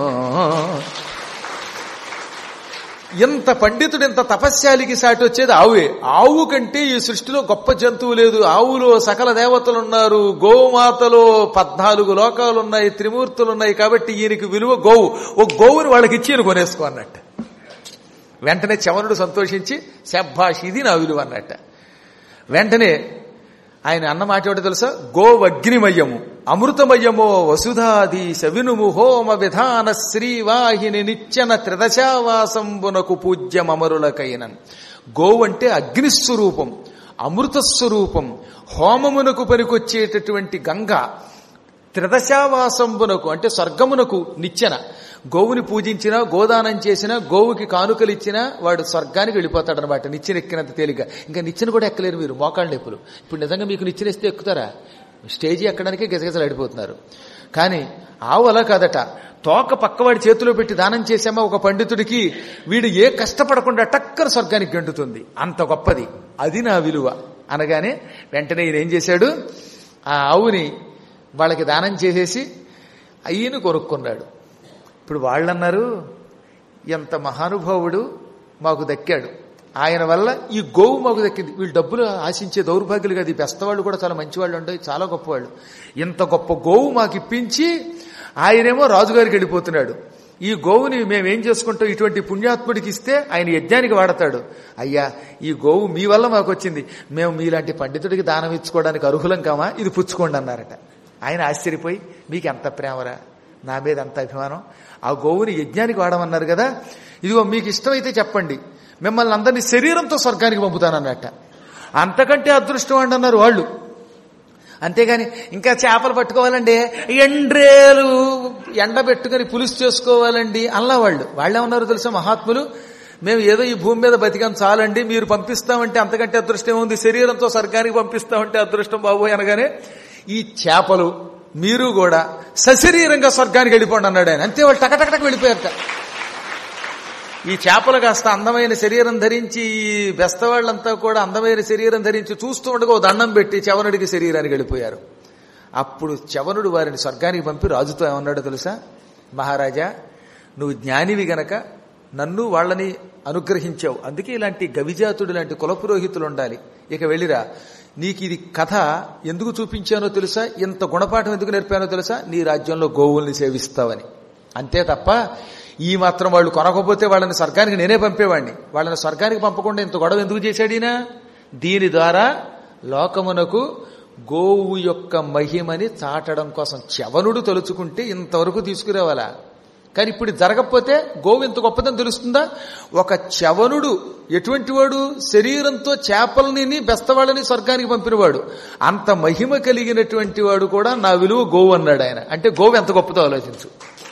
ఎంత పండితుడు ఎంత తపస్యాలికి సాటి వచ్చేది ఆవుే. ఆవు కంటే ఈ సృష్టిలో గొప్ప జంతువు లేదు. ఆవులో సకల దేవతలున్నారు, గోమాతలో 14 లోకాలున్నాయి, త్రిమూర్తులున్నాయి. కాబట్టి ఈయనకి విలువ గోవు. ఓ గోవుని వాళ్ళకి ఇచ్చి ఈయన కొనేసుకో అన్నట్ట. వెంటనే చవనుడు సంతోషించి శభాష్ ఇది నా విలువ అన్నట్ట. వెంటనే ఆయన అన్న మాట ఏమిటో తెలుసా, గోవగ్నిమయము అమృతమయమో వసుధాధీశ వినుము హోమ విధాన శ్రీవాహిని నిత్యన త్రిదశావాసంబునకు పూజ్యమరులకైనన్. గోవు అంటే అగ్నిస్వరూపం, అమృతస్వరూపం, హోమమునకు పనికొచ్చేటటువంటి గంగ, త్రిదశావాసంబునకు అంటే స్వర్గమునకు నిచ్చెన. గోవుని పూజించినా, గోదానం చేసినా, గోవుకి కానుకలిచ్చినా వాడు స్వర్గానికి వెళ్ళిపోతాడనమాట, నిచ్చెన ఎక్కినంత తేలిగ్గా. ఇంకా నిచ్చెన కూడా ఎక్కలేరు మీరు, మోకాళ్ళ నొప్పులు. ఇప్పుడు నిజంగా మీకు నిచ్చెనేస్తే ఎక్కుతారా? స్టేజీ ఎక్కడానికి గిజగిజలు అడిపోతున్నారు. కానీ ఆవు అలా కాదట. తోక పక్కవాడి చేతిలో పెట్టి దానం చేసామా ఒక పండితుడికి, వీడు ఏ కష్టపడకుండా టక్కన స్వర్గానికి గంటుతుంది, అంత గొప్పది. అది నా విలువ అనగానే వెంటనే ఈయన ఏం చేశాడు, ఆ ఆవుని వాళ్ళకి దానం చేసేసి అయ్యను కొనుక్కున్నాడు. ఇప్పుడు వాళ్ళన్నారు, ఎంత మహానుభావుడు మాకు దక్కాడు, ఆయన వల్ల ఈ గోవు మాకు దక్కింది. వీళ్ళు డబ్బులు ఆశించే దౌర్భాగ్యులు కాదు, ఈ బెస్తవాళ్ళు కూడా చాలా మంచివాళ్ళు ఉంటాయి, చాలా గొప్పవాళ్ళు. ఇంత గొప్ప గోవు మాకు ఇప్పించి ఆయనేమో రాజుగారికి వెళ్ళిపోతున్నాడు. ఈ గోవుని మేమేం చేసుకుంటాం, ఇటువంటి పుణ్యాత్ముడికి ఇస్తే ఆయన యజ్ఞానికి వాడతాడు. అయ్యా ఈ గోవు మీ వల్ల మాకు వచ్చింది, మేము మీలాంటి పండితుడికి దానం ఇచ్చుకోవడానికి అర్హులం కామా, ఇది పుచ్చుకోండి అన్నారట. ఆయన ఆశ్చర్యపోయి, మీకు ఎంత ప్రేమరా, నా మీద అంత అభిమానం, ఆ గోవుని యజ్ఞానికి వాడమన్నారు కదా, ఇదిగో మీకు ఇష్టమైతే చెప్పండి, మిమ్మల్ని అందరినీ శరీరంతో స్వర్గానికి పంపుతానన్నట్ట. అంతకంటే అదృష్టం అండి అన్నారు వాళ్ళు. అంతేగాని ఇంకా చేపలు పట్టుకోవాలండి, ఎండ్రేలు ఎండబెట్టుకుని పులుసు చేసుకోవాలండి అల్లా వాళ్ళేమన్నారు తెలుసా మహాత్ములు, మేము ఏదో ఈ భూమి మీద బతికాం చాలండి, మీరు పంపిస్తామంటే అంతకంటే అదృష్టం ఉంది, శరీరంతో స్వర్గానికి పంపిస్తామంటే అదృష్టం బాబోయ్ అనగానే ఈ చేపలు మీరు కూడా సశరీరంగా స్వర్గానికి వెళ్ళిపోండి అన్నాడు ఆయన. అంతే, వాళ్ళు టకటకటకు వెళ్ళిపోయారట. ఈ చేపలు కాస్త అందమైన శరీరం ధరించి ఈ బెస్తవాళ్లంతా కూడా అందమైన శరీరం ధరించి చూస్తూ ఉండగా ఓ దండం పెట్టి చవనుడికి శరీరానికి వెళ్ళిపోయారు. అప్పుడు చవనుడు వారిని స్వర్గానికి పంపి రాజుతో ఏమన్నాడో తెలుసా? మహారాజా, నువ్వు జ్ఞానివి గనక నన్ను వాళ్ళని అనుగ్రహించావు, అందుకే ఇలాంటి గవిజాతుడు లాంటి కులపురోహితులు ఉండాలి. ఇక వెళ్ళిరా, నీకు ఇది కథ ఎందుకు చూపించానో తెలుసా, ఇంత గుణపాఠం ఎందుకు నేర్పానో తెలుసా, నీ రాజ్యంలో గోవుల్ని సేవిస్తావని. అంతే తప్ప ఈ మాత్రం వాళ్ళు కొనకపోతే వాళ్ళని స్వర్గానికి నేనే పంపేవాడిని, వాళ్ళని స్వర్గానికి పంపకుండా ఇంత గొడవ ఎందుకు చేశాడినా? దీని ద్వారా లోకమునకు గోవు యొక్క మహిమని చాటడం కోసం చవనుడు తలుచుకుంటే ఇంతవరకు తీసుకురావాలా? కానీ ఇప్పుడు జరగకపోతే గోవు ఇంత గొప్పదని తెలుస్తుందా? ఒక చవనుడు ఎటువంటి వాడు? శరీరంతో చేపల్ని బెస్తవాళ్ళని స్వర్గానికి పంపినవాడు. అంత మహిమ కలిగినటువంటి వాడు కూడా నా విలువ గోవు అన్నాడు ఆయన. అంటే గోవు ఎంత గొప్పదో ఆలోచించు.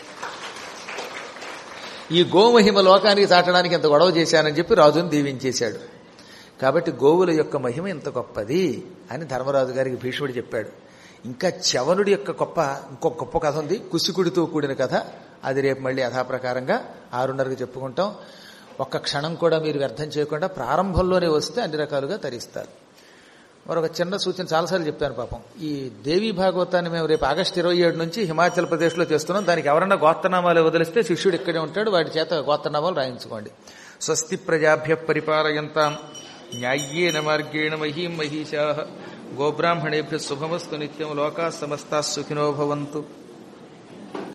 ఈ గోమహిమ లోకానికి చాటడానికి ఎంత గొడవ చేశానని చెప్పి రాజును దీవించేశాడు. కాబట్టి గోవుల యొక్క మహిమ ఎంత గొప్పది అని ధర్మరాజు గారికి భీష్ముడు చెప్పాడు. ఇంకా చవనుడి యొక్క ఇంకొక గొప్ప కథ ఉంది, కుశికుడితో కూడిన కథ. అది రేపు మళ్ళీ యథాప్రకారంగా 6:30కి చెప్పుకుంటాం. ఒక్క క్షణం కూడా మీరు వ్యర్థం చేయకుండా ప్రారంభంలోనే వస్తే అన్ని రకాలుగా తరిస్తారు. మరొక చిన్న సూచన చాలాసార్లు చెప్పాను పాపం. ఈ దేవీ భాగవతాన్ని మేము రేపు ఆగస్టు 27 నుంచి హిమాచల్ ప్రదేశ్లో చేస్తున్నాం. దానికి ఎవరన్నా గోత్రనామాలు వదిలిస్తే శిష్యుడు ఇక్కడే ఉంటాడు, వాడి చేత గోత్రనామాలు రాయించుకోండి. స్వస్తి ప్రజాభ్య పరిపాలయంతాం న్యాయ్యేన మార్గేణ మహీం మహిషాః గోబ్రాహ్మణేభ్యః శుభమస్తు నిత్యం లోకాః సమస్తాః సుఖినో భవంతు.